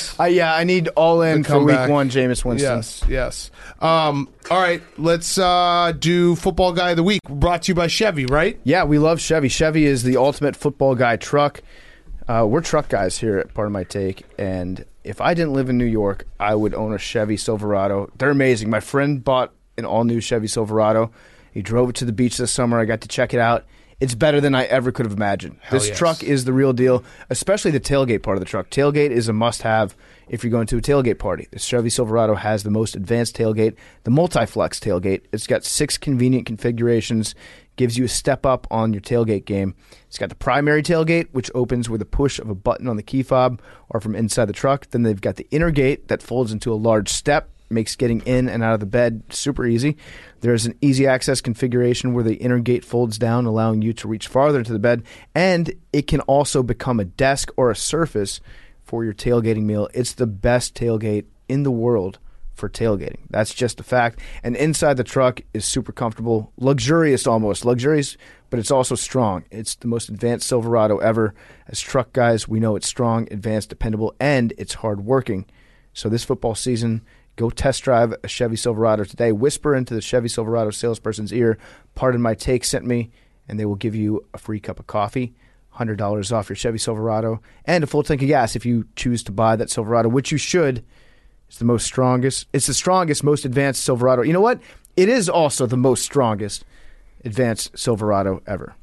I need all in for week 1, Jameis Winston. Yes. All right, let's do Football Guy of the Week. Brought to you by Chevy, right? Yeah, we love Chevy. Chevy is the ultimate football guy truck. We're truck guys here at Part of My Take, and if I didn't live in New York, I would own a Chevy Silverado. They're amazing. My friend bought an all-new Chevy Silverado. He drove it to the beach this summer. I got to check it out. It's better than I ever could have imagined. This truck is the real deal, especially the tailgate part of the truck. Tailgate is a must-have if you're going to a tailgate party. The Chevy Silverado has the most advanced tailgate, the multi-flex tailgate. It's got 6 convenient configurations, gives you a step up on your tailgate game. It's got the primary tailgate, which opens with a push of a button on the key fob or from inside the truck. Then they've got the inner gate that folds into a large step, makes getting in and out of the bed super easy. There's an easy access configuration where the inner gate folds down, allowing you to reach farther into the bed, and it can also become a desk or a surface for your tailgating meal. It's the best tailgate in the world for tailgating. That's just a fact. And inside the truck is super comfortable, luxurious almost. Luxurious, but it's also strong. It's the most advanced Silverado ever. As truck guys, we know it's strong, advanced, dependable, and it's hard-working. So this football season, go test drive a Chevy Silverado today. Whisper into the Chevy Silverado salesperson's ear, "Pardon My Take sent me," and they will give you a free cup of coffee, $100 off your Chevy Silverado, and a full tank of gas if you choose to buy that Silverado, which you should. It's the strongest, most advanced Silverado. You know what? It is also the most strongest advanced Silverado ever.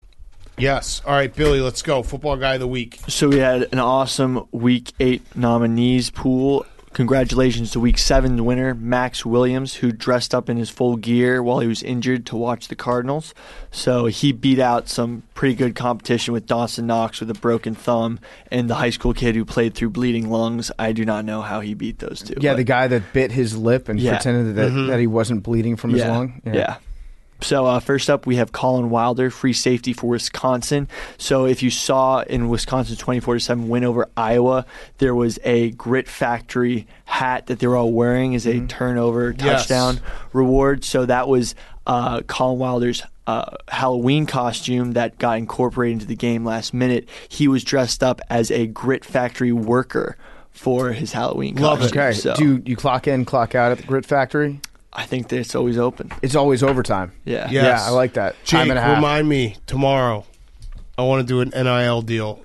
Yes. All right, Billy, let's go. Football Guy of the Week. So we had an awesome Week 8 nominees pool. Congratulations to Week 7 winner, Max Williams, who dressed up in his full gear while he was injured to watch the Cardinals. So he beat out some pretty good competition with Dawson Knox with a broken thumb and the high school kid who played through bleeding lungs. I do not know how he beat those two. Yeah, the guy that bit his lip and pretended that he wasn't bleeding from his lung. Yeah. So first up, we have Colin Wilder, free safety for Wisconsin. So if you saw in Wisconsin's 24-7 win over Iowa, there was a Grit Factory hat that they were all wearing as a turnover touchdown reward. So that was Colin Wilder's Halloween costume that got incorporated into the game last minute. He was dressed up as a Grit Factory worker for his Halloween costume. Okay. So, Do you clock in, clock out at the Grit Factory? I think that it's always open. It's always overtime. Yeah. Yes. Yeah, I like that. Jake, Time and a half. remind me tomorrow. I want to do an NIL deal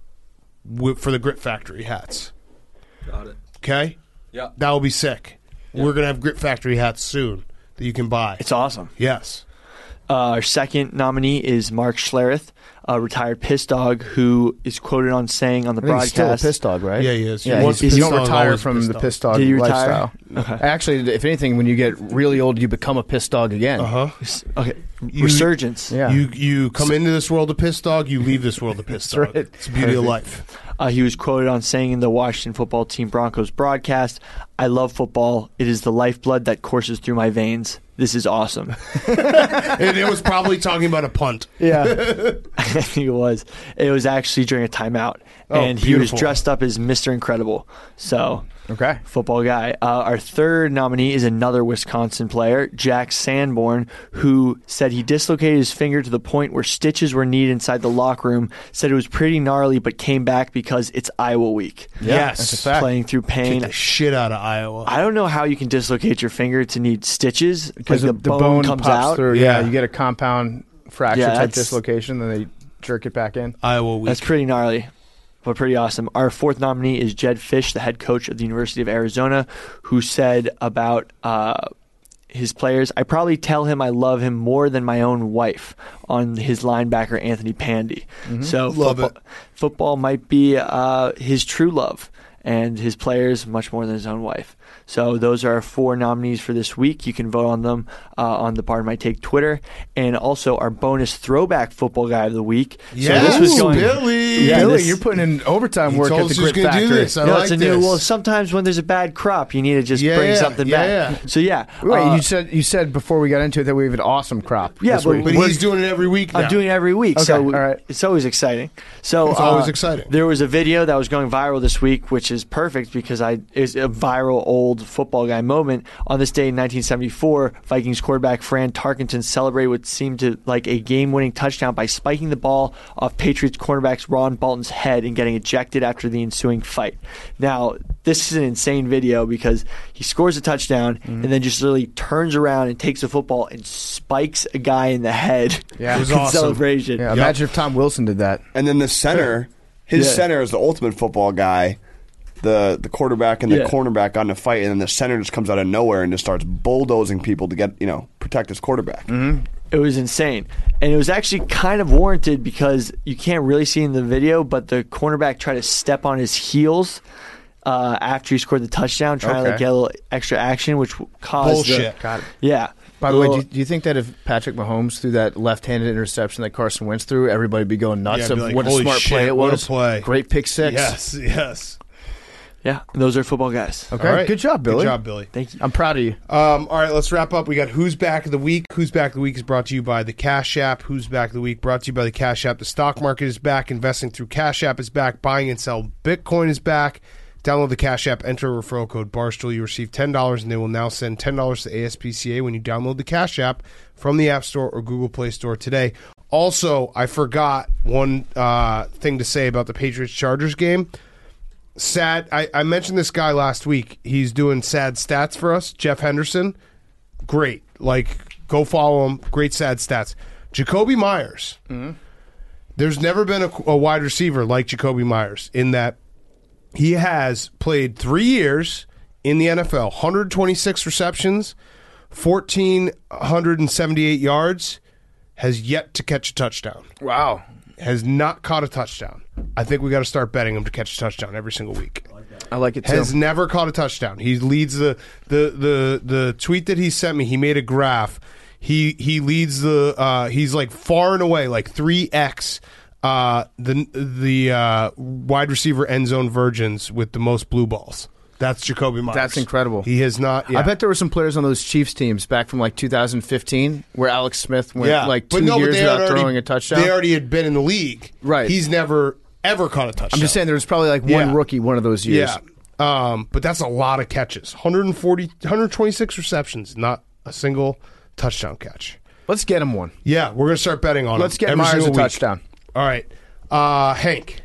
for the Grit Factory hats. Got it. Okay? Yeah. That will be sick. Yeah. We're going to have Grit Factory hats soon that you can buy. It's awesome. Yes. Our second nominee is Mark Schlereth, a retired piss dog who is quoted on saying on the broadcast. He's still a piss dog, right? Yeah, he is. Yeah, Once you piss don't dog, retire always from piss the dog. piss dog Did you retire? lifestyle. Okay. Actually, if anything, when you get really old, you become a piss dog again. Okay. Resurgence. Yeah. You come into this world a piss dog, you leave this world a piss dog. right. It's the beauty of life. He was quoted on saying in the Washington Football Team Broncos broadcast, "I love football. It is the lifeblood that courses through my veins. This is awesome." And it was probably talking about a punt. Yeah. I think it was. It was actually during a timeout. And he was beautiful. dressed up as Mr. Incredible. So, Okay. football guy. Our third nominee is another Wisconsin player, Jack Sanborn, who said he dislocated his finger to the point where stitches were needed inside the locker room, said it was pretty gnarly, but came back because it's Iowa week. Yes. That's a fact. Playing through Get pain. the shit out of Iowa. I don't know how you can dislocate your finger to need stitches Because like the bone comes pops out. through. Yeah. Yeah, you get a compound fracture Yeah, type that's- dislocation, then they jerk it back in. Iowa week. That's pretty gnarly, but pretty awesome. Our fourth nominee is Jed Fish, the head coach of the University of Arizona, who said about his players, "I probably tell him I love him more than my own wife," on his linebacker Anthony Pandy. So Love football might be his true love, and his players much more than his own wife. So those are our 4 nominees for this week. You can vote on them on the Pardon My Take Twitter, and also our bonus throwback football guy of the week. Yes, so this was going. Billy. Yeah, Billy, this- you're putting in overtime He work told at us the he was Grit gonna do Factory. this. I No, like it's a new. this. Well, sometimes when there's a bad crop, you need to just bring something back. Yeah. So yeah, Wait, you said before we got into it that we have an awesome crop. Yeah, this but week. But he's doing it every week now. I'm doing it every week, Okay, so all right. it's always exciting. So It's always exciting. There was a video that was going viral this week, which is perfect because it's a viral old football guy moment. On this day in 1974, Vikings quarterback Fran Tarkenton celebrated what seemed to like a game-winning touchdown by spiking the ball off Patriots cornerback Ron Bolton's head and getting ejected after the ensuing fight. Now, this is an insane video because he scores a touchdown and then just literally turns around and takes the football and spikes a guy in the head. Yeah. It was in awesome. celebration. Yeah, imagine if Tom Wilson did that. And then the center his center is the ultimate football guy. The quarterback and the cornerback got in a fight, and then the center just comes out of nowhere and just starts bulldozing people to get protect his quarterback. Mm-hmm. It was insane, and it was actually kind of warranted because you can't really see in the video, but the cornerback tried to step on his heels after he scored the touchdown, trying to get a little extra action, which caused bullshit. Got it. Yeah. By the way, do you think that if Patrick Mahomes threw that left-handed interception that Carson Wentz threw, everybody would be going nuts of like, what a smart play it was? What a play. Great pick six. Yes. Yeah, those are football guys. Okay, right. Good job, Billy. Good job, Billy. Thank you. I'm proud of you. All right, let's wrap up. We got Who's Back of the Week. Who's Back of the Week is brought to you by the Cash App. Who's Back of the Week brought to you by the Cash App. The stock market is back. Investing through Cash App is back. Buying and sell Bitcoin is back. Download the Cash App. Enter referral code Barstool. You receive $10, and they will now send $10 to ASPCA when you download the Cash App from the App Store or Google Play Store today. Also, I forgot one thing to say about the Patriots-Chargers game. Sad. I mentioned this guy last week. He's doing sad stats for us. Jeff Henderson. Great. Go follow him. Great sad stats. Jacoby Myers. Mm-hmm. There's never been a wide receiver like Jacoby Myers in that he has played 3 years in the NFL, 126 receptions, 1,478 yards, has yet to catch a touchdown. Wow. Has not caught a touchdown. I think we got to start betting him to catch a touchdown every single week. I like it too. Has never caught a touchdown. He leads the tweet that he sent me. He made a graph. He leads he's like far and away like 3x the wide receiver end zone virgins with the most blue balls. That's Jacoby Myers. That's incredible. He has not. Yeah. I bet there were some players on those Chiefs teams back from 2015 where Alex Smith went 2 years without throwing a touchdown. They already had been in the league. Right. He's never ever caught a touchdown. I'm just saying there was probably one rookie one of those years. Yeah. But that's a lot of catches. 126 receptions, not a single touchdown catch. Let's get him one. Yeah, we're going to start betting on him. Let's get Myers a touchdown. All right. Hank.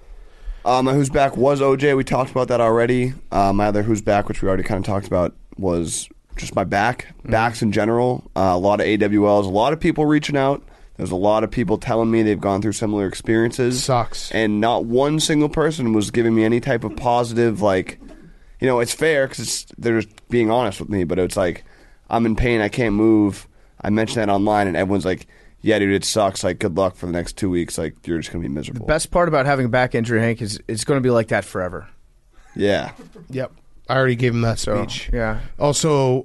My Who's Back was OJ. We talked about that already. My other Who's Back, which we already kind of talked about, was just my back. Backs in general. A lot of AWLs. A lot of people reaching out. There's a lot of people telling me they've gone through similar experiences. Sucks. And not one single person was giving me any type of positive, it's fair because they're just being honest with me, but it's like, I'm in pain, I can't move. I mentioned that online, and everyone's like, yeah, dude, it sucks. Good luck for the next 2 weeks. You're just going to be miserable. The best part about having a back injury, Hank, is it's going to be like that forever. Yeah. Yep. I already gave him that speech. Yeah. Also,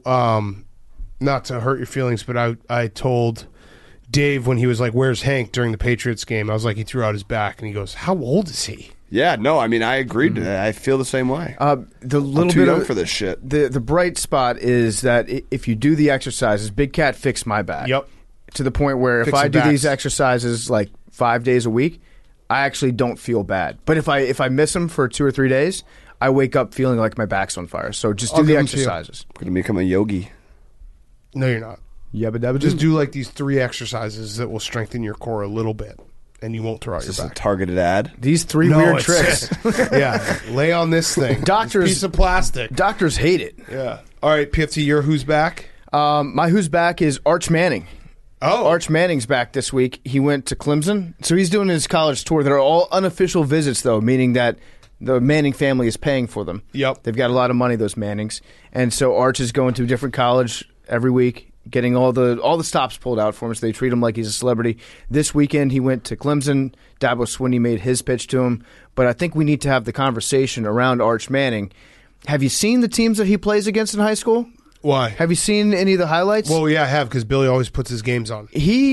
not to hurt your feelings, but I told Dave when he was like, "Where's Hank?" during the Patriots game. I was like, he threw out his back, and he goes, "How old is he?" Yeah, no, I mean, I agreed to that. I feel the same way. The little I'm too bit young of, for this shit. The bright spot is that if you do the exercises, Big Cat fixed my back. Yep. To the point where if I do these exercises 5 days a week, I actually don't feel bad. But if I miss them for 2 or 3 days, I wake up feeling like my back's on fire. So just do the exercises. I'm going to become a yogi. No, you're not. Yabba dabba Just do these 3 exercises that will strengthen your core a little bit, and you won't throw out your Is this back. a targeted ad? These 3 weird tricks. Yeah, lay on this thing. Doctors, piece of plastic. Doctors hate it. Yeah. All right, PFT, your Who's Back? My Who's Back is Arch Manning. Oh. Arch Manning's back this week. He went to Clemson. So he's doing his college tour. They're all unofficial visits, though, meaning that the Manning family is paying for them. Yep. They've got a lot of money, those Mannings. And so Arch is going to a different college every week, getting all the stops pulled out for him, so they treat him like he's a celebrity. This weekend he went to Clemson. Dabo Swinney made his pitch to him. But I think we need to have the conversation around Arch Manning. Have you seen the teams that he plays against in high school? Why? Have you seen any of the highlights? Well, yeah, I have, because Billy always puts his games on.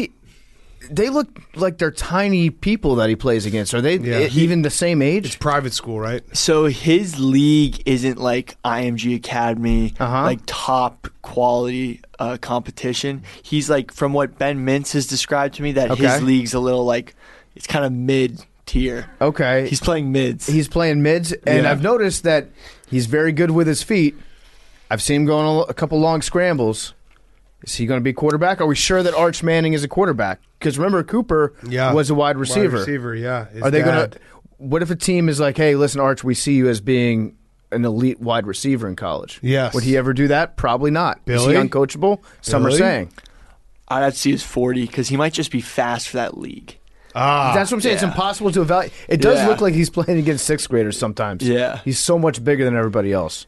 They look like they're tiny people that he plays against. Are they even the same age? It's private school, right? So his league isn't like IMG Academy, like top quality competition. He's from what Ben Mintz has described to me, that his league's a little it's kind of mid-tier. Okay. He's playing mids. He's playing mids, and I've noticed that he's very good with his feet. I've seen him go on a couple long scrambles. Is he going to be quarterback? Are we sure that Arch Manning is a quarterback? Because remember, Cooper was a wide receiver. Wide receiver, yeah. Are they going to? What if a team is like, "Hey, listen, Arch, we see you as being an elite wide receiver in college." Yes. Would he ever do that? Probably not. Billy? Is he uncoachable? Some are saying. I'd have to see his 40 because he might just be fast for that league. That's what I'm saying. It's impossible to evaluate. It does Yeah. look like he's playing against 6th graders sometimes. Yeah. He's so much bigger than everybody else.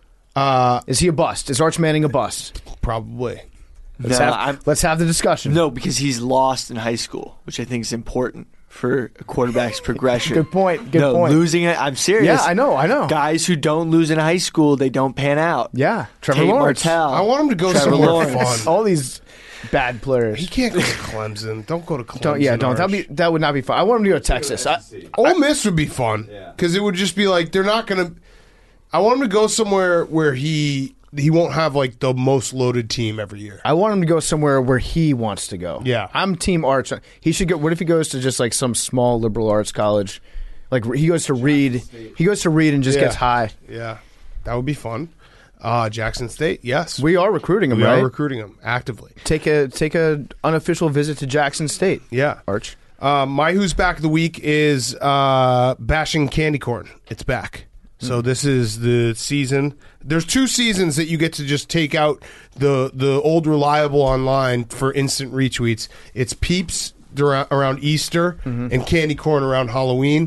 Is he a bust? Is Arch Manning a bust? Probably. Let's have the discussion. No, because he's lost in high school, which I think is important for a quarterback's progression. Good point. Good point. Losing it, I'm serious. Yeah, I know. Guys who don't lose in high school, they don't pan out. Yeah, Trevor Tate Lawrence. Martell. I want him to go Trevor somewhere Lawrence. fun. All these bad players. He can't go to Clemson. Don't go to Clemson. Don't. Arch. That would not be fun. I want him to go to Texas. Ole Miss would be fun because it would just be like they're not going to. I want him to go somewhere where he won't have like the most loaded team every year. I want him to go somewhere where he wants to go. Yeah. I'm Team Arch. He should go. What if he goes to just like some small liberal arts college? Like he goes to Reed. He goes to Reed and just gets high. Yeah, that would be fun. Jackson State, yes, We are recruiting him, we right? are recruiting him actively. Take a unofficial visit to Jackson State. Yeah, Arch. my who's back of the week is bashing candy corn. It's back. So this is the season. There's 2 seasons that you get to just take out the old reliable online for instant retweets. It's Peeps around Easter and candy corn around Halloween.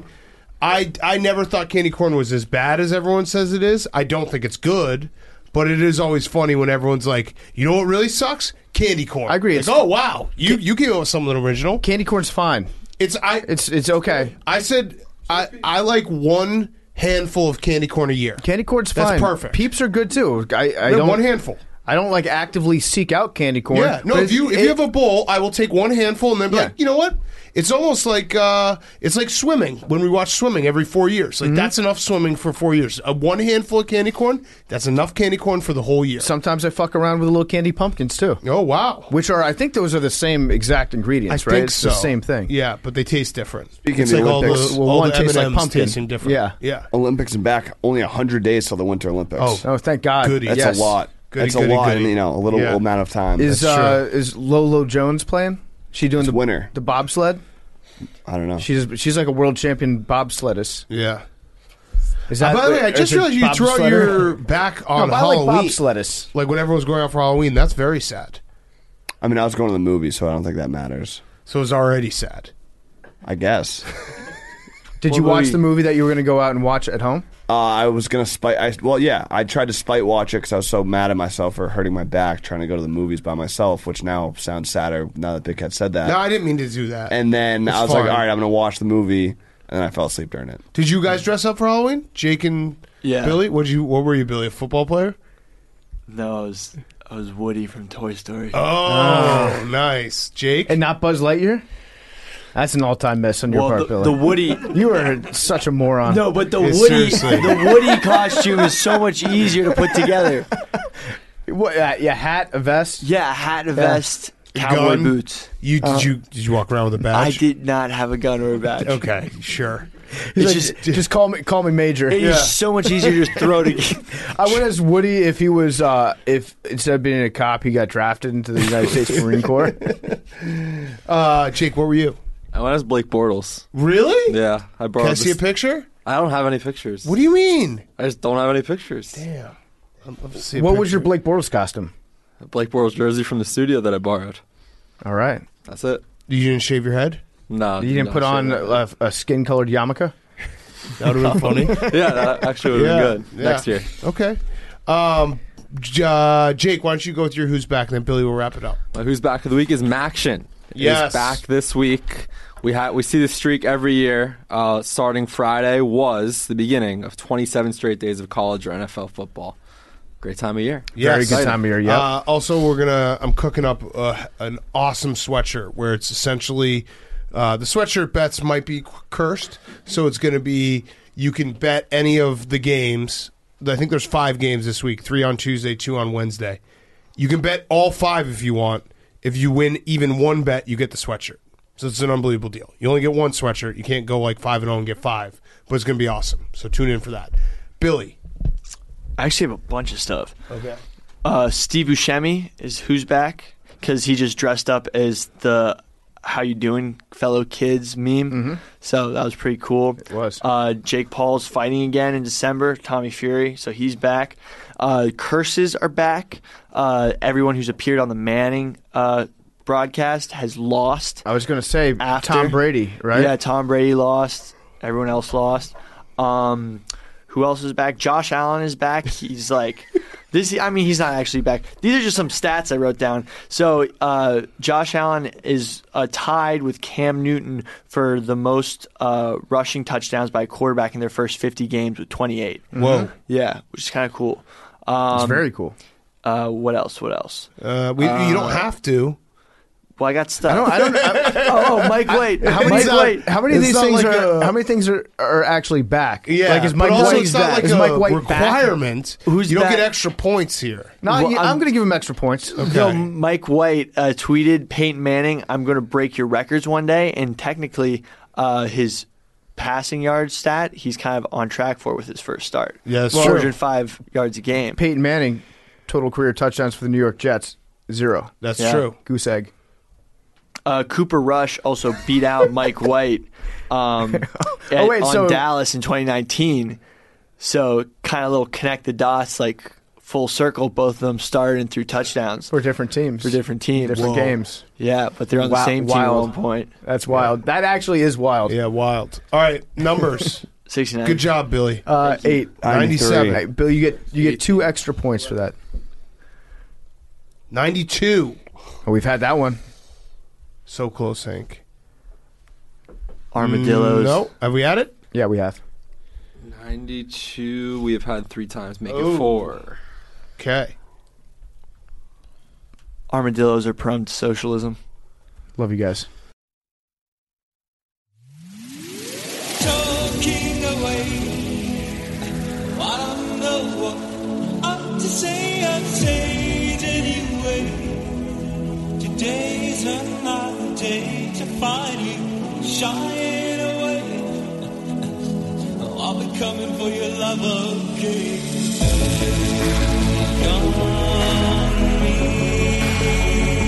I never thought candy corn was as bad as everyone says it is. I don't think it's good, but it is always funny when everyone's like, you know what really sucks? Candy corn. I agree. Like, oh wow, you came up with something original. Candy corn's fine. It's okay. I said I like one handful of candy corn a year. Candy corn's That's fine. perfect. Peeps are good too. I No, don't one handful. I don't like actively seek out candy corn. Yeah, no. but If you have a bowl, I will take one handful and then be like, you know what? It's almost like it's like swimming when we watch swimming every 4 years. Like that's enough swimming for 4 years. One handful of candy corn, that's enough candy corn for the whole year. Sometimes I fuck around with little candy pumpkins too. Oh wow! Which are I think those are the same exact ingredients, I right? think It's so. the same thing. Yeah, but they taste different. Speaking it's of the like all Olympics, the, well, all one the tastes like M&Ms pumpkin. tasting different. Yeah. yeah. Olympics and back. Only 100 days till the Winter Olympics. Oh, thank God. Goody. That's Yes. a lot. Goody, That's goody, a lot goody. in a little Yeah. amount of time. Is Lolo Jones playing? She doing It's the winter. the bobsled? I don't know. She's like a world champion bobsleddist. Yeah. Is that? By the way, I just is it realized you threw out bobsledder? your back on No, but I like Halloween. bobsleddists. Like when everyone's going out for Halloween, that's very sad. I mean, I was going to the movie, so I don't think that matters. So it's already sad. I guess. Did you watch the movie that you were going to go out and watch at home? I was going to spite... I tried to spite watch it because I was so mad at myself for hurting my back trying to go to the movies by myself, which now sounds sadder now that Big Cat said that. No, I didn't mean to do that. And then It's I was fine. like, all right, I'm going to watch the movie, and then I fell asleep during it. Did you guys dress up for Halloween? Jake and Yeah. Billy? What were you, Billy? A football player? No, I was Woody from Toy Story. Oh, nice. Jake? And not Buzz Lightyear? That's an all-time miss on your well, part, the Billy. Woody. You are such a moron. No, but the Yeah, Woody, seriously. the Woody costume is so much easier to put together. What, yeah, hat, a vest. Yeah, a hat, a vest, cowboy Gun? boots. Did you walk around with a I badge? did not have a gun or a badge. Okay, sure. He's It's like, just call me Major. It is so much easier to just throw to. I would ask Woody if he was if instead of being a cop, he got drafted into the United States Marine Corps. Jake, what were you? I went as Blake Bortles. Really? Yeah, I borrowed Can I see a this- picture? I don't have any pictures. What do you mean? I just don't have any pictures. Damn. I'd love to see a What was your picture. Blake Bortles costume? A Blake Bortles jersey from the studio that I borrowed. All right. That's it. You didn't shave your head? No, You didn't put on a skin-colored yarmulke? That would have been funny. Yeah, that actually would have been good yeah. next year. Okay. Jake, why don't you go with your who's back, and then Billy will wrap it up. My who's back of the week is Maction. Yes. Is back this week. We see the streak every year. Starting Friday was the beginning of 27 straight days of college or NFL football. Great time of year. Very good time of year, yeah. Also, I'm cooking up an awesome sweatshirt where it's essentially the sweatshirt bets might be cursed, so it's going to be you can bet any of the games. I think there's 5 games this week, 3 on Tuesday, 2 on Wednesday. You can bet all 5 if you want. If you win even one bet, you get the sweatshirt. So it's an unbelievable deal. You only get one sweatshirt. You can't go like 5-0 and get 5, but it's going to be awesome. So tune in for that. Billy. I actually have a bunch of stuff. Okay. Steve Buscemi is who's back because he just dressed up as the "How you doing, fellow kids" meme. Mm-hmm. So that was pretty cool. It was. Jake Paul's fighting again in December. Tommy Fury, so he's back. Curses are back. Everyone who's appeared on the Manning broadcast has lost. I was going to say After. Tom Brady, right? Yeah, Tom Brady lost. Everyone else lost. Who else is back? Josh Allen is back. He's like this. I mean, he's not actually back. These are just some stats I wrote down. So Josh Allen is tied with Cam Newton for the most rushing touchdowns by a quarterback in their first 50 games with 28. Whoa. Yeah, which is kind of cool. It's very cool. What else? You don't have to. Well, I got stuff. I don't. Mike White. How many of these things how many things are actually back? Yeah, like is Mike but also White it's not back? like Is a Mike White requirement. Who's you don't back? get extra points here. No, I'm going to give him extra points. Okay. Yo, Mike White tweeted Peyton Manning, "I'm going to break your records one day," and technically, his passing yard stat he's kind of on track for with his first start. Yeah, that's true. 405 yards a game. Peyton Manning, total career touchdowns for the New York Jets, 0. That's Yeah. true. Goose egg. Cooper Rush also beat out Mike White on Dallas in 2019. So kind of a little connect the dots, like full circle. Both of them started and threw touchdowns For different teams. different Different games. Yeah, but they're on the same team at Wild. one point. That's wild. That actually is wild. Yeah, wild. All right, numbers. 69. Good job, Billy. 8. 97. Hey, Bill, you get 2 extra points for that. 92. Oh, we've had that one. So close, Hank. Armadillos. No. Have we had it? Yeah, we have. 92 we have had 3 times. Make Oh. it 4. Okay. Armadillos are prone to socialism. Love you guys. Talking away. I don't know what I'm to say. I'll say it anyway. Today's another day to find you shying away. I'll be coming for your love, okay? Gone me.